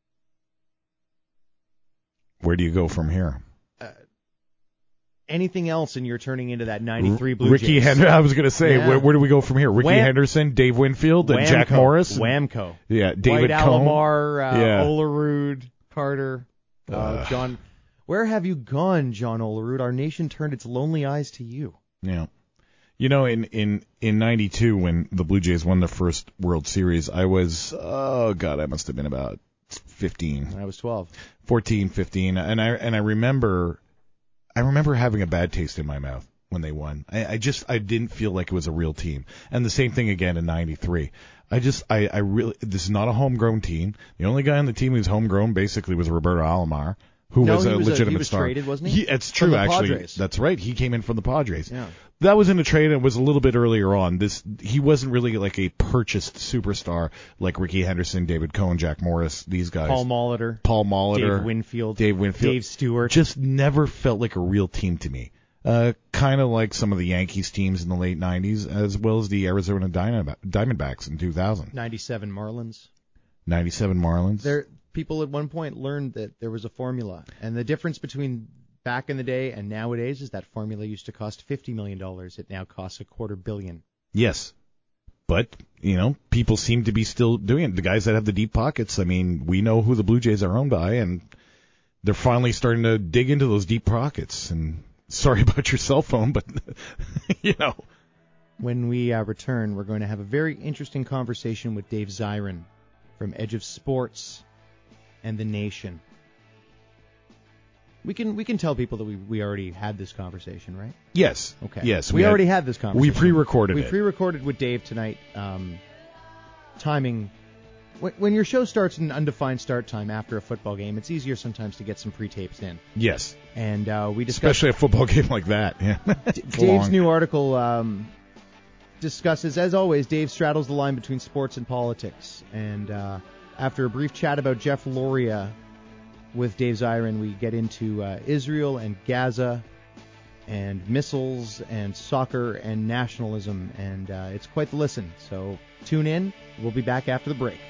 Where do you go from here? Anything else, and you're turning into that ninety-three Blue Ricky Jays? Henderson. I was going to say, Yeah. where, where do we go from here? Ricky Wham- Henderson, Dave Winfield, and Jack Whamco. Morris. Whamco. Yeah, David White Cohn. Alomar, uh, Yeah. Olerud, Carter, uh, Uh. John. Where have you gone, John Olerud? Our nation turned its lonely eyes to you. Yeah. You know, in, in, in ninety-two, when the Blue Jays won their first World Series, I was, oh, God, I must have been about fifteen. I was twelve. fourteen, fifteen, and I and I remember I remember having a bad taste in my mouth when they won. I, I just I didn't feel like it was a real team. And the same thing again in ninety-three. I just I, I really this is not a homegrown team. The only guy on the team who's homegrown basically was Roberto Alomar. who no, was he a was a, legitimate he was star. traded, wasn't he? he it's From true, the actually. Padres. That's right. He came in from the Padres. Yeah. That was in a trade, and it was a little bit earlier on. This he wasn't really like a purchased superstar like Ricky Henderson, David Cohn, Jack Morris, these guys. Paul Molitor. Paul Molitor. Dave Winfield. Dave Winfield. Dave Stewart. Just never felt like a real team to me. Uh, kind of like some of the Yankees teams in the late nineties, as well as the Arizona Diamondbacks in two thousand. ninety-seven Marlins. ninety-seven Marlins. There, people at one point learned that there was a formula, and the difference between back in the day and nowadays is that formula used to cost fifty million dollars. It now costs a quarter billion. Yes. But, you know, people seem to be still doing it. The guys that have the deep pockets, I mean, we know who the Blue Jays are owned by, and they're finally starting to dig into those deep pockets. And sorry about your cell phone, but, you know. When we uh, return, we're going to have a very interesting conversation with Dave Zirin from Edge of Sports and The Nation. We can we can tell people that we, we already had this conversation, right? Yes. Okay. Yes. We, we already had, had this conversation. We pre-recorded we it. We pre-recorded with Dave tonight. Um, timing. When, when your show starts in undefined start time after a football game, it's easier sometimes to get some pre-tapes in. Yes. And uh, we discussed... Especially a football game like that. Yeah. D- Dave's new article um, discusses, as always, Dave straddles the line between sports and politics. And uh, after a brief chat about Jeff Loria with Dave Zirin, we get into uh, Israel and Gaza and missiles and soccer and nationalism, and uh, it's quite the listen. So tune in. We'll be back after the break.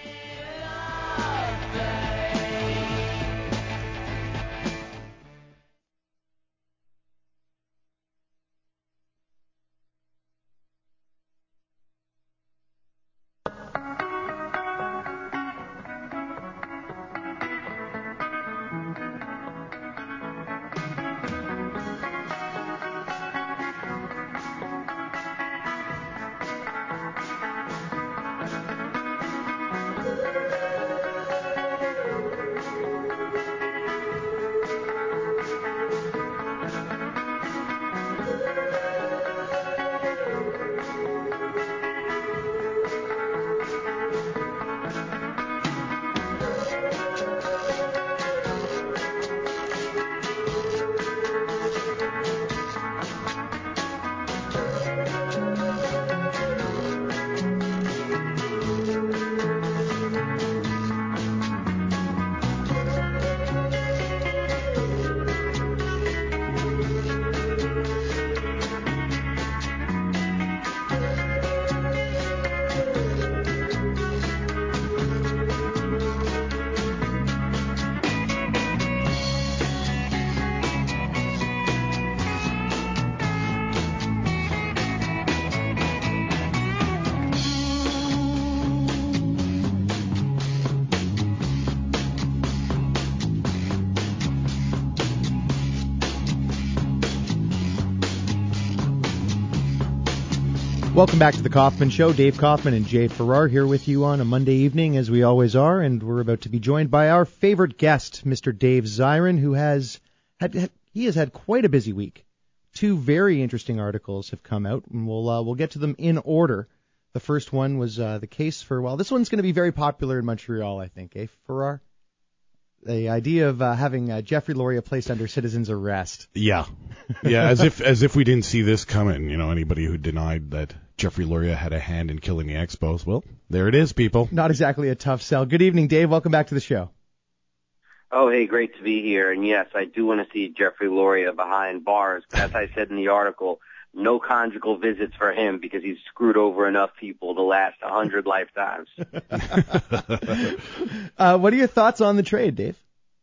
Welcome back to the Kaufman Show. Dave Kaufman and Jay Farrar here with you on a Monday evening, as we always are, and we're about to be joined by our favorite guest, Mister Dave Zirin, who has had, had he has had quite a busy week. Two very interesting articles have come out, and we'll uh, we'll get to them in order. The first one was uh, the case for, well, this one's going to be very popular in Montreal, I think, eh, Farrar? The idea of uh, having uh, Jeffrey Loria placed under citizen's arrest. Yeah, yeah, as if as if we didn't see this coming. You know, anybody who denied that Jeffrey Loria had a hand in killing the Expos, well, there it is, people. Not exactly a tough sell. Good evening, Dave. Welcome back to the show. Oh, hey, great to be here. And yes, I do want to see Jeffrey Loria behind bars. As I said in the article, no conjugal visits for him because he's screwed over enough people to last a hundred lifetimes. uh, what are your thoughts on the trade, Dave?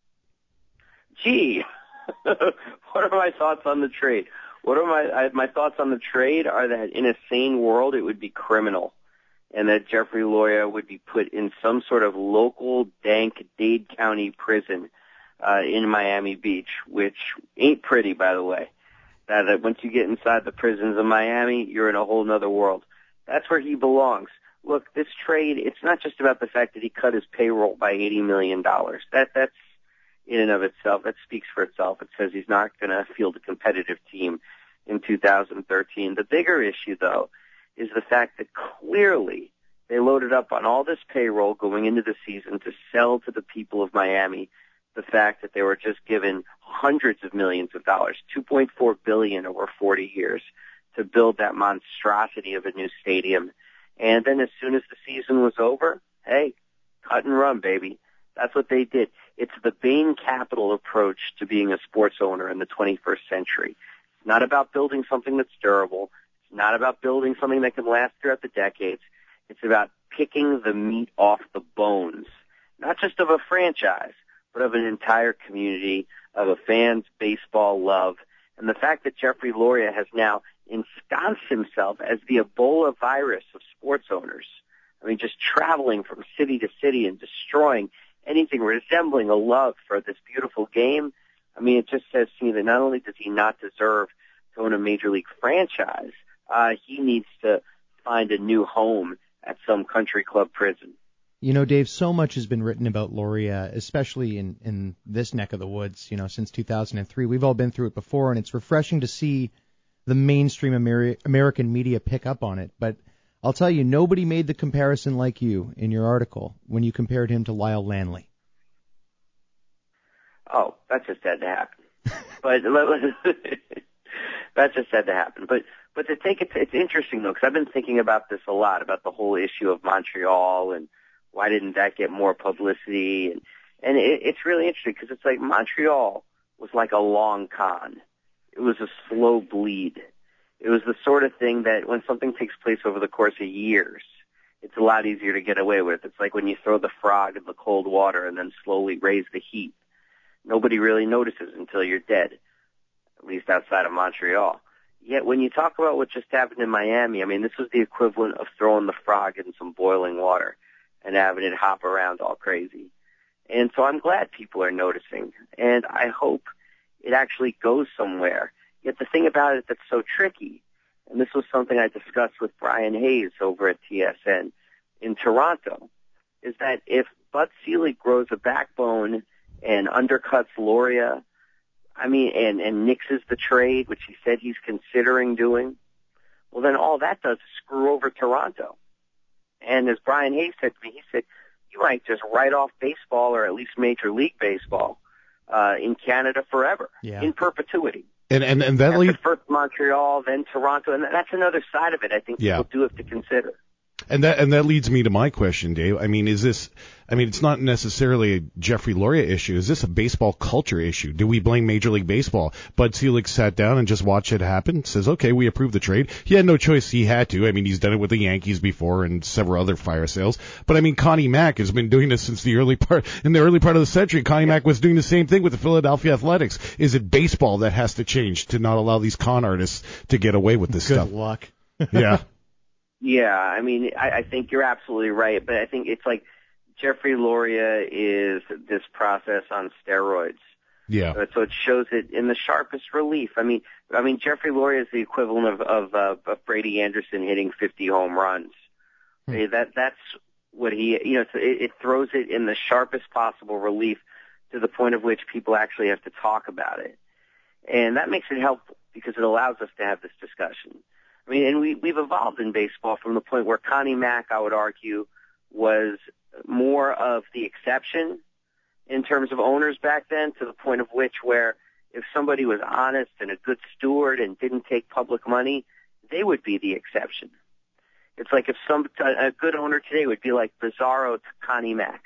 Gee, what are my thoughts on the trade? What are my I, my thoughts on the trade are that in a sane world it would be criminal, and that Jeffrey Loria would be put in some sort of local dank Dade County prison uh, in Miami Beach, which ain't pretty, by the way. That, that once you get inside the prisons of Miami, you're in a whole nother world. That's where he belongs. Look, this trade, it's not just about the fact that he cut his payroll by eighty million dollars. That that's in and of itself, that speaks for itself. It says he's not going to field a competitive team in two thousand thirteen. The bigger issue, though, is the fact that clearly they loaded up on all this payroll going into the season to sell to the people of Miami the fact that they were just given hundreds of millions of dollars, two point four billion dollars over forty years, to build that monstrosity of a new stadium. And then as soon as the season was over, hey, cut and run, baby. That's what they did. It's the Bain Capital approach to being a sports owner in the twenty-first century. It's not about building something that's durable. It's not about building something that can last throughout the decades. It's about picking the meat off the bones, not just of a franchise, but of an entire community, of a fan's baseball love. And the fact that Jeffrey Loria has now ensconced himself as the Ebola virus of sports owners, I mean, just traveling from city to city and destroying anything resembling a love for this beautiful game, I mean, it just says to me that not only does he not deserve to own a major league franchise, uh, he needs to find a new home at some country club prison. You know, Dave, so much has been written about Loria, especially in, in this neck of the woods, you know, since two thousand three. We've all been through it before, and it's refreshing to see the mainstream Ameri- American media pick up on it. But I'll tell you, nobody made the comparison like you in your article when you compared him to Lyle Lanley. Oh, that just had to happen. But that just had to happen. But but to take it, to, it's interesting though, because I've been thinking about this a lot, about the whole issue of Montreal and why didn't that get more publicity, and and it, it's really interesting because it's like Montreal was like a long con. It was a slow bleed. It was the sort of thing that when something takes place over the course of years, it's a lot easier to get away with. It's like when you throw the frog in the cold water and then slowly raise the heat. Nobody really notices until you're dead, at least outside of Montreal. Yet when you talk about what just happened in Miami, I mean, this was the equivalent of throwing the frog in some boiling water and having it hop around all crazy. And so I'm glad people are noticing, and I hope it actually goes somewhere. Yet the thing about it that's so tricky, and this was something I discussed with Brian Hayes over at T S N in Toronto, is that if Bud Selig grows a backbone and undercuts Loria, I mean, and, and nixes the trade, which he said he's considering doing, well, then all that does is screw over Toronto. And as Brian Hayes said to me, he said, you might just write off baseball, or at least Major League Baseball, uh, in Canada forever, yeah. in perpetuity. And and, and that leads first Montreal, then Toronto, and that's another side of it I think yeah. people do have to consider. And that and that leads me to my question, Dave. I mean, is this? I mean, it's not necessarily a Jeffrey Loria issue. Is this a baseball culture issue? Do we blame Major League Baseball? Bud Selig sat down and just watched it happen. Says, okay, we approve the trade. He had no choice. He had to. I mean, he's done it with the Yankees before and several other fire sales. But I mean, Connie Mack has been doing this since the early part in the early part of the century. Connie Mack was doing the same thing with the Philadelphia Athletics. Is it baseball that has to change to not allow these con artists to get away with this Good stuff? Good luck. Yeah. Yeah, I mean, I, I think you're absolutely right, but I think it's like Jeffrey Loria is this process on steroids. Yeah. So, so it shows it in the sharpest relief. I mean, I mean, Jeffrey Loria is the equivalent of of, uh, of Brady Anderson hitting fifty home runs. Hmm. That that's what he, you know, it, it throws it in the sharpest possible relief to the point of which people actually have to talk about it, and that makes it helpful because it allows us to have this discussion. I mean, and we, we've evolved in baseball from the point where Connie Mack, I would argue, was more of the exception in terms of owners back then, to the point of which where if somebody was honest and a good steward and didn't take public money, they would be the exception. It's like if some a good owner today would be like Bizarro to Connie Mack.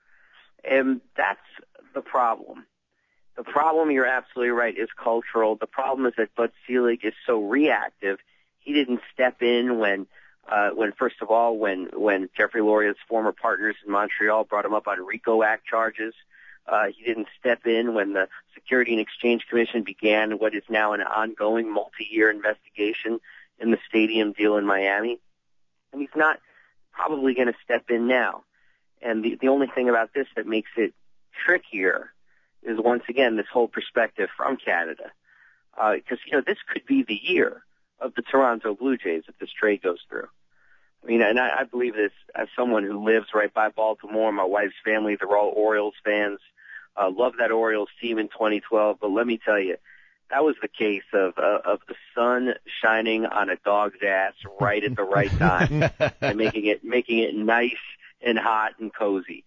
And that's the problem. The problem, you're absolutely right, is cultural. The problem is that Bud Selig is so reactive. He didn't step in when, uh, when first of all, when, when Jeffrey Loria's former partners in Montreal brought him up on RICO Act charges. Uh, he didn't step in when the Security and Exchange Commission began what is now an ongoing multi-year investigation in the stadium deal in Miami. And he's not probably going to step in now. And the, the only thing about this that makes it trickier is, once again, this whole perspective from Canada. Uh, because, you know, this could be the year of the Toronto Blue Jays if this trade goes through. I mean, and I, I believe this as someone who lives right by Baltimore. My wife's family, they're all Orioles fans. Uh, love that Orioles team in twenty twelve. But let me tell you, that was the case of uh, of the sun shining on a dog's ass right at the right time and making it making it nice and hot and cozy.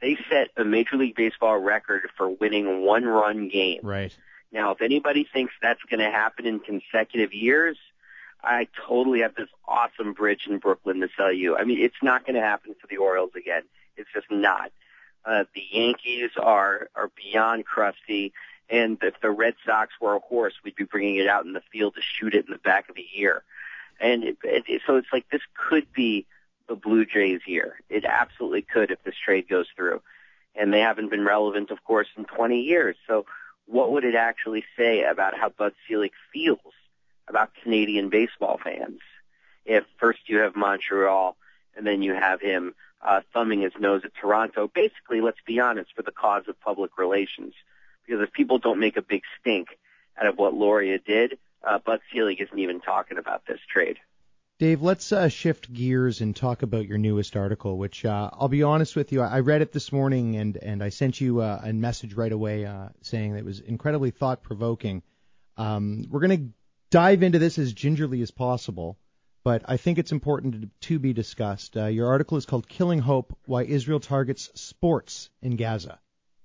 They set a Major League Baseball record for winning one-run games. Right. Now, if anybody thinks that's going to happen in consecutive years, I totally have this awesome bridge in Brooklyn to sell you. I mean, it's not going to happen for the Orioles again. It's just not. Uh, the Yankees are are beyond crusty, and if the Red Sox were a horse, we'd be bringing it out in the field to shoot it in the back of the ear. And it, it, so it's like this could be the Blue Jays year. It absolutely could if this trade goes through. And they haven't been relevant, of course, in twenty years. So what would it actually say about how Bud Selig feels about Canadian baseball fans if first you have Montreal and then you have him uh, thumbing his nose at Toronto? Basically, let's be honest, for the cause of public relations. Because if people don't make a big stink out of what Loria did, uh, Bud Selig isn't even talking about this trade. Dave, let's uh, shift gears and talk about your newest article, which uh, I'll be honest with you, I read it this morning and, and I sent you uh, a message right away uh, saying that it was incredibly thought-provoking. Um, we're going to dive into this as gingerly as possible, but I think it's important to, to be discussed. Uh, your article is called Killing Hope, Why Israel Targets Sports in Gaza.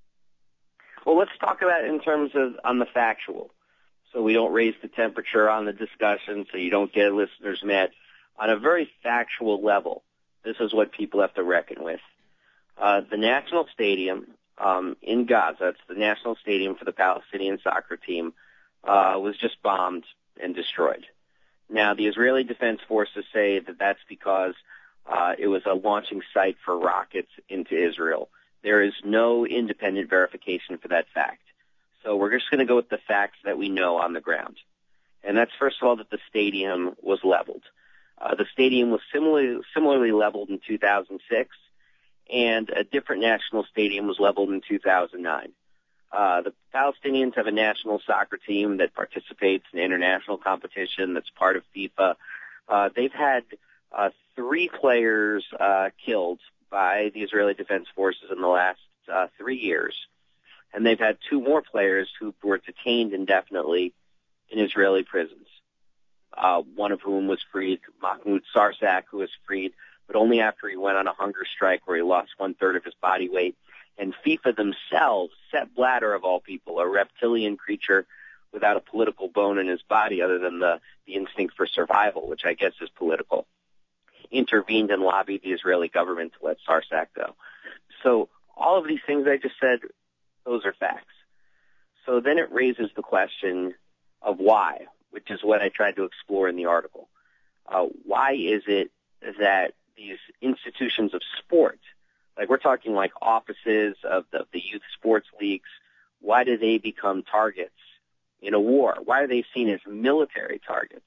Well, let's talk about it in terms of on the factual, so we don't raise the temperature on the discussion, so you don't get listeners mad. On a very factual level, this is what people have to reckon with. Uh, the National Stadium um, in Gaza, it's the National Stadium for the Palestinian soccer team, uh, was just bombed and destroyed. Now, the Israeli Defense Forces say that that's because uh, it was a launching site for rockets into Israel. There is no independent verification for that fact. So we're just going to go with the facts that we know on the ground. And that's, first of all, that the stadium was leveled. Uh, the stadium was similarly, similarly leveled in two thousand six, and a different national stadium was leveled in two thousand nine. Uh, the Palestinians have a national soccer team that participates in international competition that's part of FIFA. Uh, they've had uh, three players uh, killed by the Israeli Defense Forces in the last uh, three years. And they've had two more players who were detained indefinitely in Israeli prisons, uh, one of whom was freed, Mahmoud Sarsak, who was freed, but only after he went on a hunger strike where he lost one-third of his body weight. And FIFA themselves, Sepp Blatter of all people, a reptilian creature without a political bone in his body other than the, the instinct for survival, which I guess is political, intervened and lobbied the Israeli government to let Sarsak go. So all of these things I just said, those are facts. So then it raises the question of why, which is what I tried to explore in the article. Uh, why is it that these institutions of sport, like we're talking like offices of the, the youth sports leagues, why do they become targets in a war? Why are they seen as military targets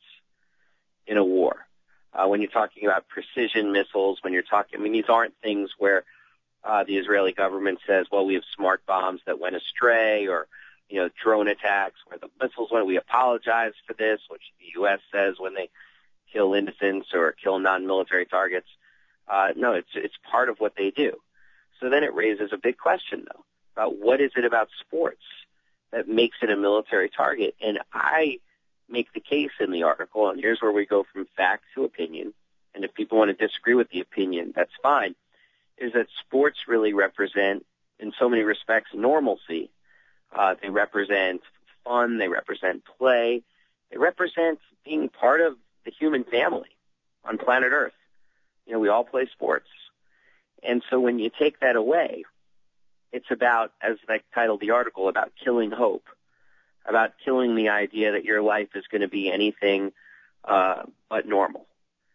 in a war? Uh, when you're talking about precision missiles, when you're talking, I mean, these aren't things where uh, the Israeli government says, well, we have smart bombs that went astray, or, you know, drone attacks where the missiles went. We apologize for this, which the U S says when they kill innocents or kill non-military targets. Uh, no, it's it's part of what they do. So then it raises a big question, though, about what is it about sports that makes it a military target? And I make the case in the article, and here's where we go from fact to opinion, and if people want to disagree with the opinion, that's fine, is that sports really represent, in so many respects, normalcy. Uh, they represent fun, they represent play, they represent being part of the human family on planet Earth. You know, we all play sports. And so when you take that away, it's about, as I titled the article, about killing hope, about killing the idea that your life is going to be anything uh, but normal,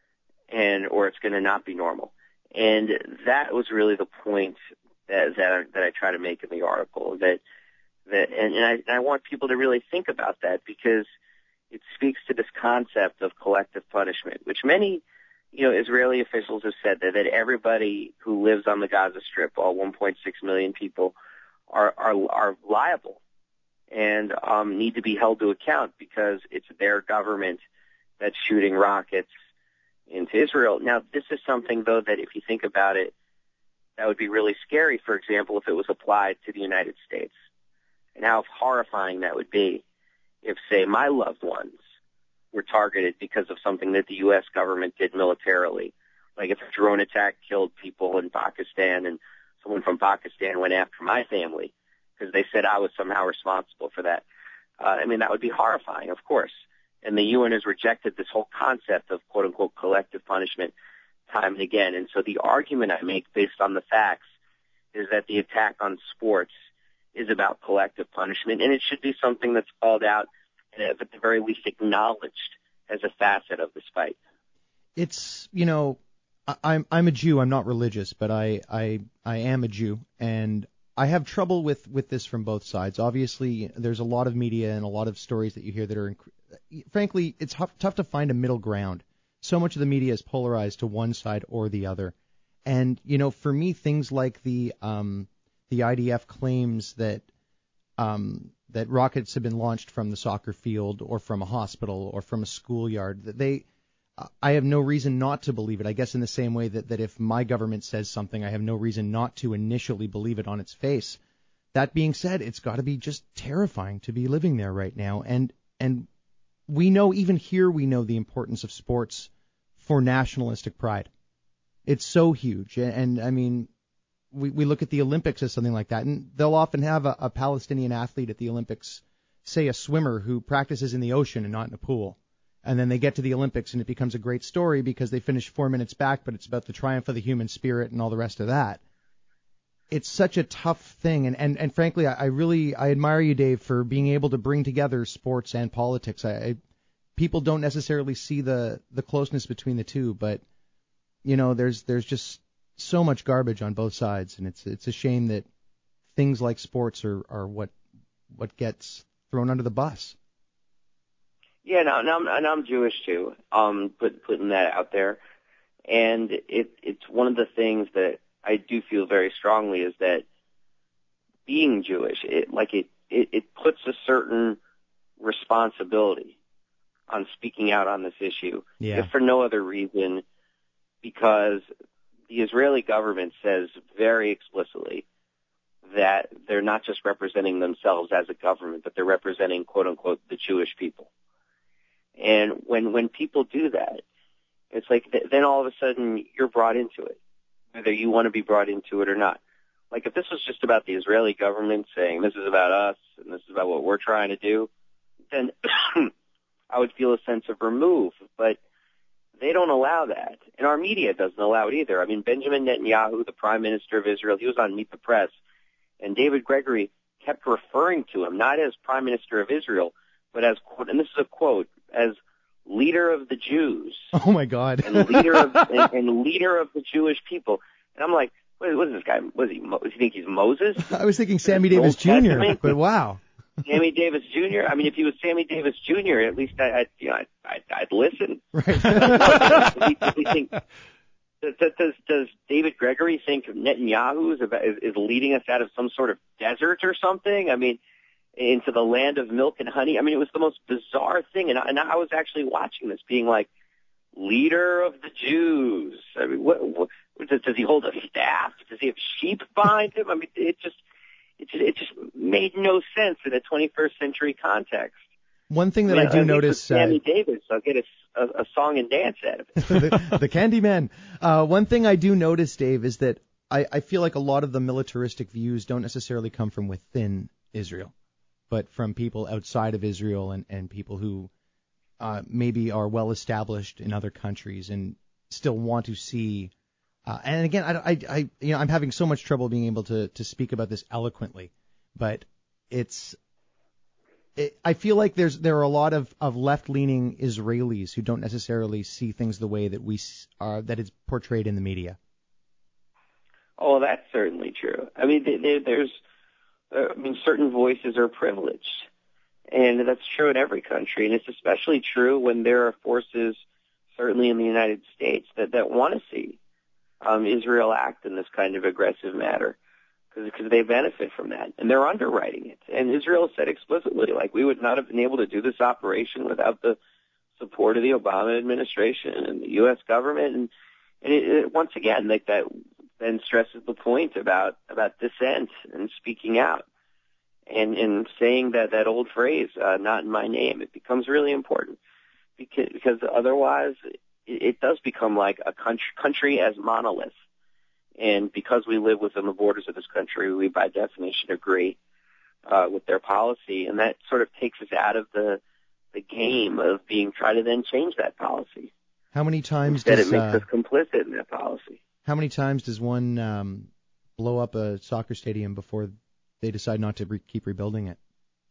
and or it's going to not be normal. And that was really the point that that I, that I try to make in the article. That that and, and, I, and I want people to really think about that, because it speaks to this concept of collective punishment, which many, you know, Israeli officials have said that, that everybody who lives on the Gaza Strip, all one point six million people, are are, are liable and um, need to be held to account because it's their government that's shooting rockets into Israel. Now, this is something, though, that if you think about it, that would be really scary, for example, if it was applied to the United States, and how horrifying that would be if, say, my loved ones were targeted because of something that the U S government did militarily. Like if a drone attack killed people in Pakistan and someone from Pakistan went after my family because they said I was somehow responsible for that. Uh, I mean, that would be horrifying, of course. And the U N has rejected this whole concept of quote-unquote collective punishment time and again. And so the argument I make based on the facts is that the attack on sports is about collective punishment, and it should be something that's called out and at the very least acknowledged as a facet of this fight. It's, you know, I, I'm I'm a Jew. I'm not religious, but I, I I am a Jew, and I have trouble with, with this from both sides. Obviously, there's a lot of media and a lot of stories that you hear that are, inc- frankly, it's tough, tough to find a middle ground. So much of the media is polarized to one side or the other. And, you know, for me, things like the um, the I D F claims that um, that rockets have been launched from the soccer field or from a hospital or from a schoolyard, that they, I have no reason not to believe it. I guess in the same way that, that if my government says something, I have no reason not to initially believe it on its face. That being said, it's got to be just terrifying to be living there right now. And and we know, even here, we know the importance of sports for nationalistic pride. It's so huge. And, and I mean, we, we look at the Olympics as something like that, and they'll often have a, a Palestinian athlete at the Olympics, say a swimmer who practices in the ocean and not in a pool. And then they get to the Olympics and it becomes a great story because they finish four minutes back, but it's about the triumph of the human spirit and all the rest of that. It's such a tough thing. And, and, and frankly, I, I really, I admire you, Dave, for being able to bring together sports and politics. I, I people don't necessarily see the, the closeness between the two, but you know, there's, there's just so much garbage on both sides. And it's, it's a shame that things like sports are, are what, what gets thrown under the bus. Yeah, no, and I'm, and I'm Jewish too. Um, put, putting that out there, and it, it's one of the things that I do feel very strongly is that being Jewish, it like it, it, it puts a certain responsibility on speaking out on this issue, yeah. if for no other reason, because the Israeli government says very explicitly that they're not just representing themselves as a government, but they're representing quote unquote the Jewish people. And when, when people do that, it's like th- then all of a sudden you're brought into it, whether you want to be brought into it or not. Like if this was just about the Israeli government saying this is about us and this is about what we're trying to do, then I would feel a sense of remove. But they don't allow that. And our media doesn't allow it either. I mean, Benjamin Netanyahu, the prime minister of Israel, he was on Meet the Press, and David Gregory kept referring to him, not as prime minister of Israel, but as, quote, and this is a quote, as leader of the Jews. Oh my God! and leader of and, and leader of the Jewish people. And I'm like, what, what is this guy? Was he? Does he think he's Moses? I was thinking Sammy Davis Junior But wow, Sammy Davis Junior I mean, if he was Sammy Davis Junior, at least I, I'd, you know, I'd, I'd, I'd listen. Right. does, he, does, he think, does, does does David Gregory think Netanyahu is, about, is is leading us out of some sort of desert or something? I mean, into the land of milk and honey. I mean, it was the most bizarre thing. And I, and I was actually watching this being like, leader of the Jews. I mean, what, what does, does he hold a staff? Does he have sheep behind him? I mean, it just, it just, it just made no sense in a twenty-first century context. One thing that I, mean, I do mean, notice, Sammy uh, Davis, I'll get a, a, a song and dance out of it. the, the Candyman. Uh, one thing I do notice, Dave, is that I, I feel like a lot of the militaristic views don't necessarily come from within Israel, but from people outside of Israel and, and people who uh, maybe are well established in other countries and still want to see. Uh, and again, I, I, I, you know, I'm having so much trouble being able to, to speak about this eloquently, but it's. It, I feel like there's there are a lot of, of left-leaning Israelis who don't necessarily see things the way that we are that it's portrayed in the media. Oh, that's certainly true. I mean, there, there's. Uh, I mean, certain voices are privileged, and that's true in every country, and it's especially true when there are forces, certainly in the United States, that, that want to see um, Israel act in this kind of aggressive manner, because they benefit from that, and they're underwriting it. And Israel said explicitly, like, we would not have been able to do this operation without the support of the Obama administration and the U S government, and, and it, it, once again, like that then stresses the point about, about dissent and speaking out and, and saying that, that old phrase, uh, not in my name. It becomes really important because, because otherwise it, it does become like a country, country as monolith. And because we live within the borders of this country, we by definition agree uh, with their policy, and that sort of takes us out of the the game of being try to then change that policy. How many times Instead, does it makes uh, us complicit in that policy. How many times does one um, blow up a soccer stadium before they decide not to re- keep rebuilding it?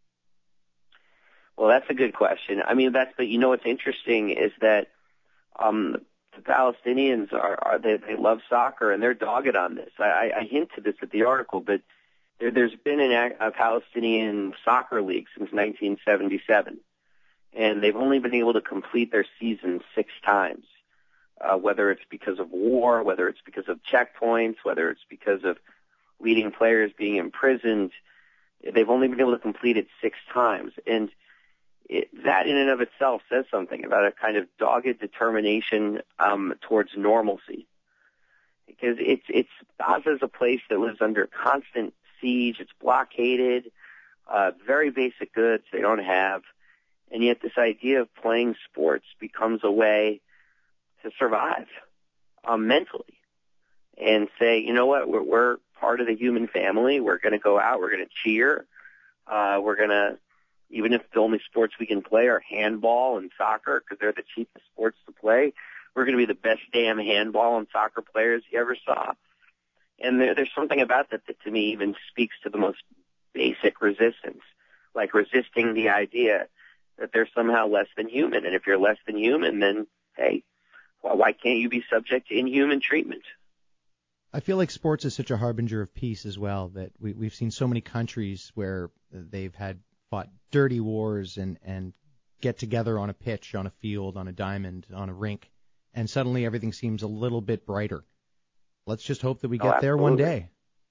Well, that's a good question. I mean, that's the, you know, what's interesting is that um, the Palestinians are, are they, they love soccer and they're dogged on this. I, I hinted this at the article, but there, there's been an, a Palestinian soccer league since nineteen seventy-seven, and they've only been able to complete their season six times. Uh, whether it's because of war, whether it's because of checkpoints, whether it's because of leading players being imprisoned, they've only been able to complete it six times. And it, that in and of itself says something about a kind of dogged determination um, towards normalcy. Because it's, it's Gaza is a place that lives under constant siege. It's blockaded, uh, very basic goods they don't have. And yet this idea of playing sports becomes a way to survive um, mentally and say, you know what, we're, we're part of the human family. We're going to go out. We're going to cheer. Uh, we're going to, even if the only sports we can play are handball and soccer because they're the cheapest sports to play, we're going to be the best damn handball and soccer players you ever saw. And there, there's something about that that to me even speaks to the most basic resistance, like resisting the idea that they're somehow less than human. And if you're less than human, then, hey, why can't you be subject to inhuman treatment? I feel like sports is such a harbinger of peace as well, that we, we've seen so many countries where they've had fought dirty wars and, and get together on a pitch, on a field, on a diamond, on a rink, and suddenly everything seems a little bit brighter. Let's just hope that we get oh, there one day.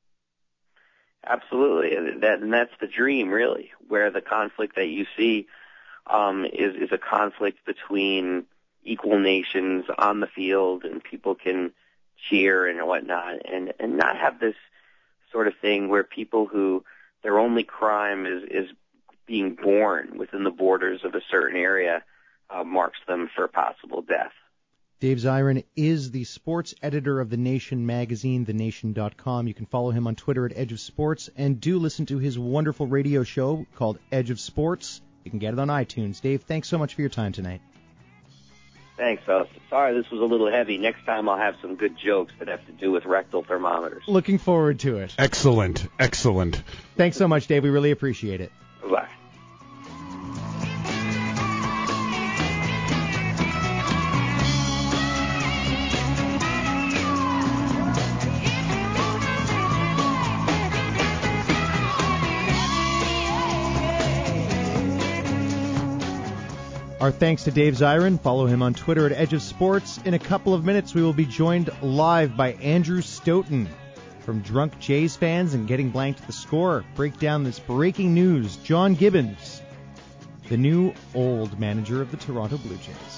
Absolutely. And, that, and that's the dream, really, where the conflict that you see um, is, is a conflict between equal nations on the field, and people can cheer and whatnot, and, and not have this sort of thing where people who their only crime is, is being born within the borders of a certain area uh, marks them for possible death. Dave Zirin is the sports editor of The Nation magazine, the nation dot com. You can follow him on Twitter at Edge of Sports, and do listen to his wonderful radio show called Edge of Sports. You can get it on iTunes. Dave, thanks so much for your time tonight. Thanks, fellas. Sorry this was a little heavy. Next time I'll have some good jokes that have to do with rectal thermometers. Looking forward to it. Excellent. Excellent. Thanks so much, Dave. We really appreciate it. Bye. Our thanks to Dave Zirin. Follow him on Twitter at Edge of Sports. In a couple of minutes, we will be joined live by Andrew Stoughton from Drunk Jays Fans and Getting Blanked at the Score. Break down this breaking news. John Gibbons, the new old manager of the Toronto Blue Jays.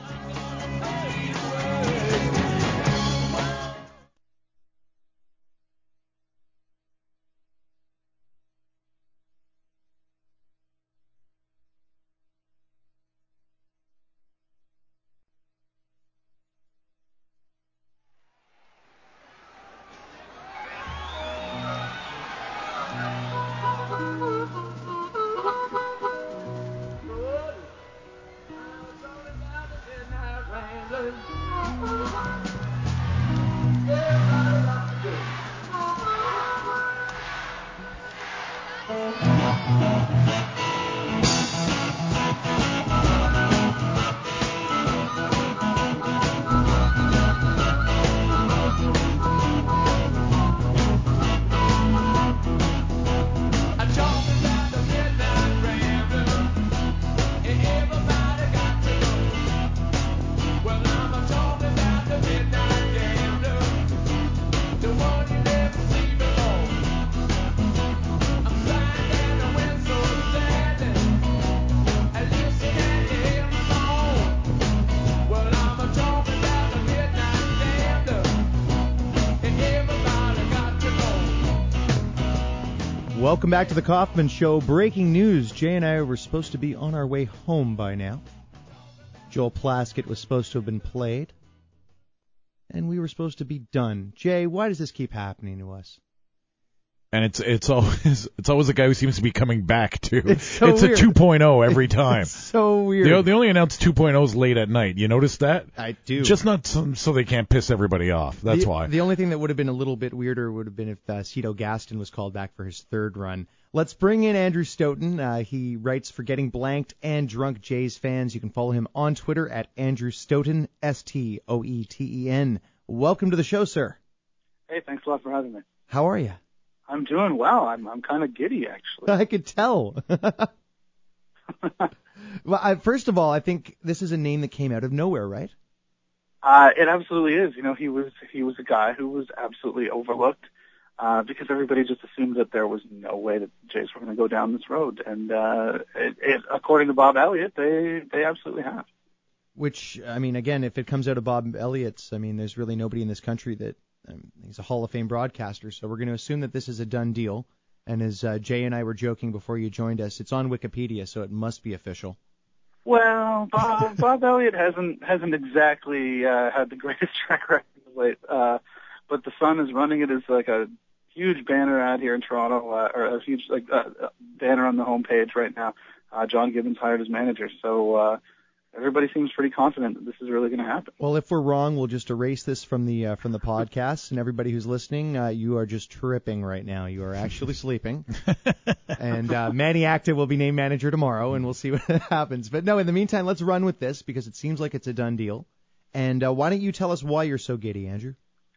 Welcome back to the Kaufman Show. Breaking news. Jay and I were supposed to be on our way home by now. Joel Plaskett was supposed to have been played. and we were supposed to be done. Jay, why does this keep happening to us? And it's it's always it's always a guy who seems to be coming back too. It's, so it's weird. a two point oh every time. It's so weird. They, they only announce two point ohs late at night. You notice that? I do. Just not so, so they can't piss everybody off. That's the, why. The only thing that would have been a little bit weirder would have been if uh, Cito Gaston was called back for his third run. Let's bring in Andrew Stoughton. Uh, he writes for Getting Blanked and Drunk Jays Fans. You can follow him on Twitter at Andrew Stoughton, S T O E T E N. Welcome to the show, sir. Hey, thanks a lot for having me. How are you? I'm doing well. I'm I'm kind of giddy, actually. I could tell. Well, I, first of all, I think this is a name that came out of nowhere, right? Uh, it absolutely is. You know, he was he was a guy who was absolutely overlooked uh, because everybody just assumed that there was no way that the Jays were going to go down this road, and uh, it, it, according to Bob Elliott, they they absolutely have. Which, I mean, again, if it comes out of Bob Elliott's, I mean, there's really nobody in this country that. Um, he's a Hall of Fame broadcaster, so we're going to assume that this is a done deal. And as uh, Jay and I were joking before you joined us, it's on Wikipedia, so it must be official. Well, Bob, Bob Elliott hasn't hasn't exactly uh, had the greatest track record of late, uh, but the Sun is running it as like a huge banner ad here in Toronto, uh, or a huge like uh, banner on the homepage right now. Uh, John Gibbons hired as manager, so. Uh, Everybody seems pretty confident that this is really going to happen. Well, if we're wrong, we'll just erase this from the uh, from the podcast. And everybody who's listening, uh, you are just tripping right now. You are actually sleeping. And uh, Manny Acta will be named manager tomorrow, and we'll see what happens. But no, in the meantime, let's run with this because it seems like it's a done deal. And uh, why don't you tell us why you're so giddy, Andrew?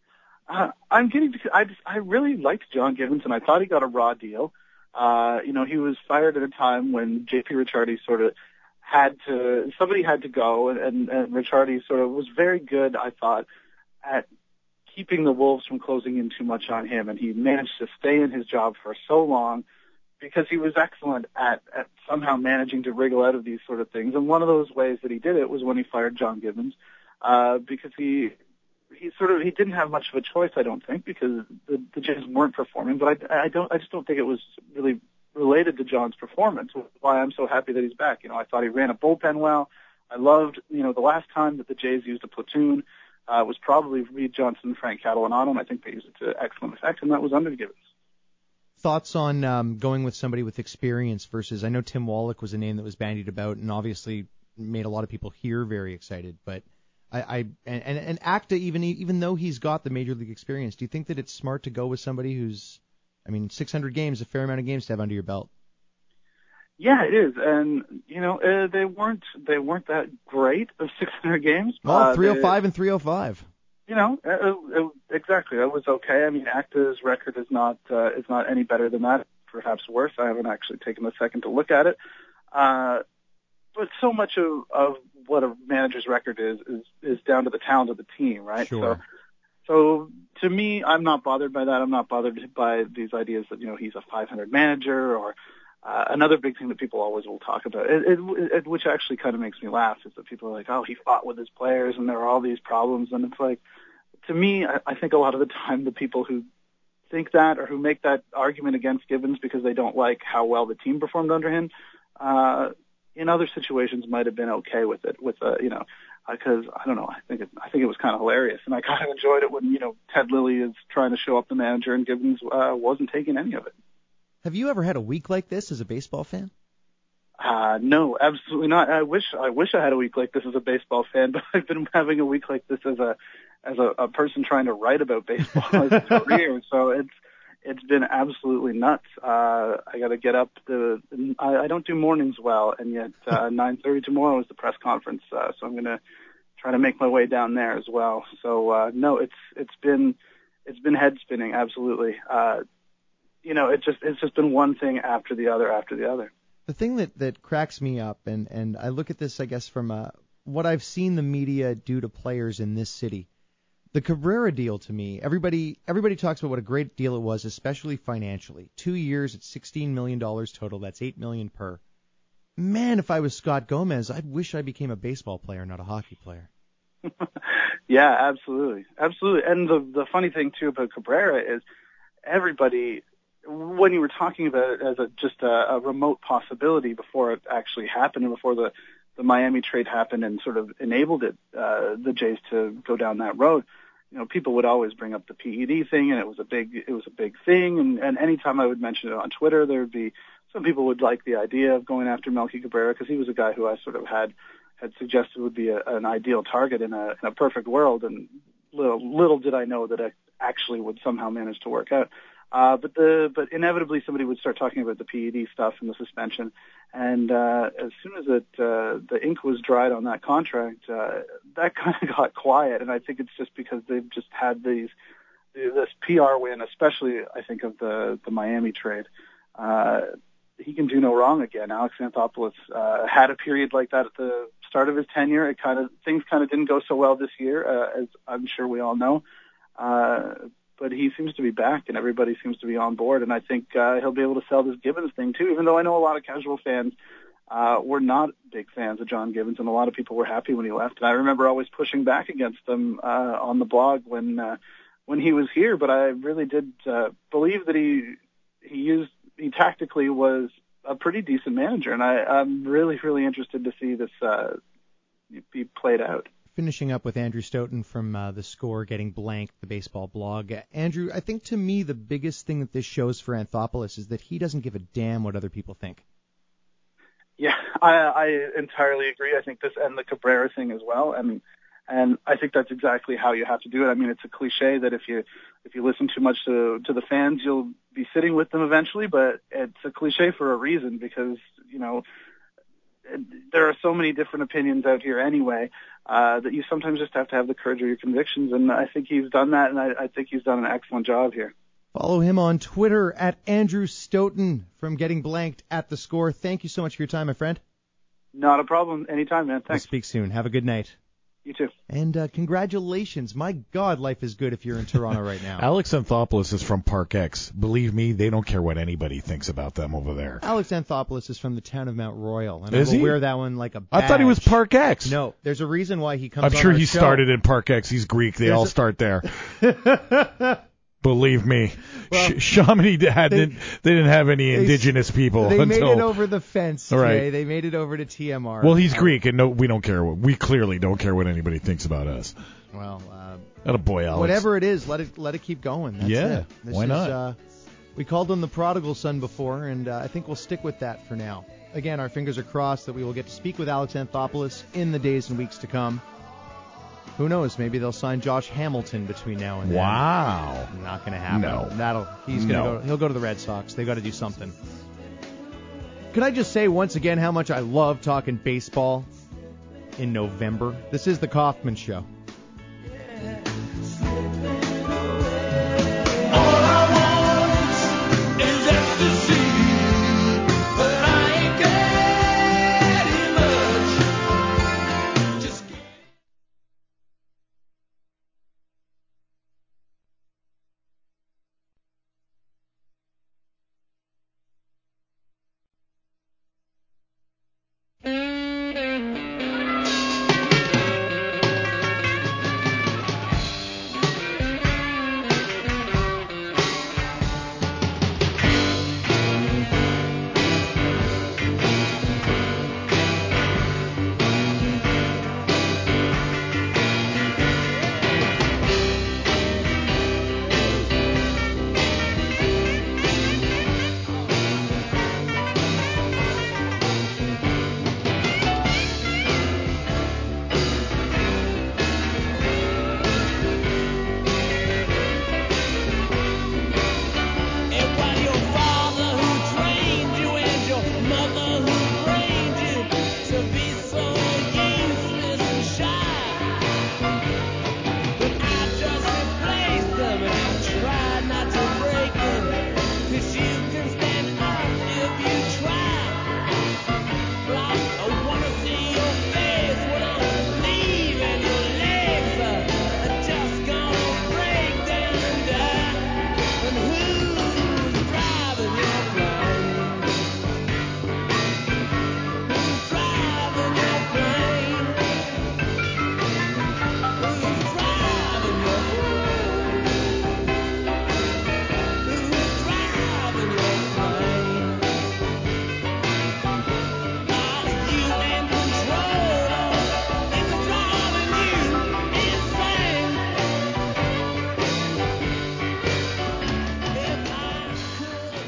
Uh, I'm giddy because I just I really liked John Gibbons, and I thought he got a raw deal. Uh, you know, he was fired at a time when J P Ricciardi sort of had to, somebody had to go, and, and Ricciardi sort of was very good, I thought, at keeping the Wolves from closing in too much on him, and he managed to stay in his job for so long because he was excellent at, at somehow managing to wriggle out of these sort of things. And one of those ways that he did it was when he fired John Gibbons, uh, because he he sort of he didn't have much of a choice, I don't think, because the, the Jays weren't performing. But I, I don't, I just don't think it was really related to John's performance, which is why I'm so happy that he's back. You know, I thought he ran a bullpen well. I loved, you know, the last time that the Jays used a platoon uh, was probably Reed Johnson and Frank Catalanato, and I think they used it to excellent effect, and that was under Gibbons. Thoughts on um, going with somebody with experience versus, I know Tim Wallach was a name that was bandied about and obviously made a lot of people here very excited, but I, I and, and, and Acta, even even though he's got the major league experience, do you think that it's smart to go with somebody who's, I mean, six hundred games, a fair amount of games to have under your belt. Yeah, it is, and you know uh, they weren't they weren't that great of six hundred games. Well, uh, three oh five and three oh five. You know, it, it, exactly. That was okay. I mean, Acta's record is not uh, is not any better than that. Perhaps worse. I haven't actually taken a second to look at it. Uh, but so much of, of what a manager's record is is is down to the talent of the team, right? Sure. So, So to me, I'm not bothered by that. I'm not bothered by these ideas that, you know, he's a five hundred manager or uh, another big thing that people always will talk about, it, it, it, which actually kind of makes me laugh, is that people are like, oh, he fought with his players and there are all these problems. And it's like, to me, I, I think a lot of the time the people who think that or who make that argument against Gibbons because they don't like how well the team performed under him, uh, in other situations might have been okay with it, with, uh, you know, because I don't know, I think it, I think it was kind of hilarious, and I kind of enjoyed it when, you know, Ted Lilly is trying to show up the manager and Gibbons uh, wasn't taking any of it. Have you ever had a week like this as a baseball fan? Uh, no, absolutely not. I wish I wish I had a week like this as a baseball fan, but I've been having a week like this as a as a, a person trying to write about baseball as a career. So it's it's been absolutely nuts. Uh, I got to get up. The I, I don't do mornings well, and yet uh, nine thirty tomorrow is the press conference, uh, so I'm going to try to make my way down there as well. So uh, no, it's it's been it's been head spinning, absolutely. Uh, you know, it just it's just been one thing after the other after the other. The thing that, that cracks me up, and, and I look at this, I guess, from uh, what I've seen the media do to players in this city. The Cabrera deal, to me, everybody everybody talks about what a great deal it was, especially financially. Two years at sixteen million dollars total. That's eight million dollars per. Man, if I was Scott Gomez, I'd wish I became a baseball player, not a hockey player. Yeah, absolutely. Absolutely. And the, the funny thing, too, about Cabrera is everybody, when you were talking about it as a, just a, a remote possibility before it actually happened and before the, the Miami trade happened and sort of enabled it, uh, the Jays to go down that road, you know, people would always bring up the P E D thing, and it was a big, it was a big thing. And, and anytime I would mention it on Twitter, there would be some people would like the idea of going after Melky Cabrera because he was a guy who I sort of had had suggested would be a, an ideal target in a, in a perfect world. And little little did I know that it actually would somehow manage to work out. Uh, but the but inevitably somebody would start talking about the P E D stuff and the suspension, and uh, as soon as it uh, the ink was dried on that contract, uh, that kind of got quiet. And I think it's just because they've just had these this P R win, especially I think of the the Miami trade. Uh, he can do no wrong again. Alex Anthopoulos uh, had a period like that at the start of his tenure. It kind of things kind of didn't go so well this year, uh, as I'm sure we all know. Uh, But he seems to be back, and everybody seems to be on board. And I think uh, he'll be able to sell this Gibbons thing, too, even though I know a lot of casual fans uh, were not big fans of John Gibbons, and a lot of people were happy when he left. And I remember always pushing back against him uh, on the blog when uh, when he was here. But I really did uh, believe that he he used he tactically was a pretty decent manager. And I, I'm really, really interested to see this uh, be played out. Finishing up with Andrew Stoughton from uh, The Score, Getting Blanked, the baseball blog. Uh, Andrew, I think to me the biggest thing that this shows for Anthopoulos is that he doesn't give a damn what other people think. Yeah, I, I entirely agree. I think this and the Cabrera thing as well. I mean, and I think that's exactly how you have to do it. I mean, it's a cliche that if you if you listen too much to to the fans, you'll be sitting with them eventually. But it's a cliche for a reason because you know. There are so many different opinions out here anyway uh, that you sometimes just have to have the courage of your convictions, and I think he's done that, and I, I think he's done an excellent job here. Follow him on Twitter at Andrew Stoughton from Getting Blanked at The Score. Thank you so much for your time, my friend. Not a problem. Anytime, man. Thanks. We'll speak soon. Have a good night. You too. And uh, congratulations. My God, life is good if you're in Toronto right now. Alex Anthopoulos is from Park X. Believe me, they don't care what anybody thinks about them over there. Alex Anthopoulos is from the town of Mount Royal, and is I will he? wear that one like a badge. I thought he was Park X. No, there's a reason why he comes I'm on sure our he show. started in Park X. He's Greek. They There's all a... start there. Believe me, well, Sh- Chamonix hadn't. They, they didn't have any they, indigenous people. They until, made it over the fence. Right. Today. They made it over to T M R. Well, he's Greek, and no, we don't care. What, we clearly don't care what anybody thinks about us. Well, uh, Atta boy, Alex. Whatever it is, let it let it keep going. That's yeah, it. This why is, not? Uh, we called him the prodigal son before, and uh, I think we'll stick with that for now. Again, our fingers are crossed that we will get to speak with Alex Anthopoulos in the days and weeks to come. Who knows? Maybe they'll sign Josh Hamilton between now and then. Wow. Not going to happen. No. That'll he's going to no. go. He'll go to the Red Sox. They got to do something. Could I just say once again how much I love talking baseball in November? This is the Kaufman Show.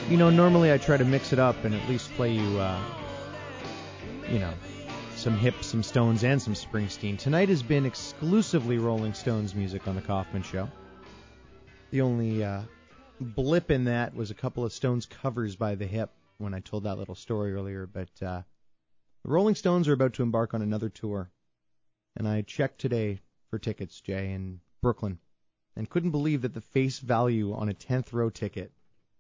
You know, normally I try to mix it up and at least play you, uh, you know, some hip, some Stones, and some Springsteen. Tonight has been exclusively Rolling Stones music on the Kaufman Show. The only uh, blip in that was a couple of Stones covers by The Hip when I told that little story earlier. But uh, the Rolling Stones are about to embark on another tour. And I checked today for tickets, Jay, in Brooklyn, and couldn't believe that the face value on a tenth row ticket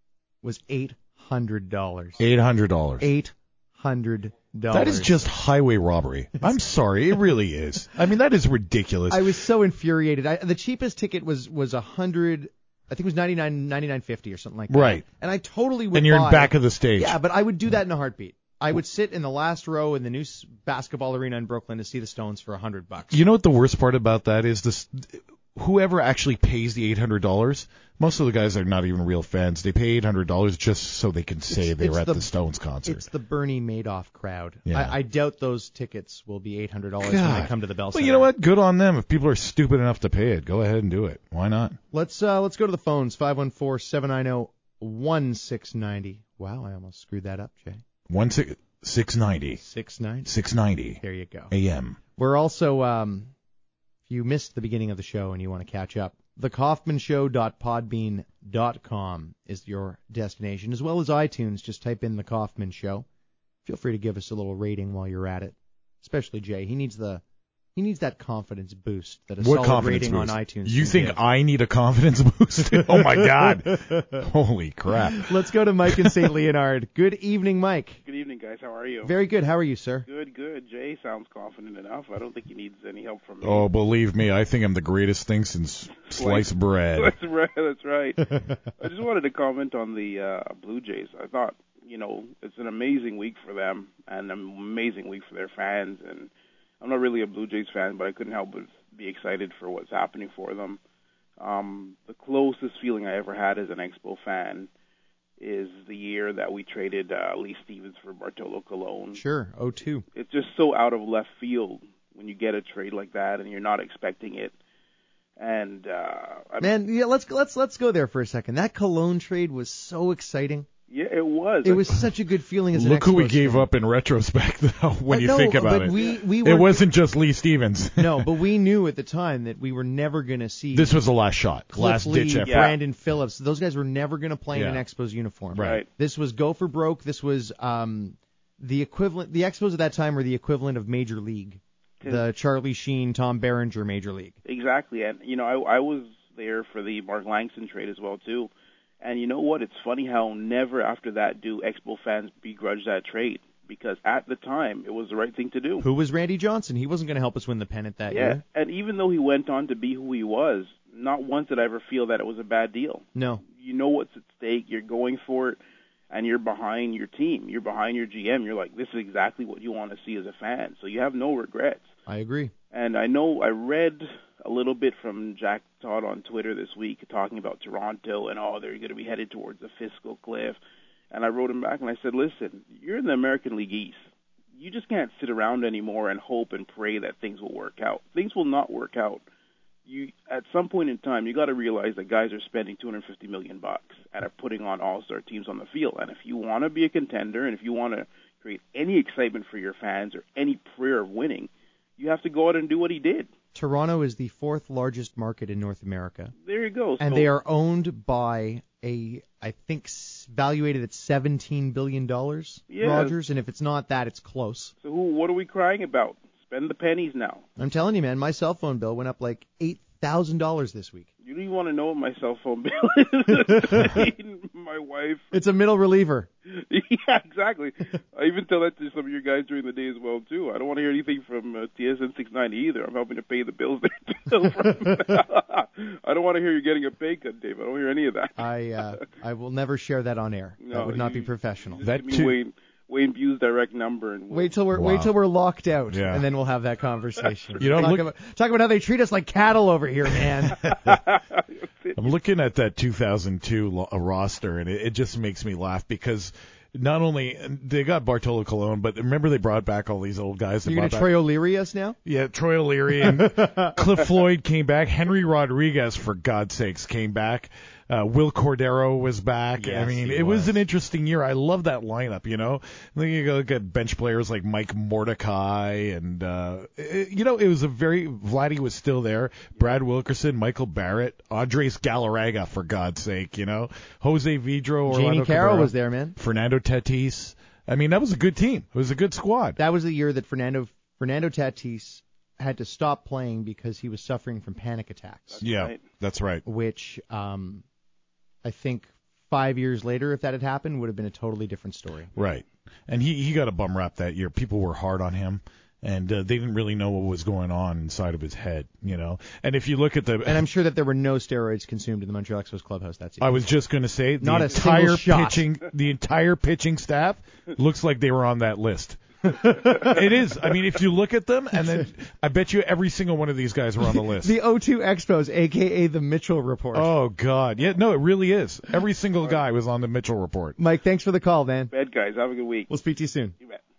was eight hundred dollars. eight hundred dollars. eight hundred dollars. That is just highway robbery. I'm sorry, it really is. I mean, that is ridiculous. I was so infuriated. I, the cheapest ticket was was a hundred. I think it was ninety-nine, ninety-nine fifty or something like that. Right. And I totally would. And you're buy, in back of the stage. Yeah, but I would do that in a heartbeat. I would sit in the last row in the new basketball arena in Brooklyn to see the Stones for a hundred bucks. You know what the worst part about that is? This, whoever actually pays the eight hundred dollars, most of the guys are not even real fans. They pay eight hundred dollars just so they can say It's- they it's were at the- the Stones concert. It's the Bernie Madoff crowd. Yeah. I, I doubt those tickets will be eight hundred dollars when they God. come to the Bell Well, Center. you know what? Good on them. If people are stupid enough to pay it, go ahead and do it. Why not? Let's uh, let's go to the phones. five one four, seven nine zero, one six nine zero. Wow, I almost screwed that up, Jay. One six six ninety. six ninety. Six ninety. There you go. A M. We're also, um, if you missed the beginning of the show and you want to catch up, the kaufman show dot podbean dot com is your destination, as well as iTunes. Just type in The Kaufman Show. Feel free to give us a little rating while you're at it, especially Jay. He needs the he needs that confidence boost that a What solid confidence rating boost? on iTunes You can think give. I need a confidence boost? Oh, my God. Holy crap. Let's go to Mike in Saint Leonard. Good evening, Mike. Good evening, guys. How are you? Very good. How are you, sir? Good, good. Jay sounds confident enough. I don't think he needs any help from me. Oh, believe me, I think I'm the greatest thing since sliced bread. That's right. That's right. I just wanted to comment on the uh, Blue Jays. I thought, you know, it's an amazing week for them and an amazing week for their fans. And I'm not really a Blue Jays fan, but I couldn't help but be excited for what's happening for them. Um, the closest feeling I ever had as an Expo fan is the year that we traded uh, Lee Stevens for Bartolo Colon. Sure, oh two. It's just so out of left field when you get a trade like that and you're not expecting it. And uh, I Man, yeah, let's let's let's go there for a second. That Cologne trade was so exciting. Yeah, it was. It was such a good feeling as an Look who we Expos gave fan. up in retrospect, though, when Uh, you no, think about but it. we- we it were- wasn't just Lee Stevens. No, but we knew at the time that we were never going to see. This was the last shot, Cliff last Lee, ditch effort. Brandon Phillips. Those guys were never going to play in Yeah. an Expos uniform. Right. This was go for broke. This was um, the equivalent. The Expos at that time were the equivalent of Major League, the Charlie Sheen, Tom Berenger Major League. Exactly. And, you know, I, I was there for the Mark Langston trade as well, too. And you know what? It's funny how never after that do Expo fans begrudge that trade, because at the time it was the right thing to do. Who was Randy Johnson? He wasn't going to help us win the pennant that Yeah, year. and even though he went on to be who he was, not once did I ever feel that it was a bad deal. No. You know what's at stake, you're going for it, and you're behind your team. You're behind your G M. You're like, this is exactly what you want to see as a fan. So you have no regrets. I agree. And I know I read a little bit from Jack Todd on Twitter this week talking about Toronto and, oh, they're going to be headed towards the fiscal cliff. And I wrote him back and I said, listen, you're in the American League East. You just can't sit around anymore and hope and pray that things will work out. Things will not work out. You, at some point in time, you got to realize that guys are spending two hundred fifty million bucks and are putting on all-star teams on the field. And if you want to be a contender and if you want to create any excitement for your fans or any prayer of winning, you have to go out and do what he did. Toronto is the fourth largest market in North America. There you go. And So- they are owned by a, I think, s- valuated at seventeen billion dollars, Yeah. Rogers. And if it's not that, it's close. So who, what are we crying about? Spend the pennies now. I'm telling you, man, my cell phone bill went up like eight thousand dollars this week. You don't even want to know what my cell phone bill is. My wife. It's a middle reliever. Yeah, exactly. I even tell that to some of your guys during the day as well, too. I don't want to hear anything from uh, T S N six ninety either. I'm helping to pay the bills there, too. I don't want to hear you getting a pay cut, Dave. I don't hear any of that. I uh, I will never share that on air. No, that would not you- be professional. Give me Wayne, Wayne Bue's direct number. And we'll, Wait till we're Wow. wait till we're locked out, Yeah. and then we'll have that conversation. You know, talk, look- about, talk about how they treat us like cattle over here, man. I'm looking at that two thousand two lo- uh, roster, and it, it just makes me laugh because not only they got Bartolo Colon, but remember they brought back all these old guys. You're going to Troy O'Leary us now? Yeah, Troy O'Leary and Cliff Floyd came back. Henry Rodriguez, for God's sakes, came back. Uh, Will Cordero was back. Yes, I mean, he it was. was an interesting year. I love that lineup, you know. Then you go look at bench players like Mike Mordecai, and, uh, it, you know, it was a very, Vladdy was still there. Brad Wilkerson, Michael Barrett, Andres Galarraga, for God's sake, you know. Jose Vidro, Orlando Jamie Carroll Cabrera, was there, man. Fernando Tatis. I mean, that was a good team. It was a good squad. That was the year that Fernando Fernando Tatis had to stop playing because he was suffering from panic attacks. That's yeah, right. That's right. Which, um, I think five years later, if that had happened, would have been a totally different story. Right. And he, he got a bum rap that year. People were hard on him, and uh, they didn't really know what was going on inside of his head, you know. And if you look at the... And I'm sure that there were no steroids consumed in the Montreal Expos clubhouse that season. I was just going to say, the Not a entire single shot. pitching, the entire pitching staff looks like they were on that list. It is. I mean, if you look at them, and then I bet you every single one of these guys were on the list. The O two Expos, a k a the Mitchell Report. Oh, God. Yeah, no, it really is. Every single guy was on the Mitchell Report. Mike, thanks for the call, man. Bad guys. Have a good week. We'll speak to you soon. You bet.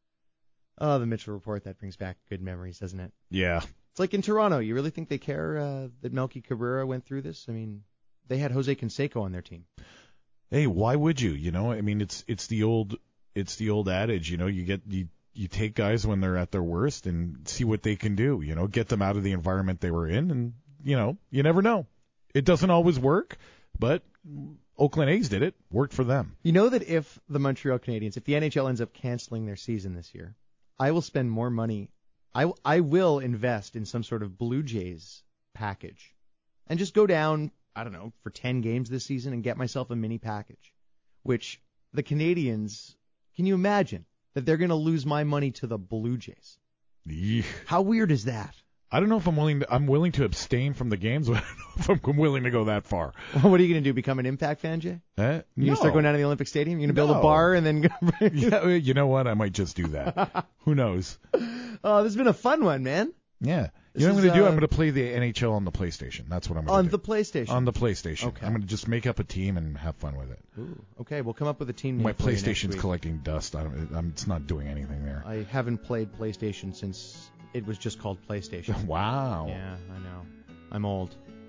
Oh, the Mitchell Report. That brings back good memories, doesn't it? Yeah. It's like in Toronto. You really think they care uh, that Melky Cabrera went through this? I mean, they had Jose Canseco on their team. Hey, why would you? You know, I mean, it's it's the old it's the old adage. You know, you get you. You take guys when they're at their worst and see what they can do, you know, get them out of the environment they were in, and, you know, you never know. It doesn't always work, but Oakland A's did it. Worked for them. You know that if the Montreal Canadiens, if the N H L ends up canceling their season this year, I will spend more money. I, I will invest in some sort of Blue Jays package and just go down, I don't know, for ten games this season and get myself a mini package, which the Canadiens, can you imagine? That they're going to lose my money to the Blue Jays. Yeah. How weird is that? I don't know if I'm willing to, I'm willing to abstain from the games, but I don't know if I'm willing to go that far. What are you going to do, become an Impact fan, Jay? Uh, you no. going to start going down to the Olympic Stadium? You're going to build no. a bar and then... Yeah, you know what? I might just do that. Who knows? Oh, this has been a fun one, man. Yeah. This you know what I'm going to uh, do? I'm going to play the N H L on the PlayStation. That's what I'm going On to do. the PlayStation? On the PlayStation. Okay. I'm going to just make up a team and have fun with it. Ooh, okay, we'll come up with a team name My for you next PlayStation's week. collecting dust. I don't, I'm, it's not doing anything there. I haven't played PlayStation since it was just called PlayStation. Wow. Yeah, I know. I'm old.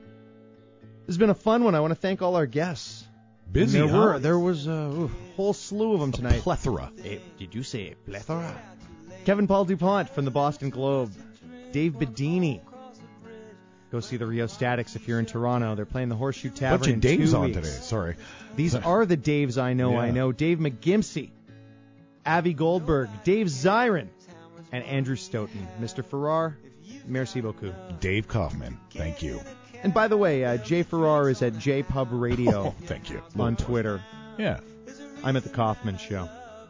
This has been a fun one. I want to thank all our guests. Busy, and there huh? were there was a whole slew of them tonight. A plethora. A, did you say a plethora? Kevin Paul DuPont from the Boston Globe. Dave Bedini. Go see the Rio Statics if you're in Toronto. They're playing the Horseshoe Tavern Bunch of in Daves two on weeks. today. Sorry. These are the Daves I know. Yeah. I know Dave McGimsey, Avi Goldberg, Dave Zirin, and Andrew Stoughton. Mister Farrar, merci beaucoup. Dave Kaufman, thank you. And by the way, uh, Jay Farrar is at J Pub Radio. Oh, thank you. On Twitter. Yeah. I'm at the Kaufman Show.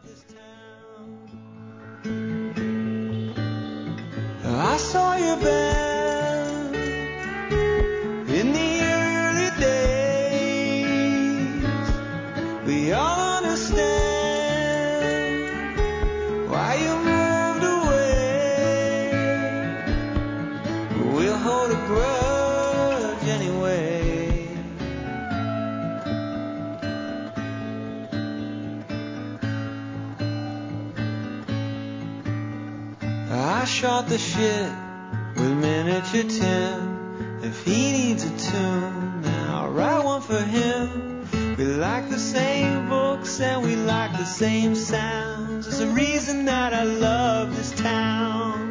I saw you bend in the early days. We all understand why you moved away. We'll hold a grudge anyway. I shot the shit with miniature Tim. If he needs a tune, then I'll write one for him. We like the same books and we like the same sounds. There's a reason that I love this town.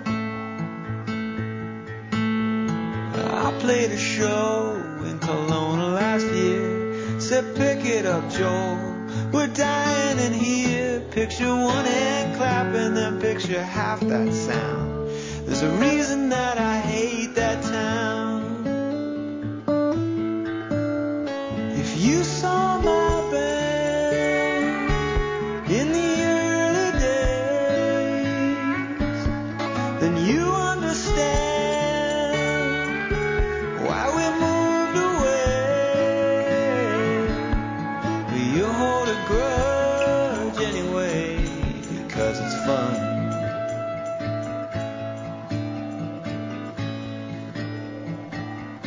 I played a show in Kelowna last year. Said pick it up, Joel. We're dying in here. Picture one hand clapping, then picture half that sound. There's a reason that I hate that town. If you saw my band in the early days, then you understand why we moved away. But you hold a grudge anyway, because it's fun.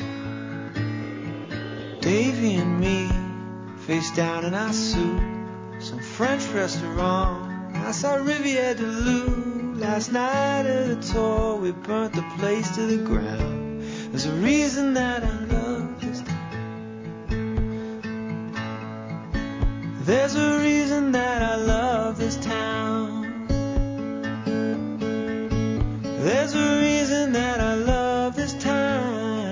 Davey and me, face down in our suit, some French restaurant. I saw Riviere de Lou last night at a tour. We burnt the place to the ground. There's a reason that I love this town. There's a reason that I love this town. There's a reason that I love this town.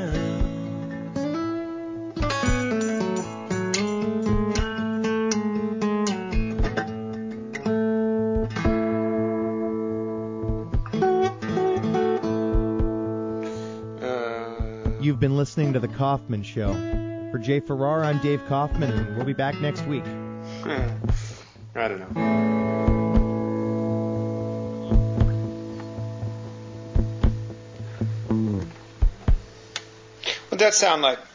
You've been listening to The Kaufman Show. For Jay Farrar, I'm Dave Kaufman, and we'll be back next week. I don't know. What'd that sound like?